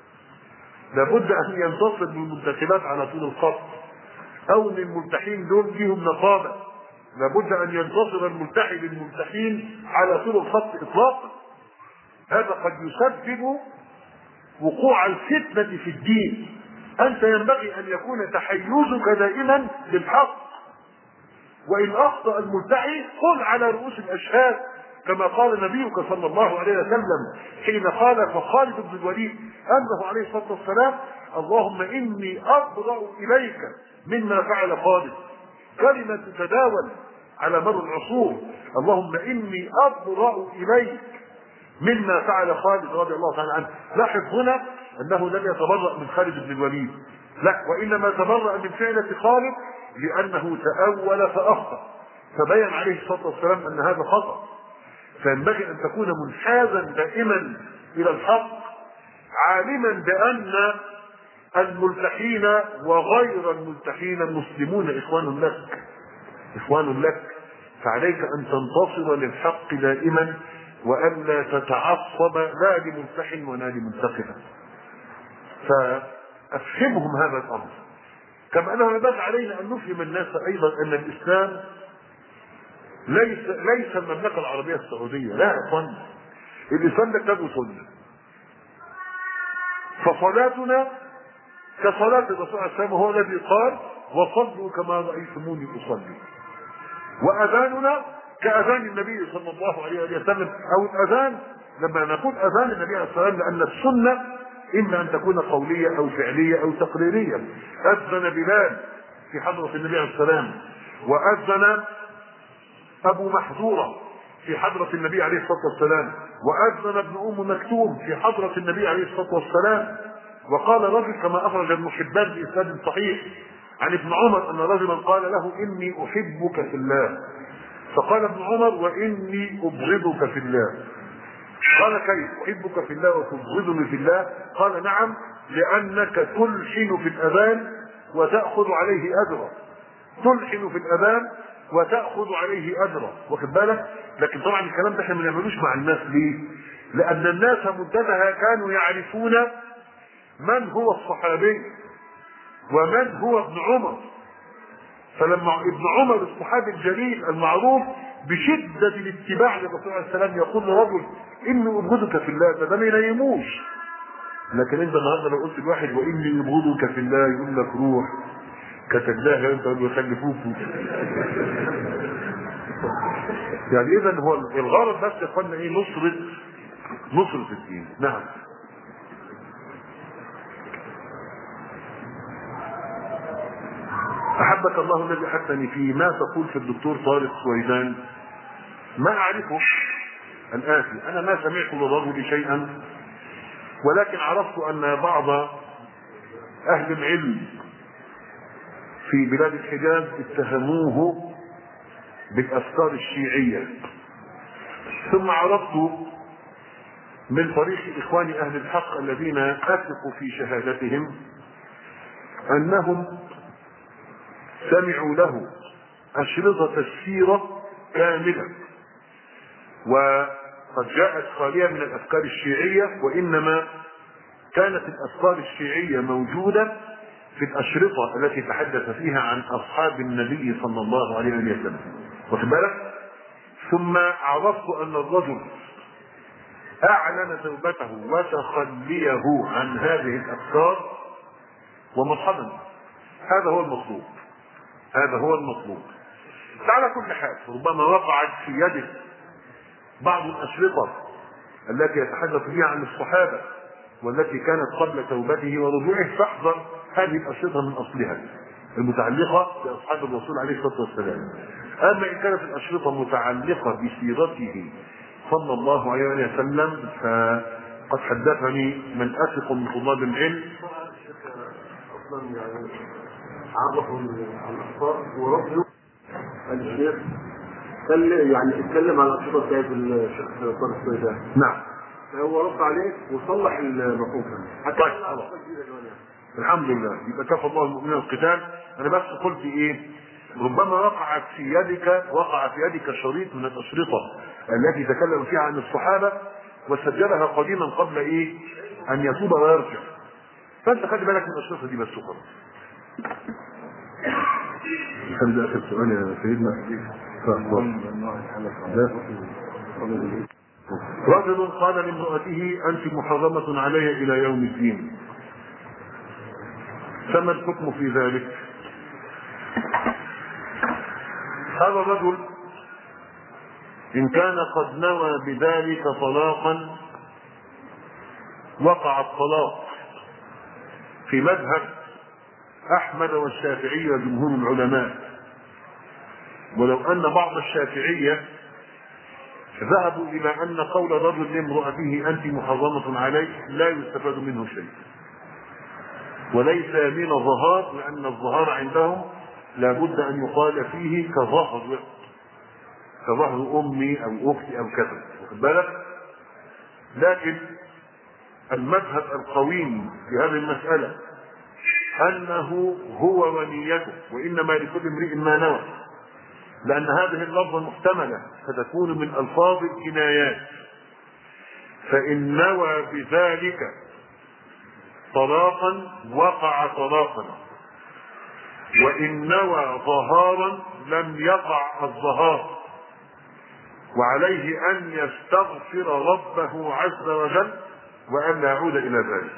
Speaker 2: لابد ان ينتصر بالمنتخبات على طول الخط، او ان الملتحين دول ليهم نقابه، لابد ان ينتصر الملتحي بالملتحين على طول الخط اطلاقا. هذا قد يسبب وقوع الفتنه في الدين. انت ينبغي ان يكون تحيزك دائما للحق، وان اخطا الملتحي قل على رؤوس الاشهاد، كما قال نبيك صلى الله عليه وسلم حين قال فخالد بن الوليد انه عليه الصلاه والسلام: اللهم اني ابرأ اليك مما فعل خالد. كلمه تتداول على مر العصور: اللهم اني ابرأ اليك مما فعل خالد رضي الله تعالى عنه. لاحظ هنا انه لم يتبرأ من خالد بن الوليد، لا، وانما تبرأ من فعلة خالد لانه تأول فاخطأ، فبين عليه الصلاه والسلام ان هذا خطأ. فينبغي ان تكون منحازا دائما الى الحق، عالما بان الملتحين وغير الملتحين مسلمون إخوان لك، إخوان لك، فعليك أن تنتصر للحق دائما وألا تتعصب لا لملتح ولا لملتحن. فأفهمهم هذا الأمر، كما أنه ينبغي علينا أن نفهم الناس أيضا أن الإسلام ليس ليس المملكة العربية السعودية، لا يا إخوان، الإسلام ده كتاب وسنة. فصلاتنا كصلاة الرسول صلى الله عليه وسلم، هو الذي قال وصلوا كما رأيتموني أصلي. وأذاننا كأذان النبي صلى الله عليه وسلم، أو الأذان لما نقول أذان النبي عليه الصلاة والسلام لأن السنة إما أن تكون قولية أو فعلية أو تقريرية. أذن بلال في حضرة النبي عليه الصلاة والسلام، وأذن أبو محذورة في حضرة النبي عليه الصلاة والسلام، وأذن ابن أم مكتوم في حضرة النبي عليه الصلاة والسلام. وقال رجل كما أخرج ابن حبان بإسناد صحيح عن ابن عمر أن رجلا قال له إني أحبك في الله، فقال ابن عمر وإني أبغضك في الله. قال كيف أحبك في الله وتبغضني في الله؟ قال نعم، لأنك تلحن في الأذان وتأخذ عليه أجرا، تلحن في الأذان وتأخذ عليه أجرا، واخد بالك؟ لكن طبعا الكلام ده احنا ما بنعملوش مع الناس. ليه؟ لأن الناس مدتها كانوا يعرفون من هو الصحابي ومن هو ابن عمر. فلما ابن عمر الصحابي الجليل المعروف بشدة الاتباع للرسول صلى الله عليه وسلم يقول لرجل إني أبغضك في الله، فده ما ينيموش. لكن انت النهارده لو قلت لواحد وإني أبغضك في الله يقول لك روح كتجداها انت ويخلفوك. يعني اذا هو الغرض بس يا اخوانا ايه؟ نصرة نصرة الدين. نعم. أحبك الله الذي أحبني فيه، ما تقول في الدكتور طارق سويدان؟ ما أعرفه الآتي، أنا ما سمعت للرجل شيئا، ولكن عرفت أن بعض أهل العلم في بلاد الحجاز اتهموه بالأفكار الشيعية. ثم عرفت من طريق إخوان أهل الحق الذين أثق في شهادتهم أنهم سمعوا له أشرطة السيرة كاملة، وقد جاءت خالية من الأفكار الشيعية، وإنما كانت الأفكار الشيعية موجودة في الأشرطة التي تحدث فيها عن أصحاب النبي صلى الله عليه وسلم، واخد بالك؟ ثم عرفت أن الرجل أعلن توبته وتخليه عن هذه الأفكار، ومرحبا، هذا هو المطلوب، هذا هو المطلوب. على كل حال ربما وقعت في يده بعض الأشرطة التي يتحدث فيها عن الصحابة والتي كانت قبل توبته ورجوعه، فاحذر هذه الأشرطة من أصلها المتعلقة بأصحاب الرسول عليه الصلاة والسلام. أما إن كانت الأشرطة متعلقة بسيرته صلى الله عليه وسلم فقد حدثني من أثق من طلاب العلم
Speaker 3: اصلا يعني عرفوا الاخطاء ورفضوا الشيخ يعني اتكلم على الانشطه بتاعت الشيخ طارق سويدان.
Speaker 2: نعم.
Speaker 3: هو رد عليه وصلح المفهوم حتى
Speaker 2: طيب الحمد لله، يبقى كفى الله المؤمنين القتال. انا بس قلت ايه؟ ربما وقعت في يدك وقع في يدك شريط من الاشرطه التي تكلم فيها عن الصحابه وسجلها قديما قبل ايه؟ ان يتوب ويرجع. فانت خلي بالك من الاشرطه دي بس وخلاص.
Speaker 1: هذا اخر سؤال يا سيدنا.
Speaker 2: رجل قال لامرأته أنت محرمة علي إلى يوم الدين، فما الحكم في ذلك؟ هذا الرجل إن كان قد نوى بذلك طلاقا وقع الطلاق في مذهب أحمد والشافعية وجمهور العلماء، ولو أن بعض الشافعية ذهبوا إلى أن قول رجل لامرأته أنت محرمة عليه لا يستفاد منه شيء، وليس يمين ظهار، لأن الظهار عندهم لابد أن يقال فيه كظهر كظهر أمي أو أختي أو كذا، واخد بالك؟ لكن المذهب القويم في هذه المسألة أنه هو ونيته، وإنما لكل امرئ ما نوى، لأن هذه اللفظة محتملة فتكون من ألفاظ الكنايات، فإن نوى بذلك طلاقا وقع طلاقا، وإن نوى ظهارا لم يقع الظهار، وعليه أن يستغفر ربه عز وجل وأن لا يعود إلى ذلك.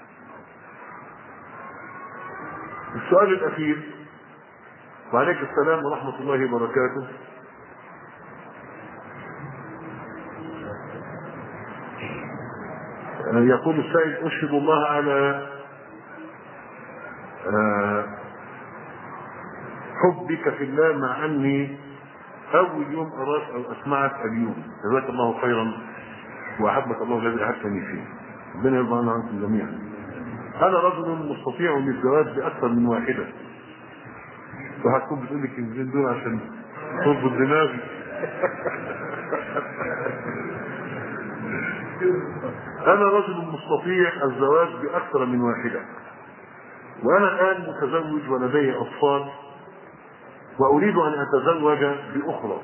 Speaker 2: السؤال الأخير، وعليك السلام ورحمة الله وبركاته. يقول السائل: أشهد الله على حبك في الله مع أني أول يوم أراك أو أسمعك اليوم، جزاك الله خيرا وأحبك الله الذي أحبتني فيه، ربنا يرضى عنا عنكم جميعا. أنا رجل مستطيع للزواج بأكثر من واحدة. وهتكون بتقول لي الكلمتين دول عشان تربط دماغي. أنا رجل مستطيع الزواج بأكثر من واحدة، وأنا الآن متزوج ولدي أطفال، وأريد أن أتزوج بأخرى،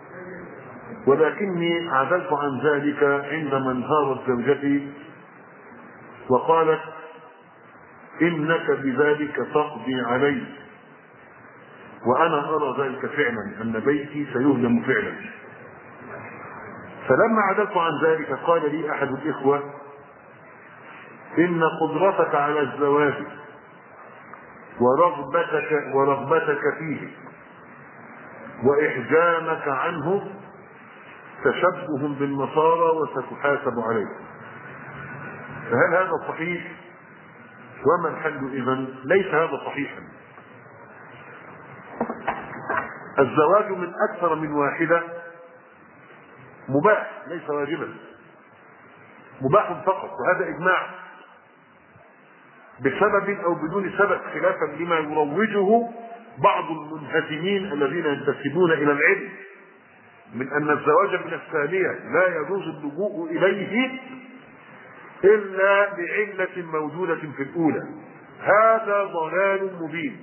Speaker 2: ولكني عدلت عن ذلك عندما انهارت زوجتي وقالت: إنك بذلك تقضي علي، وأنا أرى ذلك فعلا، أن بيتي سيهدم فعلا. فلما عدلت عن ذلك قال لي أحد الإخوة: إن قدرتك على الزواج ورغبتك ورغبتك فيه وإحجامك عنه تشبه بالنصارى وستحاسب عليه. فهل هذا صحيح؟ وما الحل إذن؟ ليس هذا صحيحا. الزواج من أكثر من واحدة مباح ليس واجبا، مباح فقط، وهذا إجماع بسبب أو بدون سبب، خلافا لما يروجه بعض المنهزمين الذين ينتسبون إلى العلم من أن الزواج من الثانية لا يجوز اللجوء إليه إلا لعلة موجودة في الأولى. هذا ضلال مبين.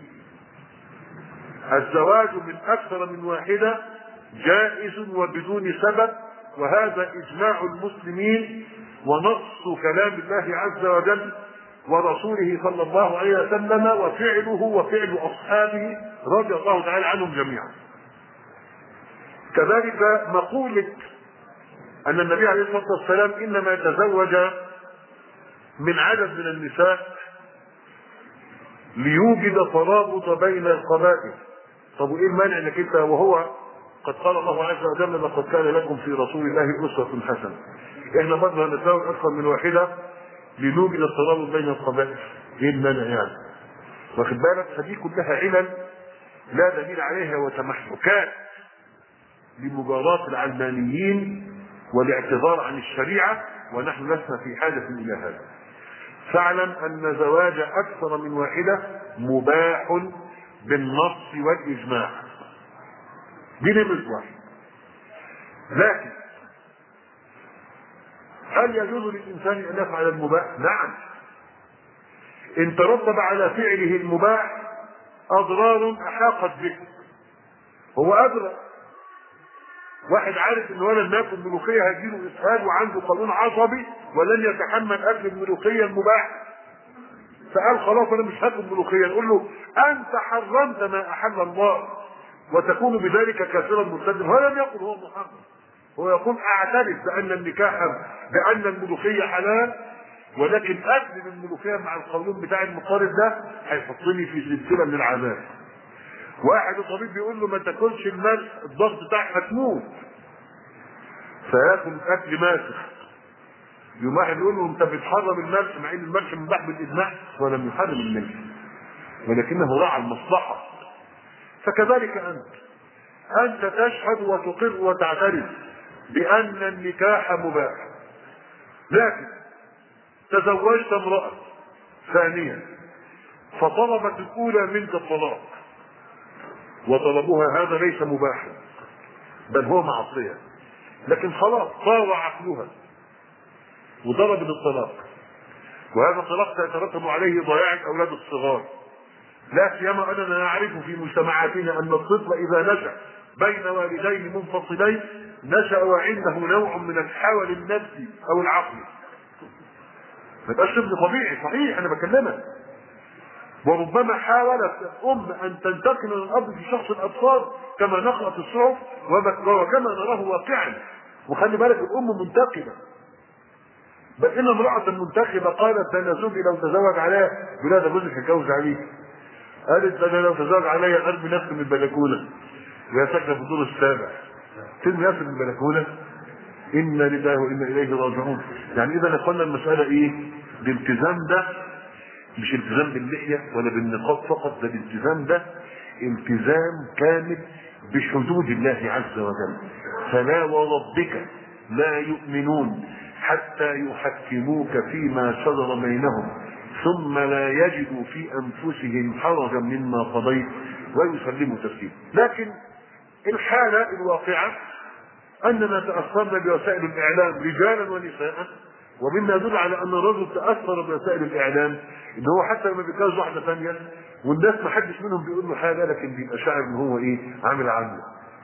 Speaker 2: الزواج من أكثر من واحدة جائز وبدون سبب، وهذا إجماع المسلمين ونص كلام الله عز وجل ورسوله صلى الله عليه وسلم، وفعله وفعل أصحابه رضي الله تعالى عنهم جميعا. كذلك مقولة أن النبي عليه الصلاة والسلام إنما تزوج من عدد من النساء ليوجد ترابط بين القبائل. طب وإيه المانع أنك أنت وهو قد قال الله عز وجل: لقد كان لكم في رسول الله أسوة حسنة. إحنا بدنا نتزوج أكثر من واحدة لنوجد الترابط بين القبائل. إيه المانع يعني؟ واخد بالك؟ فدي كلها علل لا دليل عليها وتمحكات لمجاراة العلمانيين والاعتذار عن الشريعة، ونحن لسنا في حاجة إلى هذا. فاعلم أن زواج أكثر من واحدة مباح بالنص والإجماع. دي نمرة واحد. لكن هل يجوز للإنسان أن يفعل المباح؟ نعم. إن ترتب على فعله المباح أضرار أحاقت به، هو أدرى. واحد عارف ان ولد ناكل ملوخيه هيجيله اسهال وعنده قولون عصبي ولن يتحمل اكل الملوخيه المباح، فقال خلاص انا مش هاكل ملوخيه. نقول له انت حرمت ما احل الله وتكون بذلك كافرا مرتدا. هو لم يقل هو محرم، هو يقول اعترف بان النكاح بان الملوخيه حلال، ولكن اكل الملوخيه مع القولون بتاع المقارب ده هيحطني في سلسله من العذاب. واحد الطبيب بيقول له ما تاكلش الملح الضغط بتاعك هتموت، فياكل اكل ماسخ. يوم واحد يقول له انت بتحرم الملح مع ان الملح مباح بالاجماع، ولم يحرم الملح ولكنه راعى المصلحه. فكذلك انت انت تشهد وتقر وتعترف بان النكاح مباح، لكن تزوجت امراه ثانيه فطلبت الاولى منك الطلاق، وطلبها هذا ليس مباحا بل هو معصيه، لكن خلاص طار عقلها وطلب الطلاق، وهذا الطلاق سيترتب عليه ضياع الاولاد الصغار لا سيما اننا نعرف في مجتمعاتنا ان الطفل اذا نشا بين والدين منفصلين نشا وعنده نوع من الحول النفسي او العقلي. ما يبقاش طفل طبيعي صحيح انا بكلمك. وربما حاولت الام ان تنتقل من الاب في شخص الابصار كما نقرا في الصحف وكما نراه واقعا. وخلي بالك الام منتقبه، بل ان امراه منتخبه قالت انا زوجي لو تزوج عليها بلا ده جوزك هيتجوز عليك. قالت انا لو تزوج عليا ارمي نفسي من البلكونه وهي ساكنه في الدور السابع. ترمي نفسي من البلكونه؟ انا لله وانا اليه راجعون. يعني اذا اخوانا المساله ايه؟ الالتزام ده مش التزام باللحيه ولا بالنقاب فقط، ده الالتزام ده التزام كامل بحدود الله عز وجل. فلا وربك لا يؤمنون حتى يحكموك فيما شجر بينهم ثم لا يجدوا في انفسهم حرجا مما قضيت ويسلموا تسليما. لكن الحاله الواقعه اننا تاثرنا بوسائل الاعلام رجالا ونساء، ومما يدل على ان الرجل تاثر بوسائل الاعلام ان هو حتى لما بيتجوز واحده ثانيه والناس ما حدش منهم بيقول له حاجه لكن بيبقى شاعر ان هو ايه؟ عامل عامله.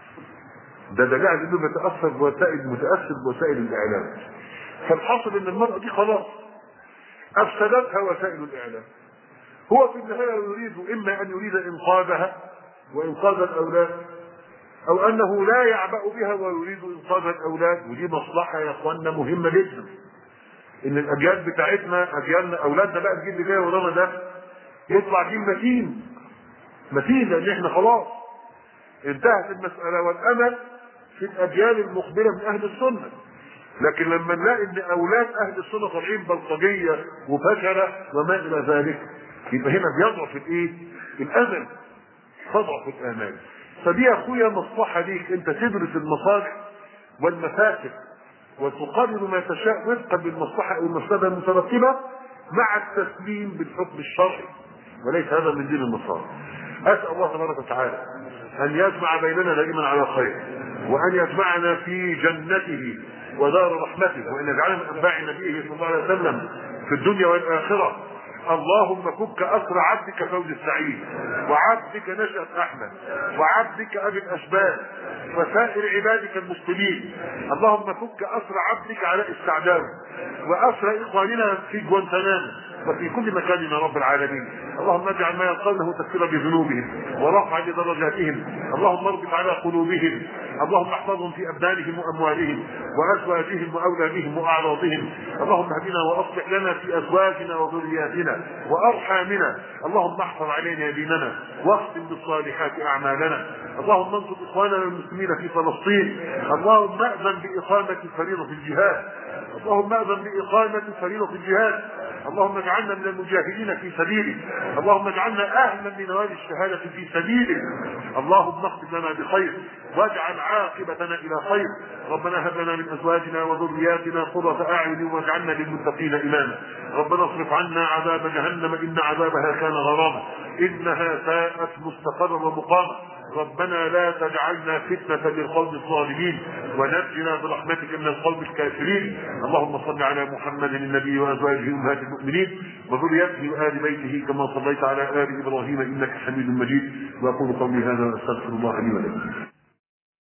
Speaker 2: ده دليل على انه بيتاثر بوسائل متاثر بوسائل الاعلام. فالحاصل ان المرأة دي خلاص افسدتها وسائل الاعلام. هو في النهاية يريد اما ان يريد انقاذها وانقاذ الاولاد او انه لا يعبأ بها ويريد انقاذ الاولاد. ودي مصلحة يا اخواننا مهمة جدا، ان الاجيال بتاعتنا اجيالنا اولادنا بقى الجيل اللي جاي ورانا ده يطلع جيل متين متين، لان احنا خلاص انتهت المسألة والامل في الاجيال المقبلة من اهل السنة. لكن لما نلاقي ان اولاد اهل السنه طالعين بلطجيه وفشله وما الى ذلك يبقى هنا بيضعف الايه؟ الامل، تضعف الامال. فدي يا اخويا مصلحه ليك انت تدرس المصالح والمفاسد وتقرر ما تشاء وفقا بالمصلحه او المفسده المترتبه مع التسليم بالحكم الشرعي، وليس هذا من دين النصارى. اسال الله تبارك وتعالى ان يجمع بيننا دائما على خير، وان يجمعنا في جنته ودار رحمته، وان يجعلنا من اتباع نبيه صلى الله عليه وسلم في الدنيا والاخره. اللهم فك اسر عبدك فوز السعيد، وعبدك نشأة احمد، وعبدك ابي الاشبال، وسائر عبادك المسلمين. اللهم فك اسر عبدك علاء السعداوي، واسر اخواننا في جوانتنامو وفي كل مكان يا رب العالمين. اللهم اجعل ما يلقونه تكفيرا بذنوبهم ورفع لدرجاتهم. اللهم اربط على قلوبهم. اللهم احفظهم في ابدانهم واموالهم وازواجهم واولادهم واعراضهم. اللهم اهدنا واصلح لنا في ازواجنا وذرياتنا وارحامنا. اللهم احفظ علينا ديننا واختم بالصالحات اعمالنا. اللهم انصر اخواننا المسلمين في فلسطين. اللهم اذن باقامه فريضه الجهاد. اللهم اذن باقامه فريضه الجهاد. اللهم اجعلنا من المجاهدين في سبيلك. اللهم اجعلنا اهلا لنوال الشهاده في سبيلك. اللهم اختم لنا بخير واجعل عاقبتنا الى خير. ربنا هب لنا من ازواجنا وذرياتنا قرة اعين واجعلنا للمتقين اماما. ربنا اصرف عنا عذاب جهنم ان عذابها كان غراما انها ساءت مستقرا ومقاما. ربنا لا تجعلنا فتنة للقوم الظالمين ونجنا برحمتك من القوم الكافرين. اللهم صل على محمد النبي وازواجه امهات المؤمنين وذريته وآل بيته كما صليت على آل ابراهيم انك حميد مجيد. واقول قولي هذا واستغفر الله لي ولكم.